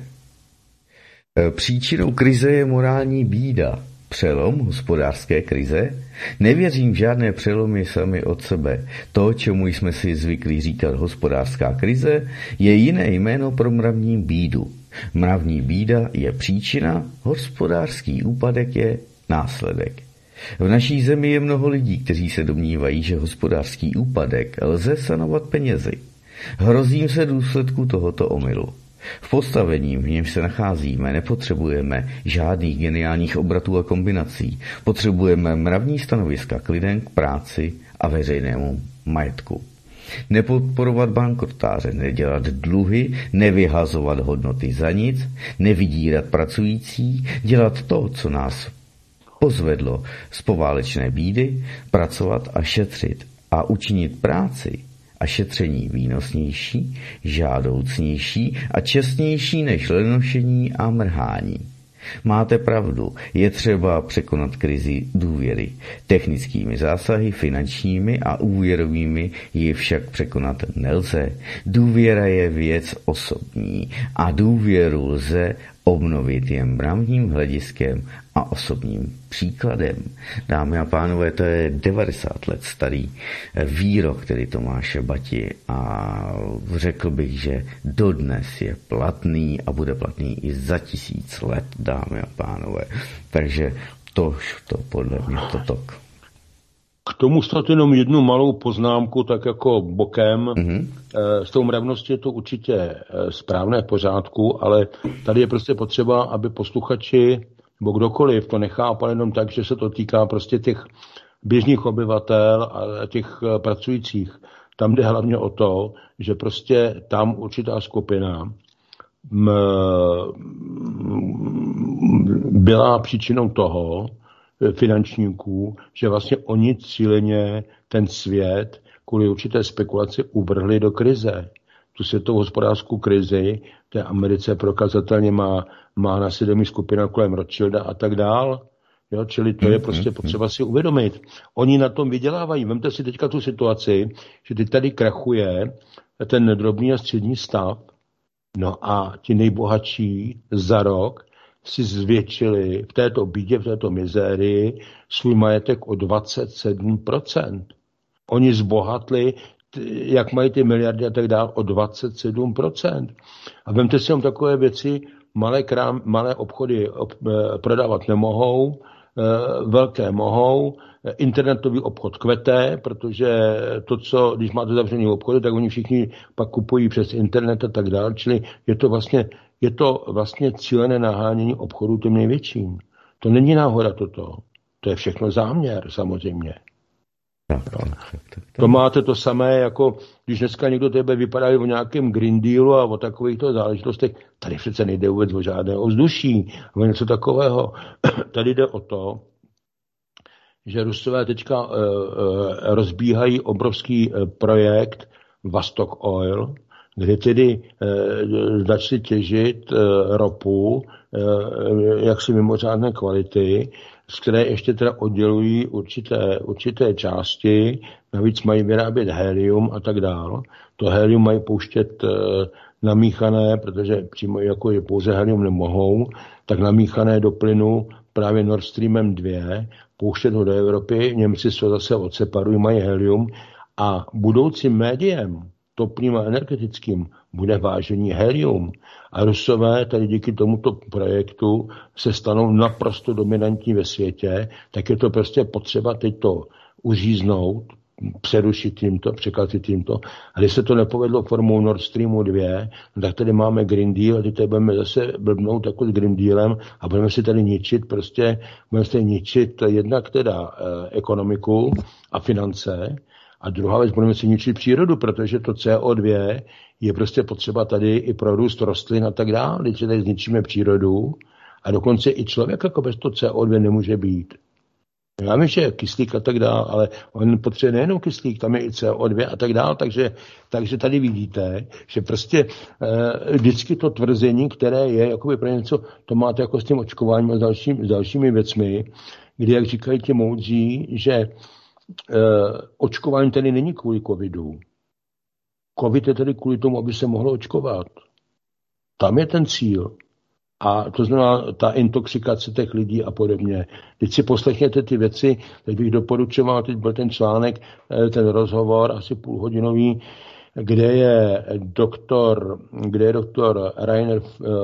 Příčinou krize je morální bída. Přelom hospodářské krize? Nevěřím v žádné přelomy sami od sebe. To, čemu jsme si zvykli říkat hospodářská krize, je jiné jméno pro mravní bídu. Mravní bída je příčina, hospodářský úpadek je následek. V naší zemi je mnoho lidí, kteří se domnívají, že hospodářský úpadek lze sanovat penězi. Hrozím se důsledku tohoto omylu. V postavení, v němž se nacházíme, nepotřebujeme žádných geniálních obratů a kombinací. Potřebujeme mravní stanoviska k lidem, k práci a veřejnému majetku. Nepodporovat bankrotáře, nedělat dluhy, nevyhazovat hodnoty za nic, nevydírat pracující, dělat to, co nás pozvedlo z poválečné bídy, pracovat a šetřit a učinit práci a šetření výnosnější, žádoucnější a čestnější než lenošení a mrhání. Máte pravdu, je třeba překonat krizi důvěry. Technickými zásahy, finančními a úvěrovými ji však překonat nelze. Důvěra je věc osobní a důvěru lze obnovit jen mravním hlediskem a osobním příkladem. Dámy a pánové, to je devadesát let starý výrok, který Tomáše Bati, a řekl bych, že dodnes je platný a bude platný i za tisíc let, dámy a pánové. Takže tož to podle mě to tok. K tomu snad jenom jednu malou poznámku, tak jako bokem. Mm-hmm. S tou mravností je to určitě správné v pořádku, ale tady je prostě potřeba, aby posluchači nebo kdokoliv to nechápal jenom tak, že se to týká prostě těch běžných obyvatel a těch pracujících. Tam jde hlavně o to, že prostě tam určitá skupina byla příčinou toho, finančníků, že vlastně oni cíleně ten svět kvůli určité spekulaci uvrhli do krize. Tu světovou hospodářskou krizi v té Americe prokazatelně má, má na svědomí skupina kolem Rothschilda a tak dál. Jo, čili to je prostě potřeba si uvědomit. Oni na tom vydělávají. Vemte si teďka tu situaci, že teď tady krachuje ten drobný a střední stav, no a ti nejbohatší za rok si zvětšili v této bídě, v této mizérii svůj majetek o dvacet sedm procent. Oni zbohatli, jak mají ty miliardy a tak dále, o dvacet sedm procent. A vemte si jenom takové věci, malé, krám, malé obchody ob, prodávat nemohou, velké mohou, internetový obchod kvete, protože to, co, když máte zavřený obchody, tak oni všichni pak kupují přes internet a tak dále, čili je to vlastně, je to vlastně cílené nahánění obchodu tím největším. To není náhoda toto. To je všechno záměr, samozřejmě. Tak, tak, tak, tak, tak. To máte to samé, jako když dneska někdo tebe vypadá o nějakém Green Dealu a o takovýchto záležitostech. Tady přece nejde vůbec o žádné ovzduší, o něco takového. Tady jde o to, že Rusové teďka uh, uh, rozbíhají obrovský uh, projekt Vostok Oil, kde tedy uh, začali těžit uh, ropu uh, jaksi mimořádné kvality z které ještě teda oddělují určité, určité části, navíc mají vyrábět helium a tak dál. To helium mají pouštět namíchané, protože přímo jako je pouze helium nemohou, tak namíchané do plynu právě Nord Streamem dva, pouštět ho do Evropy, Němci se zase odseparují, mají helium a budoucím médiem, topným a energetickým, bude vážení helium. A Rusové tady díky tomuto projektu se stanou naprosto dominantní ve světě, tak je to prostě potřeba teď to uříznout, přerušit tímto, překazit tímto. A když se to nepovedlo formou Nord Streamu dva, no tak tady máme Green Deal a teď tady budeme zase blbnout takový Green Dealem a budeme si tady ničit prostě, budeme si tady ničit jednak teda eh, ekonomiku a finance a druhá věc, budeme si ničit přírodu, protože to C O dva je prostě potřeba tady i pro růst rostlin a tak dále, když tady zničíme přírodu a dokonce i člověk jako bez toho C O dva nemůže být. Já vím, že je kyslík a tak dál, ale on potřebuje nejenom kyslík, tam je i C O dva a tak dál, takže, takže tady vidíte, že prostě eh, vždycky to tvrzení, které je jakoby pro něco, to máte jako s tím očkováním a s, další, s dalšími věcmi, kdy, jak říkají ti moudří, že eh, očkování tedy není kvůli covidu. Covid je tedy kvůli tomu, aby se mohlo očkovat. Tam je ten cíl. A to znamená ta intoxikace těch lidí a podobně. Teď si poslechněte ty věci, teď bych doporučoval, teď byl ten článek, ten rozhovor, asi půlhodinový, kde je doktor, kde je doktor Rainer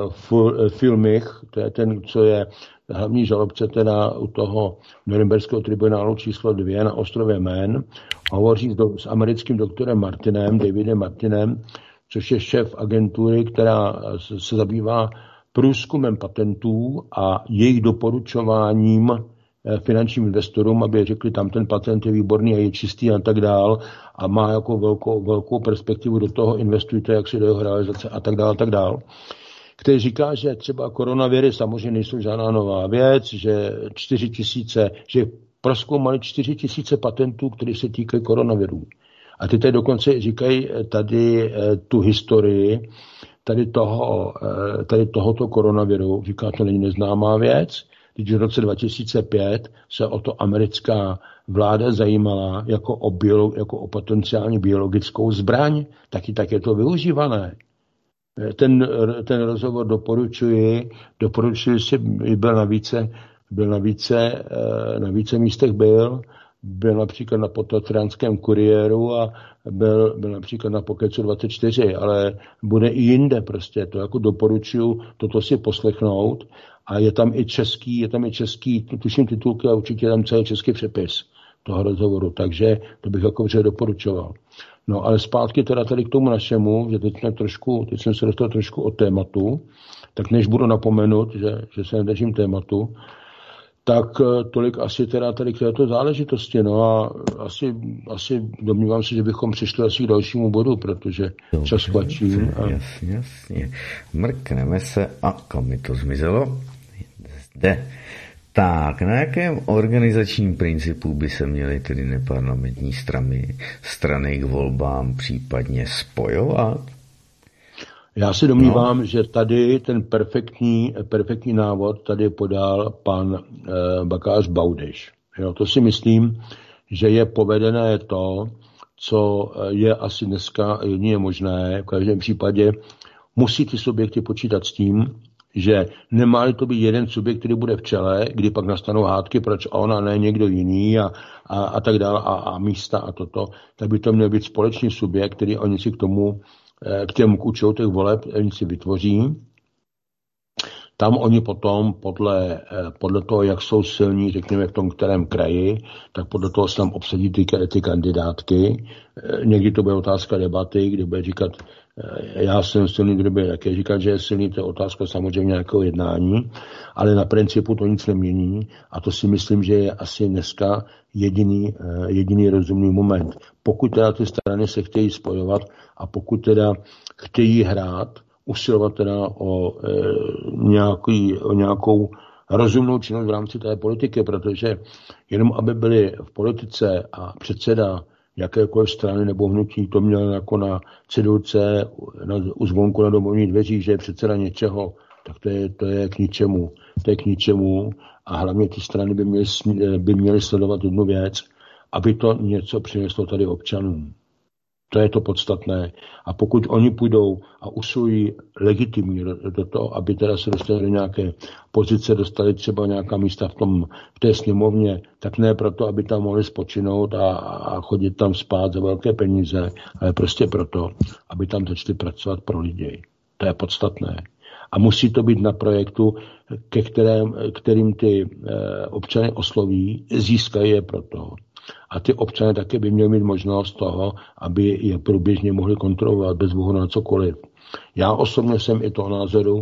Füllmich, to je ten, co je hlavní žalobce teda u toho Norimberského tribunálu číslo dvě na ostrově Man, hovoří s, do, s americkým doktorem Martinem, Davidem Martinem, což je šéf agentury, která se zabývá průzkumem patentů a jejich doporučováním finančním investorům, aby řekli, tam ten patent je výborný a je čistý a tak dál a má jako velkou, velkou perspektivu, do toho investujte, jak si do jeho realizace a tak dál a tak dál. Který říká, že třeba koronaviry samozřejmě nejsou žádná nová věc, že čtyři tisíce, že prozkoumali čtyři tisíce patentů, které se týkají koronavirů. A ty tady dokonce říkají tady tu historii, tady, toho, tady tohoto koronaviru, říká, to není neznámá věc, když v roce dva tisíce pět se o to americká vláda zajímala jako o, biolo, jako o potenciální biologickou zbraň, taky tak je to využívané. Ten, ten rozhovor doporučuji, doporučuji si, byl na více, byl na více, na více místech byl, byl například na Potatranském kuriéru a byl, byl například na Pokecu dvacet čtyři, ale bude i jinde prostě. To jako doporučuji toto si poslechnout a je tam i český, je tam i český, tuším titulky a určitě je tam celý český přepis toho rozhovoru, takže to bych jako vře doporučoval. No ale zpátky teda tady k tomu našemu, že teď, jsme trošku, teď jsem se dostal trošku od tématu, tak než budu napomenut, že, že se nedržím tématu, tak tolik asi teda tady k této záležitosti. No a asi, asi domnívám se, že bychom přišli asi k dalšímu bodu, protože dobře, čas tlačí. A... Jasně, jasně. Mrkneme se a kam mi to zmizelo? Zde. Tak, na jakém organizačním principu by se měly tedy neparlamentní strany, strany k volbám případně spojovat? Já si domnívám, no. že tady ten perfektní, perfektní návod tady podal pan eh, Bakař Baudyš. Jo, to si myslím, že je povedené to, co je asi dneska jedině možné. V každém případě musí ty subjekty počítat s tím, že nemá to být jeden subjekt, který bude v čele, kdy pak nastanou hádky, proč on a ne někdo jiný a, a, a tak dále a, a místa a toto, tak by to měl být společný subjekt, který oni si k tomu, k těm k účelu těch voleb oni si vytvoří. Tam oni potom podle, podle toho, jak jsou silní, řekněme v tom kterém kraji, tak podle toho se tam obsadí ty, ty kandidátky. Někdy to bude otázka debaty, kdy bude říkat, já jsem silný, kdo bude také říkat, že je silný, to je otázka samozřejmě nějakého jednání, ale na principu to nic nemění a to si myslím, že je asi dneska jediný, jediný rozumný moment. Pokud teda ty strany se chtějí spojovat a pokud teda chtějí hrát, usilovat teda o, e, nějaký, o nějakou rozumnou činnost v rámci té politiky, protože jenom aby byli v politice a předseda jakékoliv strany nebo hnutí to měl jako na cedulce na, u zvonku na domovní dveří, že je předseda něčeho, tak to je, to je k ničemu. To je k ničemu a hlavně ty strany by měly, by měly sledovat jednu věc, aby to něco přineslo tady občanům. To je to podstatné. A pokud oni půjdou a usilují legitimně do, do toho, aby teda se dostali do nějaké pozice, dostali třeba nějaká místa v, tom, v té sněmovně, tak ne proto, aby tam mohli spočinout a, a chodit tam spát za velké peníze, ale prostě proto, aby tam začali pracovat pro lidi. To je podstatné. A musí to být na projektu, ke kterém, kterým ty e, občany osloví, získají je proto. A ty občané také by měli mít možnost toho, aby je průběžně mohli kontrolovat bez ohledu na cokoliv. Já osobně jsem i toho názoru,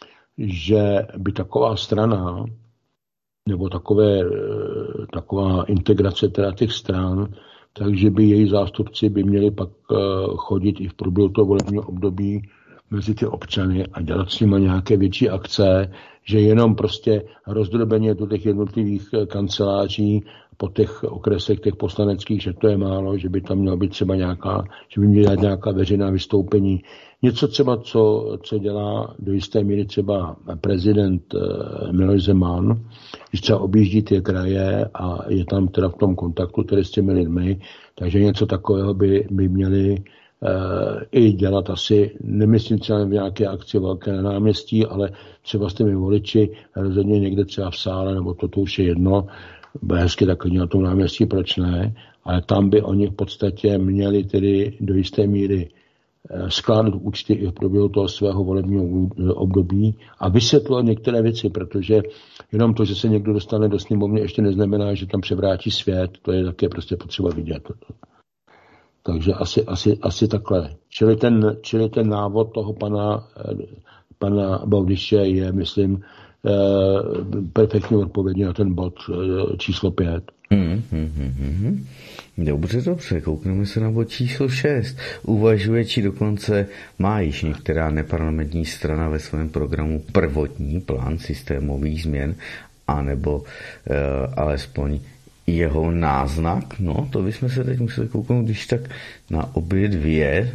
že by taková strana nebo takové, taková integrace teda těch stran, takže by její zástupci by měli pak chodit i v průběhu toho volebního období mezi ty občany a dělat s nimi nějaké větší akce, že jenom prostě rozdrobeně do těch jednotlivých kanceláří po těch okresech těch poslaneckých, že to je málo, že by tam mělo být třeba nějaká, že by měla nějaká veřejná vystoupení. Něco třeba, co, co dělá do jisté míry třeba prezident Miloš Zeman, když třeba objíždí ty kraje a je tam teda v tom kontaktu tedy s těmi lidmi, takže něco takového by, by měli Uh, i dělat asi, nemyslím třeba v nějaké akci velké na náměstí, ale třeba s těmi voliči, rozhodně někde třeba v sále, nebo to, to už je jedno, bude hezky takový na tom náměstí, proč ne, ale tam by oni v podstatě měli tedy do jisté míry uh, skládat účty i v průběhu toho svého volebního období a vysvětlovat některé věci, protože jenom to, že se někdo dostane do sněmovny, ještě neznamená, že tam převrátí svět, to je také prostě potřeba vidět. Takže asi, asi, asi takhle. Čili ten, čili ten návod toho pana, pana Baudyše je, myslím, eh, perfektně odpovědně na ten bod eh, číslo pět. Hmm, hmm, hmm, hmm. Dobře, dobře, koukneme se na bod číslo šest. Uvažuje, či dokonce má již některá neparlamentní strana ve svém programu prvotní plán systémových změn, anebo eh, alespoň jeho náznak, no to bychom se teď museli kouknout, když tak na obě dvě e,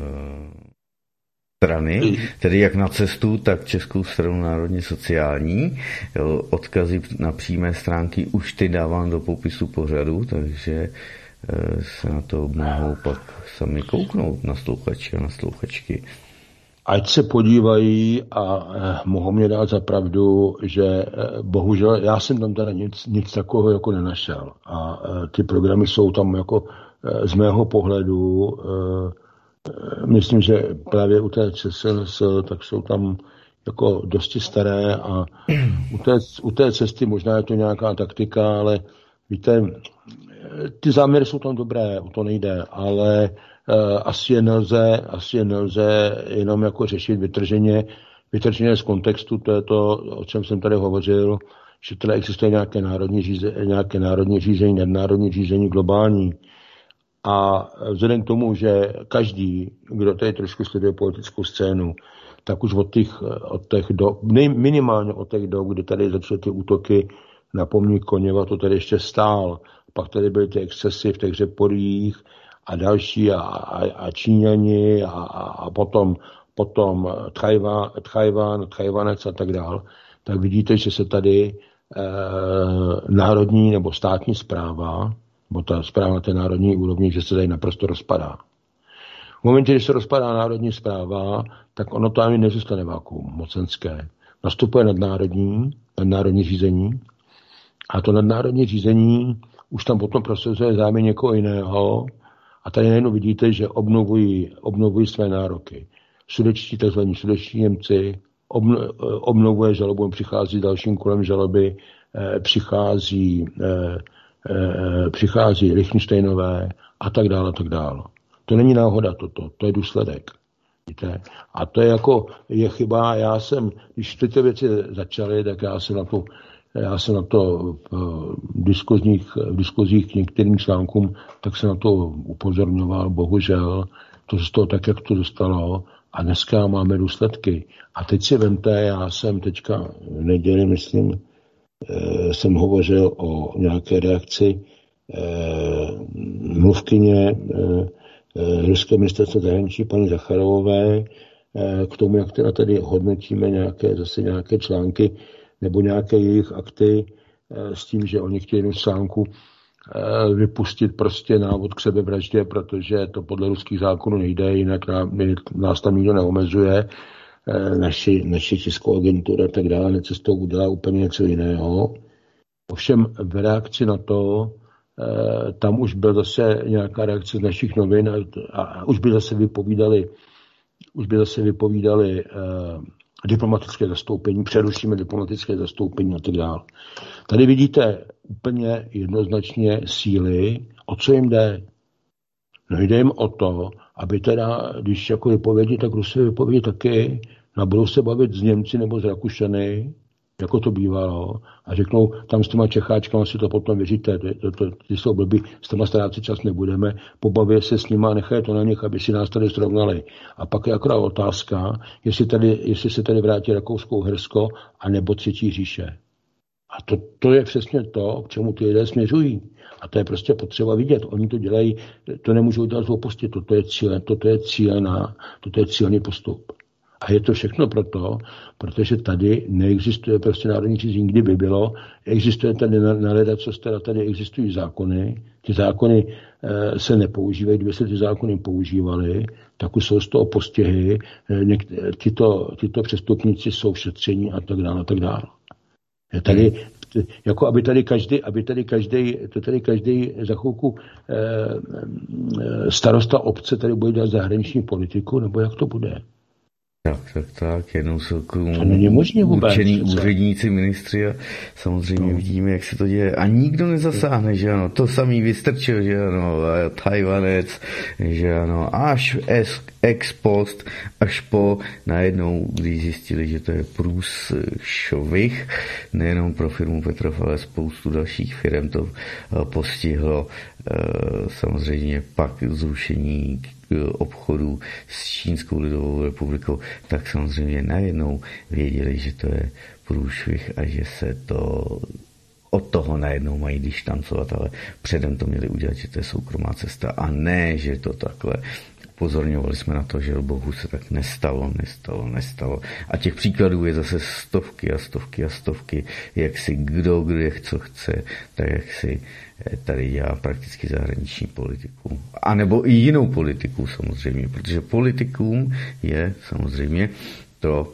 strany, tedy jak na cestu, tak Českou stranu národně sociální. Jo, odkazy na přímé stránky už ty dávám do popisu pořadu, takže e, se na to mohou pak sami kouknout na slouchači a na slouchačky. Ať se podívají a eh, mohou mě dát za pravdu, že eh, bohužel já jsem tam teda nic, nic takového jako nenašel. A eh, ty programy jsou tam jako eh, z mého pohledu, eh, myslím, že právě u té C S L S, tak jsou tam jako dosti staré a u té, u té cesty možná je to nějaká taktika, ale víte, ty záměry jsou tam dobré, o to nejde, ale Uh, asi je nelze, asi je nelze jenom jako řešit vytrženě, vytrženě z kontextu, to je to, o čem jsem tady hovořil, že tady existuje nějaké národní řízení, nějaké národní řízení, nadnárodní řízení, globální. A vzhledem k tomu, že každý, kdo tady trošku sleduje politickou scénu, tak už od těch, od těch dob, minimálně od těch dob, kdy tady začaly ty útoky na pomník Koněva, to tady ještě stál. Pak tady byly ty excesy v těch Řeporích, a další a, a, a Číňani a, a potom, potom Tchajván, Tchajván, Tchajvanec a tak dál, tak vidíte, že se tady eh, národní nebo státní správa, nebo ta správa na té národní úrovni, že se tady naprosto rozpadá. V momentě, když se rozpadá národní správa, tak ono to ani nezůstane vákuum mocenské. Nastupuje nadnárodní, nadnárodní řízení a to nadnárodní řízení už tam potom prosazuje zájmy někoho jiného. A tady najednou vidíte, že obnovují, obnovují své nároky. Sudečtí, tzv. Sudečtí Němci, obno, obnovuje žalobu, přichází dalším kolem žaloby, eh, přichází, eh, eh, přichází Lichtensteinové a tak dále, a tak dále. To není náhoda toto, to je důsledek. Víte? A to je jako, je chyba, já jsem, když tyto věci začaly, tak já jsem na to Já jsem na to v diskuzích, v diskuzích k některým článkům, tak se na to upozorňoval, bohužel, to z toho tak, jak to dostalo a dneska máme důsledky. A teď si vemte, já jsem teďka v neděli, myslím, jsem hovořil o nějaké reakci mluvkyně ruské ministerstva zahraničí paní Zacharovové k tomu, jak teda tady hodnotíme nějaké, zase nějaké články nebo nějaké jejich akty s tím, že oni chtějí jenom článku vypustit prostě návod k sebevraždě, protože to podle ruských zákonů nejde, jinak nás tam nikdo neomezuje. Naši, naši českou agenturu a tak dále, cestou udělá úplně něco jiného. Ovšem v reakci na to, tam už byl zase nějaká reakce z našich novin a, a už by zase vypovídali, už by zase vypovídali uh, diplomatické zastoupení, přerušíme diplomatické zastoupení a tak dále. Tady vidíte úplně jednoznačně síly, o co jim jde. No jde jim o to, aby teda, když jako vypovědí, tak Rusy vypovědí taky, no budou se bavit s Němci nebo s Rakušany, jako to bývalo, a řeknou, tam s těma Čecháčkama si to potom věříte, to, to, ty jsou blbý, s těma ztrácet čas nebudeme, pobaví se s nima a nechají to na nich, aby si nás tady srovnali. A pak je akorát otázka, jestli, tady, jestli se tady vrátí Rakousko-Uhersko a nebo Třetí říše. A to, to je přesně to, k čemu ty lidé směřují. A to je prostě potřeba vidět. Oni to dělají, to nemůžou dělat z hlouposti, toto je cíle, toto je cílená, toto je cílený postup. A je to všechno proto, protože tady neexistuje prostě národní řízení, kdyby bylo, existuje tady na ledacos, teda tady existují zákony, ty zákony e, se nepoužívají, kdyby se ty zákony používaly, tak už jsou z toho postihy, e, někde, tyto, tyto přestupníci jsou v šetření a tak dále, a tak dále. Je tady, jako aby tady každý, aby tady každý, to tady každý za chvilku e, e, starosta obce tady bude dělat zahraniční politiku, nebo jak to bude? Tak, tak, tak, jednou jsou k určený úředníci, ministři a samozřejmě no. vidíme, jak se to děje. A nikdo nezasáhne, že ano, to samý Vystrčil, že ano, Tajvanec, že ano, až ex post, až po najednou, když zjistili, že to je průšvih, nejenom pro firmu Petrov, ale spoustu dalších firm to postihlo, samozřejmě pak zrušení obchodu s Čínskou lidovou republikou, tak samozřejmě najednou věděli, že to je průšvih a že se to od toho najednou mají distancovat, ale předem to měli udělat, že to je soukromá cesta a ne, že to takhle. Pozorňovali jsme na to, že bohu se tak nestalo, nestalo, nestalo. A těch příkladů je zase stovky a stovky a stovky, jak si kdo, kde co chce, tak jak si tady dělá prakticky zahraniční politiku. A nebo i jinou politiku samozřejmě, protože politikům je samozřejmě to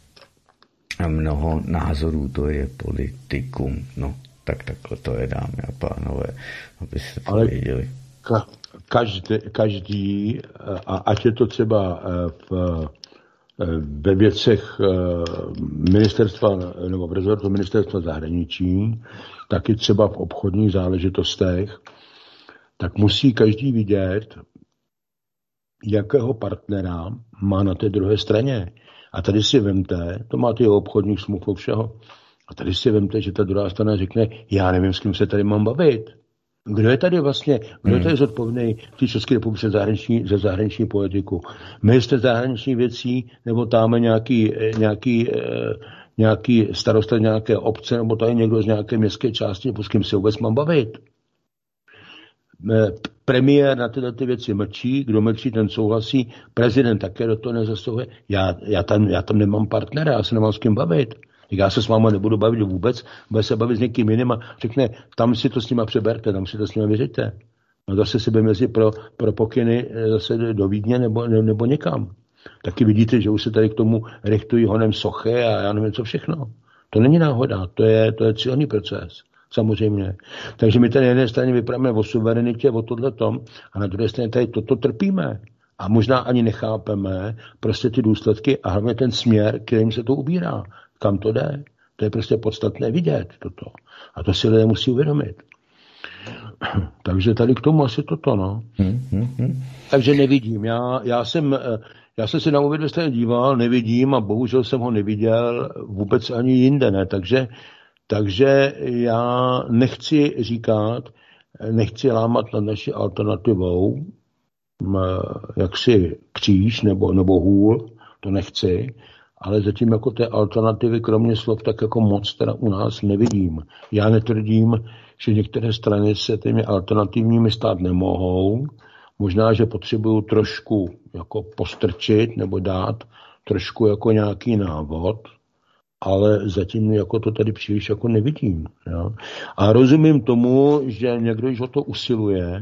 mnoho názorů, to je politikum. No, tak takhle to je, dámy a pánové, abyste to Ale... věděli. Každý, každý, a ať je to třeba v, ve věcech ministerstva nebo v rezortu ministerstva zahraničí, tak i třeba v obchodních záležitostech, tak musí každý vidět, jakého partnera má na té druhé straně. A tady si vemte, to máte i obchodních smluv všeho, a tady si vemte, že ta druhá strana řekne, já nevím, s kým se tady mám bavit. Kdo je tady vlastně, kdo je tady zodpovědný v té České republice zahraniční, za zahraniční politiku? Ministr zahraničních věcí, nebo tam nějaký, nějaký, nějaký starosta nějaké obce, nebo tady někdo z nějaké městské části, nebo s kým se vůbec mám bavit? Premiér na tyhle ty věci mlčí, kdo mlčí, ten souhlasí, prezident také do toho nezasahuje. Já, já, tam, já tam nemám partnera, já se nemám s kým bavit. Já se s váma nebudu bavit vůbec, bude se bavit s někým jiným a řekne, tam si to s nima přeberte, tam si to s nima vyřiďte. No zase si mezi pro, pro pokyny zase do Vídně nebo, nebo někam. Taky vidíte, že už se tady k tomu rechtují honem sochy a já nevím co všechno. To není náhoda, to je, to je cílený proces. Samozřejmě. Takže my tady na jedné straně vypráváme o suverenitě, o tohletom a na druhé straně tady toto trpíme. A možná ani nechápeme prostě ty důsledky a hlavně ten směr, kterým se to ubírá. Kam to jde? To je prostě podstatné vidět toto. A to si lidé musí uvědomit. Takže tady k tomu asi toto, no. Hmm, hmm, hmm. Takže nevidím. Já, já jsem, já jsem se na Úvěd ve díval, nevidím a bohužel jsem ho neviděl vůbec ani jinde, ne. Takže, takže já nechci říkat, nechci lámat nad naší alternativou, jaksi kříž nebo, nebo hůl, to nechci, ale zatím jako té alternativy, kromě slov, tak jako moc teda u nás nevidím. Já netvrdím, že některé strany se těmi alternativními stát nemohou. Možná, že potřebují trošku jako postrčit nebo dát trošku jako nějaký návod, ale zatím jako to tady příliš jako nevidím. Jo? A rozumím tomu, že někdo již o to usiluje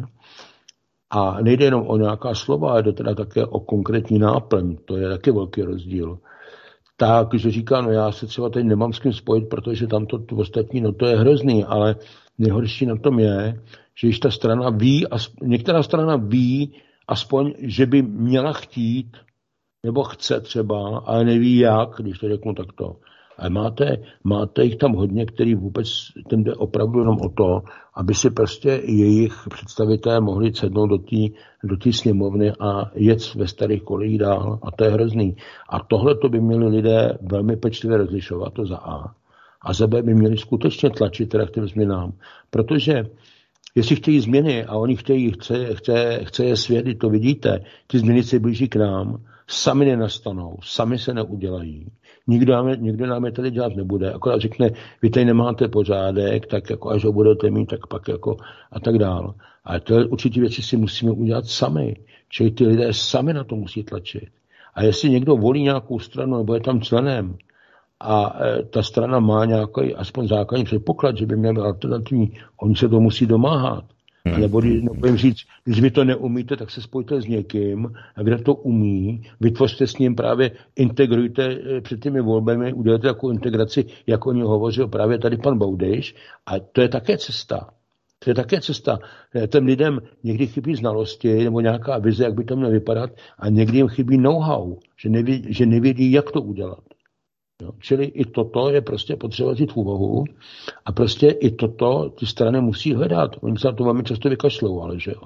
a nejde jenom o nějaká slova, jde teda také o konkrétní náplň, to je taky velký rozdíl. Tak, že říká, no já se třeba teď nemám s kým spojit, protože tam to, to ostatní, no to je hrozný, ale nejhorší na tom je, že když ta strana ví, některá strana ví, aspoň, že by měla chtít, nebo chce třeba, ale neví jak, když to řeknu takto. Ale máte, máte jich tam hodně, který vůbec, ten jde opravdu jenom o to, aby si prostě jejich představitelé mohli sednout do té do té sněmovny a jet ve starých kolejích dál. A to je hrozný. A tohle to by měli lidé velmi pečlivě rozlišovat, to za A. A za B by měli skutečně tlačit teda k těm změnám. Protože jestli chtějí změny a oni chtějí, chce, chce, chce je svět, to vidíte, ty změny se blíží k nám, sami nenastanou, sami se neudělají. Nikdo nám, nikdo nám je tady dělat nebude. Akorát řekne, vy tady nemáte pořádek, tak jako až ho budete mít, tak pak jako a tak dál. Ale to určitě věci si musíme udělat sami. Čili ty lidé sami na to musí tlačit. A jestli někdo volí nějakou stranu nebo je tam členem a e, ta strana má nějaký aspoň základní předpoklad, že by měl alternativní, oni se to musí domáhat. Hmm. Nebo nebudem říct, když vy to neumíte, tak se spojte s někým, a kdo to umí, vytvořte s ním právě, integrujte před těmi volbami, udělejte takovou integraci, jak o ní hovořil právě tady pan Baudyš, a to je také cesta. To je také cesta. Těm lidem někdy chybí znalosti nebo nějaká vize, jak by to mělo vypadat, a někdy jim chybí know-how, že nevědí, že nevědí, jak to udělat. Jo, čili i toto je prostě potřeba vzít v úvahu a prostě i toto ty strany musí hledat. Oni se na to velmi často vykašlou, ale že jo.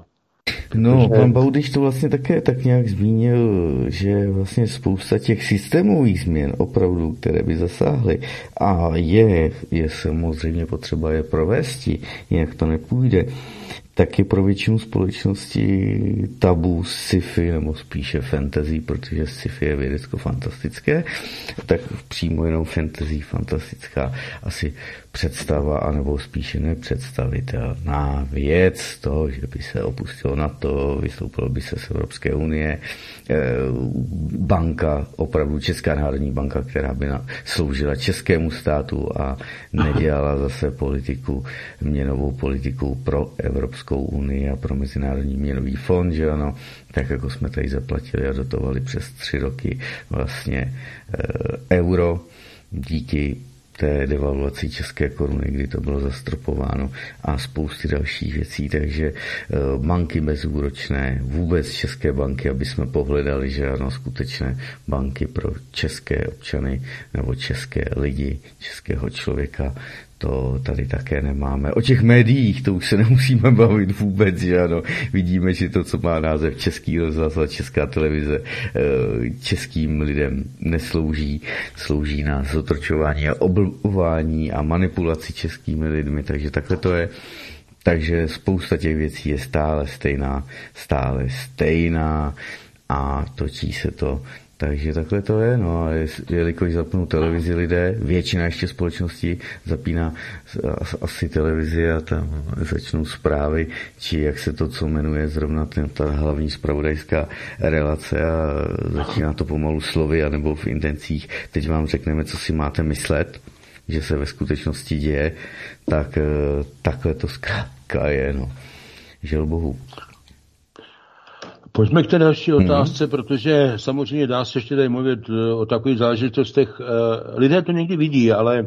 No, Protože... pan Baudyš to vlastně také tak nějak zmínil, že vlastně spousta těch systémových změn opravdu, které by zasáhly, a je, je samozřejmě potřeba je provést, jinak to nepůjde, tak je pro většinu společnosti tabu sci-fi, nebo spíše fantasy, protože sci-fi je vědecko-fantastické, tak přímo jenom fantasy fantastická asi představa, anebo spíše nepředstavitelná věc toho, že by se opustilo NATO, vystoupilo by se z Evropské unie, banka, opravdu Česká národní banka, která by sloužila českému státu a nedělala zase politiku, měnovou politiku pro Evropskou unii a pro Mezinárodní měnový fond, že ano, tak jako jsme tady zaplatili a dotovali přes tři roky vlastně e, euro díky té devaluaci české koruny, kdy to bylo zastropováno, a spousty dalších věcí, takže banky bezúročné, vůbec české banky, aby jsme pohledali, že ano, skutečné banky pro české občany nebo české lidi, českého člověka, to tady také nemáme. O těch médiích to už se nemusíme bavit vůbec, že ano. Vidíme, že to, co má název Český rozhlas a Česká televize, českým lidem neslouží, slouží na zotročování a oblbování a manipulaci českými lidmi, takže takhle to je. Takže spousta těch věcí je stále stejná, stále stejná a točí se to. Takže takhle to je, no a jelikož zapnou televizi lidé, většina ještě společnosti zapíná asi televizi a tam začnou zprávy, či jak se to, co jmenuje zrovna ten, ta hlavní zpravodajská relace, a začíná to pomalu slovy anebo v intencích. Teď vám řekneme, co si máte myslet, že se ve skutečnosti děje, tak takhle to zkrátka je, no. Žel Bohu. Pojďme k té další otázce, mm-hmm. protože samozřejmě dá se ještě tady mluvit o takových záležitostech. Lidé to někdy vidí, ale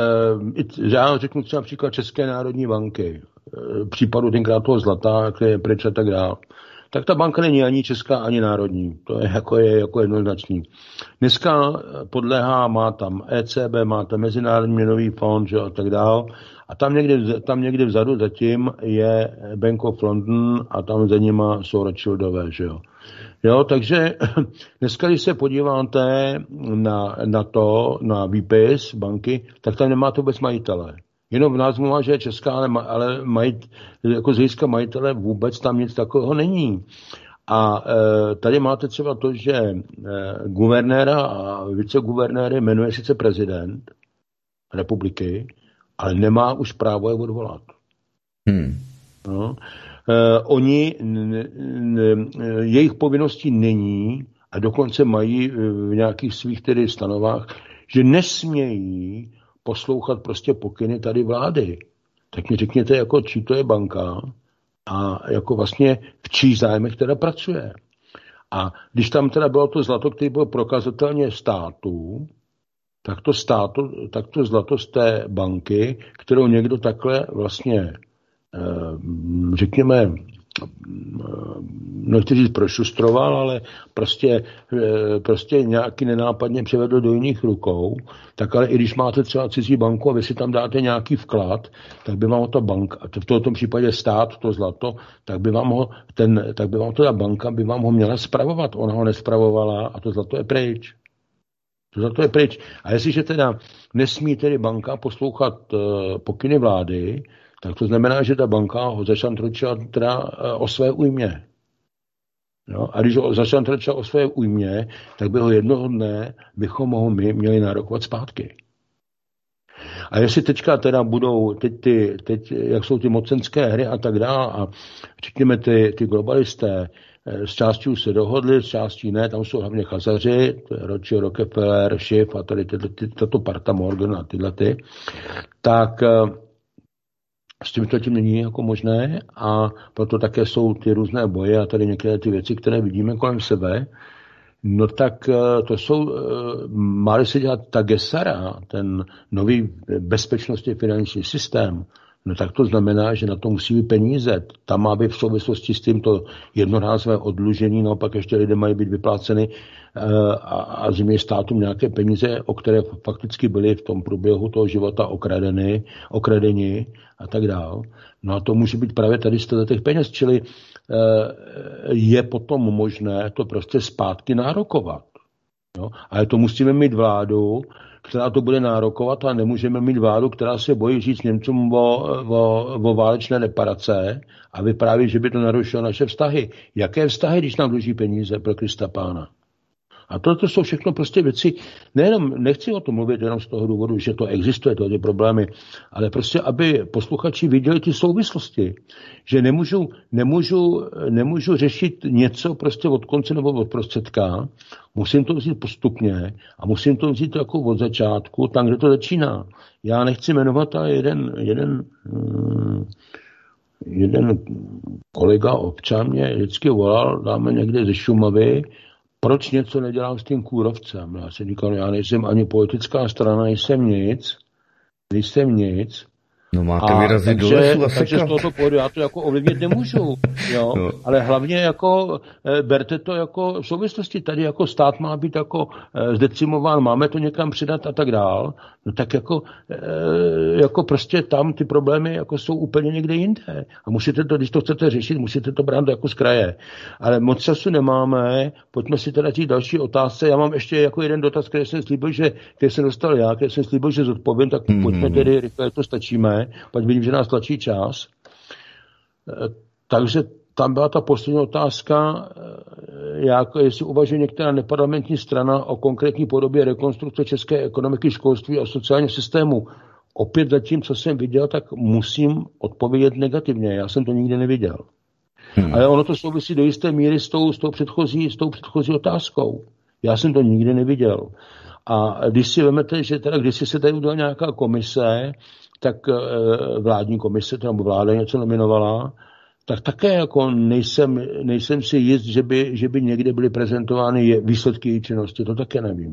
já řeknu třeba příklad České národní banky, případu tenkrát toho zlata, které je pryč a tak dále. Tak ta banka není ani česká, ani národní. To je jako, je jako jednoznačný. Dneska podléhá, má tam E C B, má tam Mezinárodní měnový fond, že, a tak dále. A tam někde, tam někde vzadu zatím je Bank of London a tam za nima jsou Rothschildové, že jo. Jo, takže dneska, když se podíváte na, na to, na výpis banky, tak tam nemáte vůbec majitele. Jenom v názvu má, že je česká, ale, ale majit, jako z hlediska majitele vůbec tam nic takového není. A e, tady máte třeba to, že e, guvernéra a viceguvernéry jmenuje sice prezident republiky, ale nemá už právo je odvolat. Hmm. No. E, oni, n, n, jejich povinností není, a dokonce mají v nějakých svých tedy stanovách, že nesmějí poslouchat prostě pokyny tady vlády. Tak mi řekněte, jako čí to je banka a jako vlastně v čí zájmech teda pracuje. A když tam teda bylo to zlato, které bylo prokazatelně státu, tak to, státu, tak to zlato z té banky, kterou někdo takhle vlastně, řekněme, nechci říct prošustroval, ale prostě, prostě nějaký nenápadně převedl do jiných rukou, tak ale i když máte třeba cizí banku a vy si tam dáte nějaký vklad, tak by vám ta banka, v tomto případě stát, to zlato, tak by vám ho, ten, tak by vám to ta banka by vám ho měla spravovat. Ona ho nespravovala a to zlato je pryč. To zlato je pryč. A jestliže teda nesmí tedy banka poslouchat uh, pokyny vlády, tak to znamená, že ta banka ho začala tročovat teda o své újmě. No, a když ho začala tročovat o své újmě, tak by ho jednoho dne bychom ho my měli nárokovat zpátky. A jestli teďka teda budou, teď, ty, teď jak jsou ty mocenské hry a tak dále, a řekněme ty, ty globalisté, z částí už se dohodli, z částí ne, tam jsou hlavně chazaři, to je Rothschild, Rockefeller, Schiff a tady tato parta Morgan a tyhle ty, tak s tím to tím není jako možné a proto také jsou ty různé boje a tady některé ty věci, které vidíme kolem sebe. No tak to jsou, má se dělat ta Gesara, ten nový bezpečnostní finanční systém, no tak to znamená, že na to musí být peníze. Tam má být v souvislosti s tímto jednorázové odlužení, naopak ještě lidé mají být vypláceny a, a země státům nějaké peníze, o které fakticky byly v tom průběhu toho života okradeny, okradeni a tak dál. No a to může být právě tady z těch peněz, čili je potom možné to prostě zpátky nárokovat. No? Ale to musíme mít vládu, která to bude nárokovat a nemůžeme mít vládu, která se bojí říct Němcům o, o, o válečné reparace a vypráví, že by to narušilo naše vztahy. Jaké vztahy, když nám dluží peníze pro Krista Pána? A to jsou všechno prostě věci, nejenom, nechci o tom mluvit jenom z toho důvodu, že to existuje, to ty problémy, ale prostě, aby posluchači viděli ty souvislosti, že nemůžu, nemůžu, nemůžu řešit něco prostě od konce nebo od prostředka, musím to vzít postupně a musím to vzít jako od začátku, tam, kde to začíná. Já nechci jmenovat, ale jeden, jeden, jeden kolega občan mě vždycky volal, dáme někde ze Šumavy, proč něco nedělám s tím kůrovcem? Já jsem říkal, já nejsem ani politická strana, nejsem nic, nejsem nic. No máte vyrazit do lesu a sekat. Takže z tohoto pohledu já to jako ovlivnit nemůžu, jo? No. Ale hlavně jako e, berte to jako v souvislosti. Tady jako stát má být jako e, zdecimován, máme to někam přidat a tak dál. No tak jako, e, jako prostě tam ty problémy jako jsou úplně někde jinde. A musíte to, když to chcete řešit, musíte to brát jako z kraje. Ale moc času nemáme, pojďme si teda říct další otázce. Já mám ještě jako jeden dotaz, který jsem slíbil, že který jsem dostal já, který jsem slíbil, že zodpovím, tak mm-hmm. pojďme tedy rychle, to stačíme. Pak vidím, že nás tlačí čas. Takže tam byla ta poslední otázka, jak, jestli uvažuje některá neparlamentní strana o konkrétní podobě rekonstrukce české ekonomiky, školství a sociálního systému. Opět zatím, co jsem viděl, tak musím odpovědět negativně. Já jsem to nikdy neviděl. Hmm. Ale ono to souvisí do jisté míry s tou, s tou, předchozí, s tou předchozí otázkou. Já jsem to nikdy neviděl. A když si vemete, že teda když si se tady udělala nějaká komise, tak vládní komise, nebo vláda něco nominovala, tak také jako nejsem, nejsem si jist, že by, že by někde byly prezentovány výsledky její činnosti. To také nevím.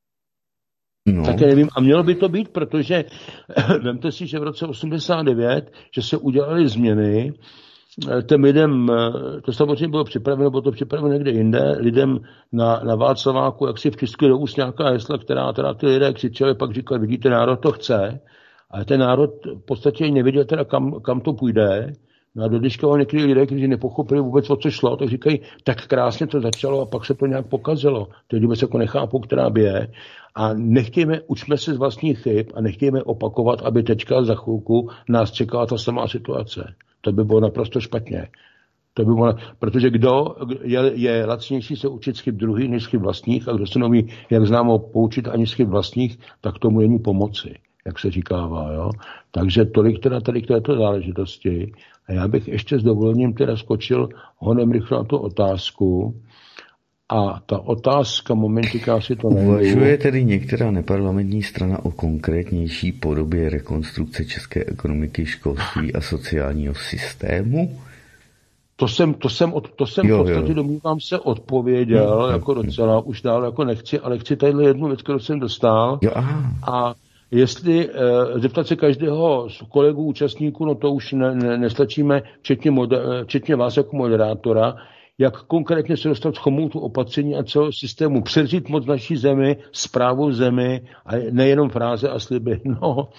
No. Také nevím. A mělo by to být, protože vemte si, že v roce osmdesát devět, že se udělaly změny, těm lidem, to samozřejmě bylo připraveno, bylo to připraveno někde jinde, lidem na, na Václaváku, jak si vtiskli do úst nějaká hesla, která teda ty lidé křičeli, pak říkali, vidíte, národ to chce, ale ten národ v podstatě nevěděl teda, kam, kam to půjde. No a do dneška někteří lidé, kteří nepochopili vůbec, o co šlo, tak říkají, tak krásně to začalo a pak se to nějak pokazilo. Teď vůbec jako nechápou, která by je. A nechtějme, učme se z vlastních chyb a nechtějme opakovat, aby teďka za chvilku nás čekala ta samá situace. To by bylo naprosto špatně. To by bylo, protože kdo je, je lacnější se učit z chyb druhých než z chyb vlastních a kdo se neumí, jak známo, poučit ani z chyb vlastních, tak tomu není pomoci, jak se říkává. Jo? Takže tolik teda tady k této záležitosti. A já bych ještě s dovolením teda skočil honem rychle na tu otázku. A ta otázka, momentika si to najdu. Uvažuje tedy některá neparlamentní strana o konkrétnější podobě rekonstrukce české ekonomiky, školství a sociálního systému? To jsem, to jsem, od, to jsem jo, v podstatě, domnívám se, odpověděl, no, jako docela, už dál jako nechci, ale chci tadyhle jednu věc, kterou jsem dostal. Jo, aha. A jestli e, zeptat se každého z kolegů, účastníků, no to už ne, ne, nestačíme, včetně, moder, včetně vás jako moderátora, jak konkrétně se dostat z chomoutu opatření a celého systému, převzít moc naší zemi, správu zemi a nejenom fráze a sliby. No,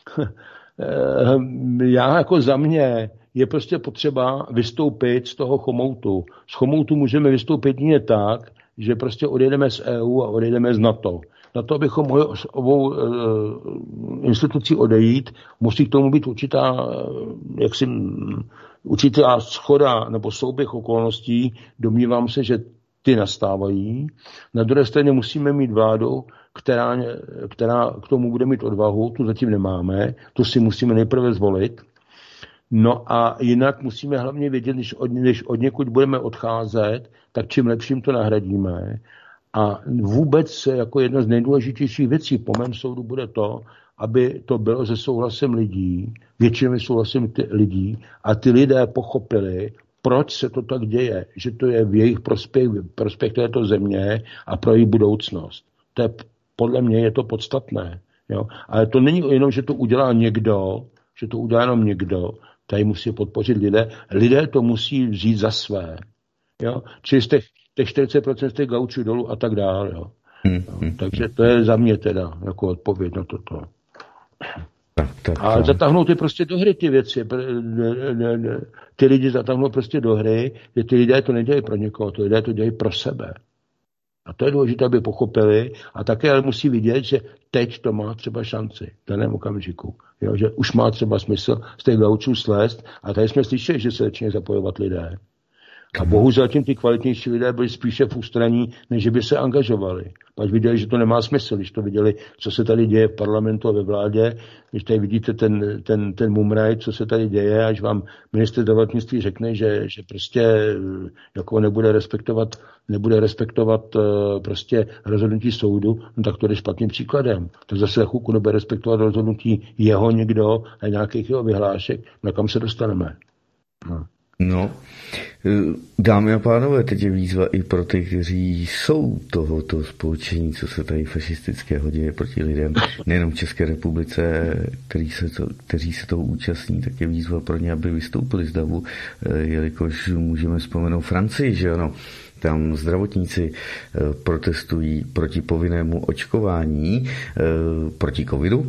já jako za mě je prostě potřeba vystoupit z toho chomoutu. Z chomoutu můžeme vystoupit jedině tak, že prostě odjedeme z E U a odjedeme z NATO. Na to, abychom mohli obou e, institucí odejít, musí k tomu být určitá, jaksi, určitá schoda nebo souběh okolností. Domnívám se, že ty nastávají. Na druhé straně musíme mít vládu, která, která k tomu bude mít odvahu, tu zatím nemáme, tu si musíme nejprve zvolit. No a jinak musíme hlavně vědět, když od, když od někud budeme odcházet, tak čím lepším to nahradíme. A vůbec jako jedna z nejdůležitějších věcí po mém soudu bude to, aby to bylo se souhlasem lidí, většinou souhlasem lidí a ty lidé pochopili, proč se to tak děje, že to je v jejich prospěch, prospěch této země a pro její budoucnost. To je, podle mě je to podstatné. Jo? Ale to není jenom, že to udělá někdo, že to udělá jenom někdo, tady musí podpořit lidé. Lidé to musí vzít za své. Jo? Čili z těch, těch čtyřicet procent z těch gaučů dolů a tak dále. Jo? Hmm, hmm, Takže to je za mě teda jako odpověď na toto. Tak, tak, a tak. zatáhnou ty prostě do hry ty věci. Ty lidi zatáhnou prostě do hry, že ty lidé to nedělají pro někoho, ty lidé to dělají pro sebe. A to je důležité, aby pochopili. A také ale musí vidět, že teď to má třeba šanci v daném okamžiku. Jo, že už má třeba smysl z těch gaučů slést. A tady jsme slyšeli, že se začínají zapojovat lidé. A bohužel tím ty kvalitnější lidé byli spíše v ústraní, než by se angažovali. Pak viděli, že to nemá smysl, když to viděli, co se tady děje v parlamentu a ve vládě, když tady vidíte ten, ten, ten mumraj, co se tady děje, až vám ministr zdravotnictví řekne, že, že prostě jako nebude respektovat, nebude respektovat prostě rozhodnutí soudu, no tak to je špatným příkladem. Tak zase za chvilku nebude respektovat rozhodnutí jeho někdo a nějakých jeho vyhlášek, na kam se dostaneme. No. No, dámy a pánové, teď je výzva i pro ty, kteří jsou tohoto spolčení, co se tady fašistického děje proti lidem, nejenom v České republice, který se to, kteří se toho účastní, tak je výzva pro ně, aby vystoupili z davu, jelikož můžeme vzpomenout Francii, že ano, tam zdravotníci protestují proti povinnému očkování, proti covidu.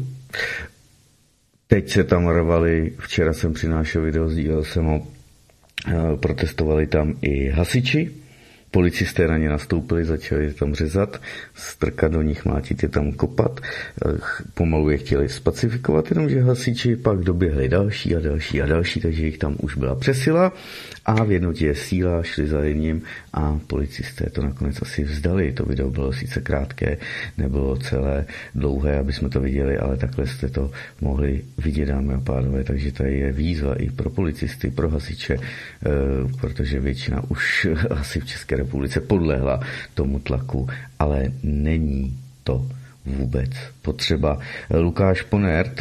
Teď se tam rvali, včera jsem přinášel video, sdílel jsem ho, protestovali tam i hasiči, policisté na ně nastoupili, začali tam řezat, strkat do nich, mlátit je tam kopat, pomalu je chtěli spacifikovat, jenomže hasiči pak doběhli další a další a další, takže jich tam už byla přesila a v jednotě síla šli za jedním a policisté to nakonec asi vzdali. To video bylo sice krátké, nebylo celé dlouhé, aby jsme to viděli, ale takhle jste to mohli vidět, dámy a pánové, takže tady je výzva i pro policisty, pro hasiče, protože většina už asi v České republice podlehla tomu tlaku, ale není to vůbec potřeba. Lukáš Ponert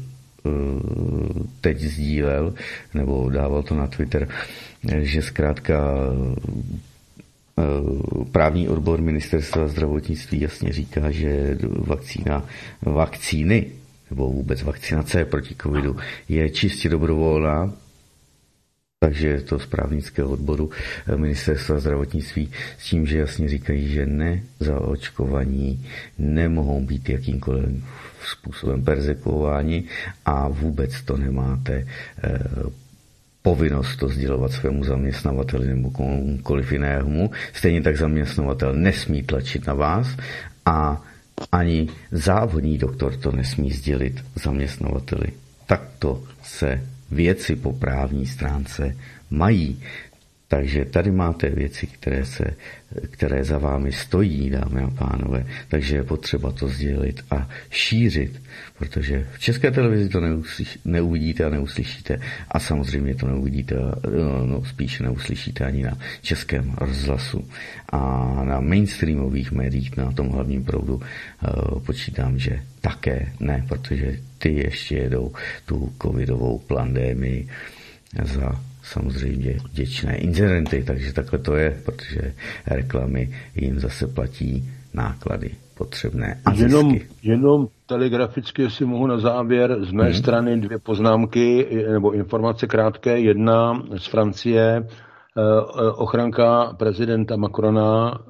teď sdílel, nebo dával to na Twitter, že zkrátka právní odbor ministerstva zdravotnictví jasně říká, že vakcína, vakcíny nebo vůbec vakcinace proti covidu je čistě dobrovolná, takže to z právnického odboru ministerstva zdravotnictví s tím, že jasně říkají, že nezaočkovaní nemohou být jakýmkoliv způsobem perzekuováni a vůbec to nemáte eh, povinnost to sdělovat svému zaměstnavateli nebo komukoliv jinému. Stejně tak zaměstnavatel nesmí tlačit na vás a ani závodní doktor to nesmí sdělit zaměstnavateli. Takto se věci po právní stránce mají. Takže tady máte věci, které, se, které za vámi stojí, dámy a pánové, takže je potřeba to sdělit a šířit, protože v České televizi to neuslyš, neuvidíte a neuslyšíte a samozřejmě to neuvidíte, no spíš neuslyšíte ani na Českém rozhlasu a na mainstreamových médiích, na tom hlavním proudu počítám, že také ne, protože ty ještě jedou tu covidovou pandemii za samozřejmě vděčné incidenty, takže takhle to je, protože reklamy jim zase platí náklady potřebné a jenom, zisky. Jenom telegraficky, jestli mohu na závěr, z mé hmm. strany dvě poznámky nebo informace krátké. Jedna z Francie, ochranka prezidenta Macrona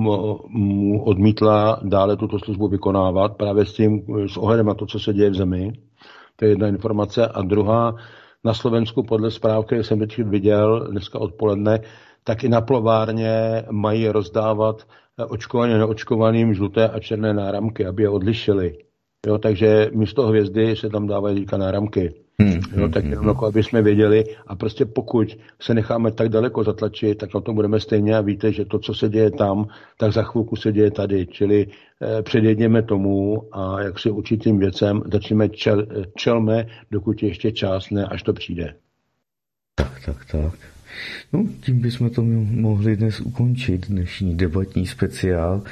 mu odmítla dále tuto službu vykonávat právě s tím, s ohledem na to, co se děje v zemi. To je jedna informace. A druhá, na Slovensku podle zpráv, které jsem teď viděl dneska odpoledne, tak i na plovárně mají rozdávat očkovaným neočkovaným žluté a černé náramky, aby je odlišili. Jo, takže místo hvězdy se tam dávají říká náramky. Hmm, jo, tak jenom jako, aby jsme věděli a prostě pokud se necháme tak daleko zatlačit, tak na to budeme stejně a víte, že to, co se děje tam, tak za chvilku se děje tady. Čili eh, předjedněme tomu a jak si určitým věcem začneme čel, čelme, dokud je ještě čas, ne až to přijde. Tak, tak, tak. No, tím bychom to mohli dnes ukončit, dnešní debatní speciál.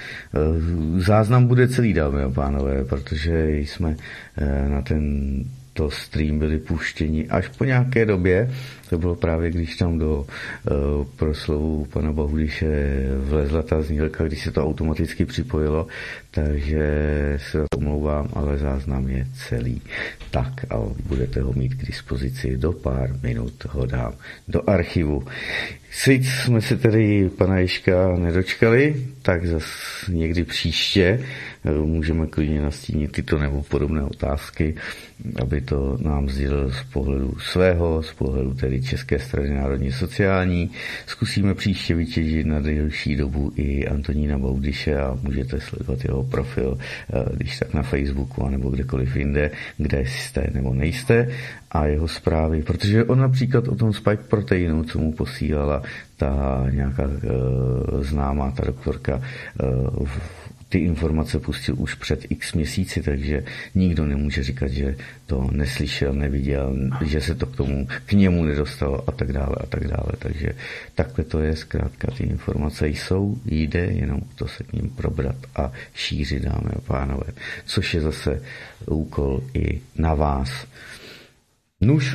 Záznam bude celý, dámy a pánové, protože jsme na ten to stream byli puštěni až po nějaké době. To bylo právě, když tam do uh, proslovu pana Bahudiše vlezla ta znělka, když se to automaticky připojilo, takže se omlouvám, ale záznam je celý. Tak a budete ho mít k dispozici do pár minut, ho dám do archivu. Sice jsme se tedy pana Ježka nedočkali, tak zas někdy příště můžeme klidně nastínit tyto nebo podobné otázky, aby to nám sdělil z pohledu svého, z pohledu tedy České strany národně sociální. Zkusíme příště vytěžit na delší dobu i Antonína Baudyše a můžete sledovat jeho profil, když tak na Facebooku anebo kdekoliv jinde, kde jste nebo nejste, a jeho zprávy, protože on například o tom spike proteinu, co mu posílala ta nějaká e, známá ta doktorka, e, ty informace pustil už před x měsíci, takže nikdo nemůže říkat, že to neslyšel, neviděl, že se to k tomu, k němu nedostalo a tak dále a tak dále. Takže takhle to je, zkrátka ty informace jsou, jde jenom to se k ním probrat a šířit, dámy a pánové, což je zase úkol i na vás. Nuž,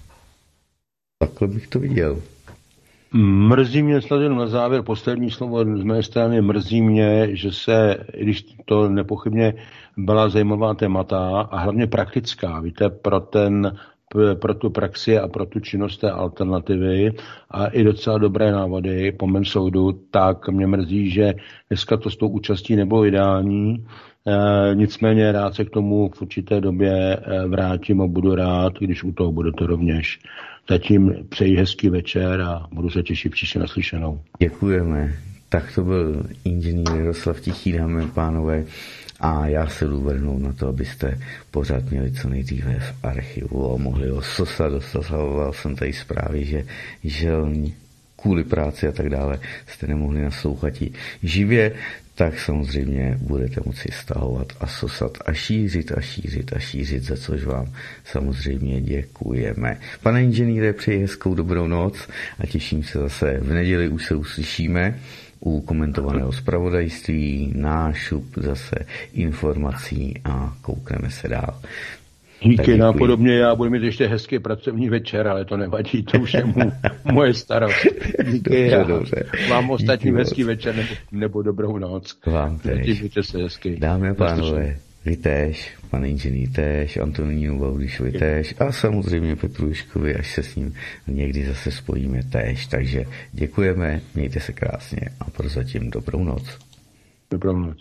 takhle bych to viděl. Mrzí mě snad jenom na závěr, poslední slovo z mé strany, mrzí mě, že se, když to nepochybně byla zajímavá témata a hlavně praktická, víte, pro ten, pro tu praxi a pro tu činnost té alternativy a i docela dobré návody po mém soudu, tak mě mrzí, že dneska to s tou účastí nebylo ideální. E, nicméně rád se k tomu v určité době vrátím a budu rád, když u toho budete rovněž. Zatím přeji hezký večer a budu se těšit příště naslyšenou. Děkujeme. Tak to byl inženýr Jaroslav Tichý, dámy a pánové, a já se jdu vrhnout na to, abyste pořád měli co nejdříve v archivu a mohli ho sosat. Dosahoval jsem tady zprávy, že želň kvůli práci a tak dále jste nemohli naslouchat živě, tak samozřejmě budete moci stahovat a sosat a šířit a šířit a šířit, za což vám samozřejmě děkujeme. Pane inženýre, přeji hezkou dobrou noc a těším se zase v neděli, už se uslyšíme u komentovaného zpravodajství, nášup zase informací a koukneme se dál. Díky, nápodobně já budu mít ještě hezký pracovní večer, ale to nevadí, to už je mu, moje starost. Díky, dobře, dobře. Vám ostatní hezký večer nebo, nebo dobrou noc. Vám též. Se hezky. Dámy a pánové, vy též, pane inženýr též, Antonínu Baudyšovi též a samozřejmě Petru Ježkovi, až se s ním někdy zase spojíme též. Takže děkujeme, mějte se krásně a prozatím dobrou noc. Dobrou noc.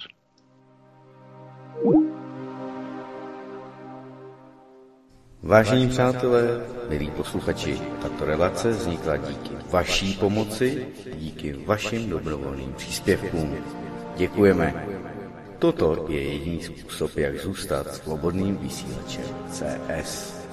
Vážení přátelé, milí posluchači, tato relace vznikla díky vaší pomoci, díky vašim dobrovolným příspěvkům. Děkujeme. Toto je jediný způsob, jak zůstat svobodným vysílačem C S.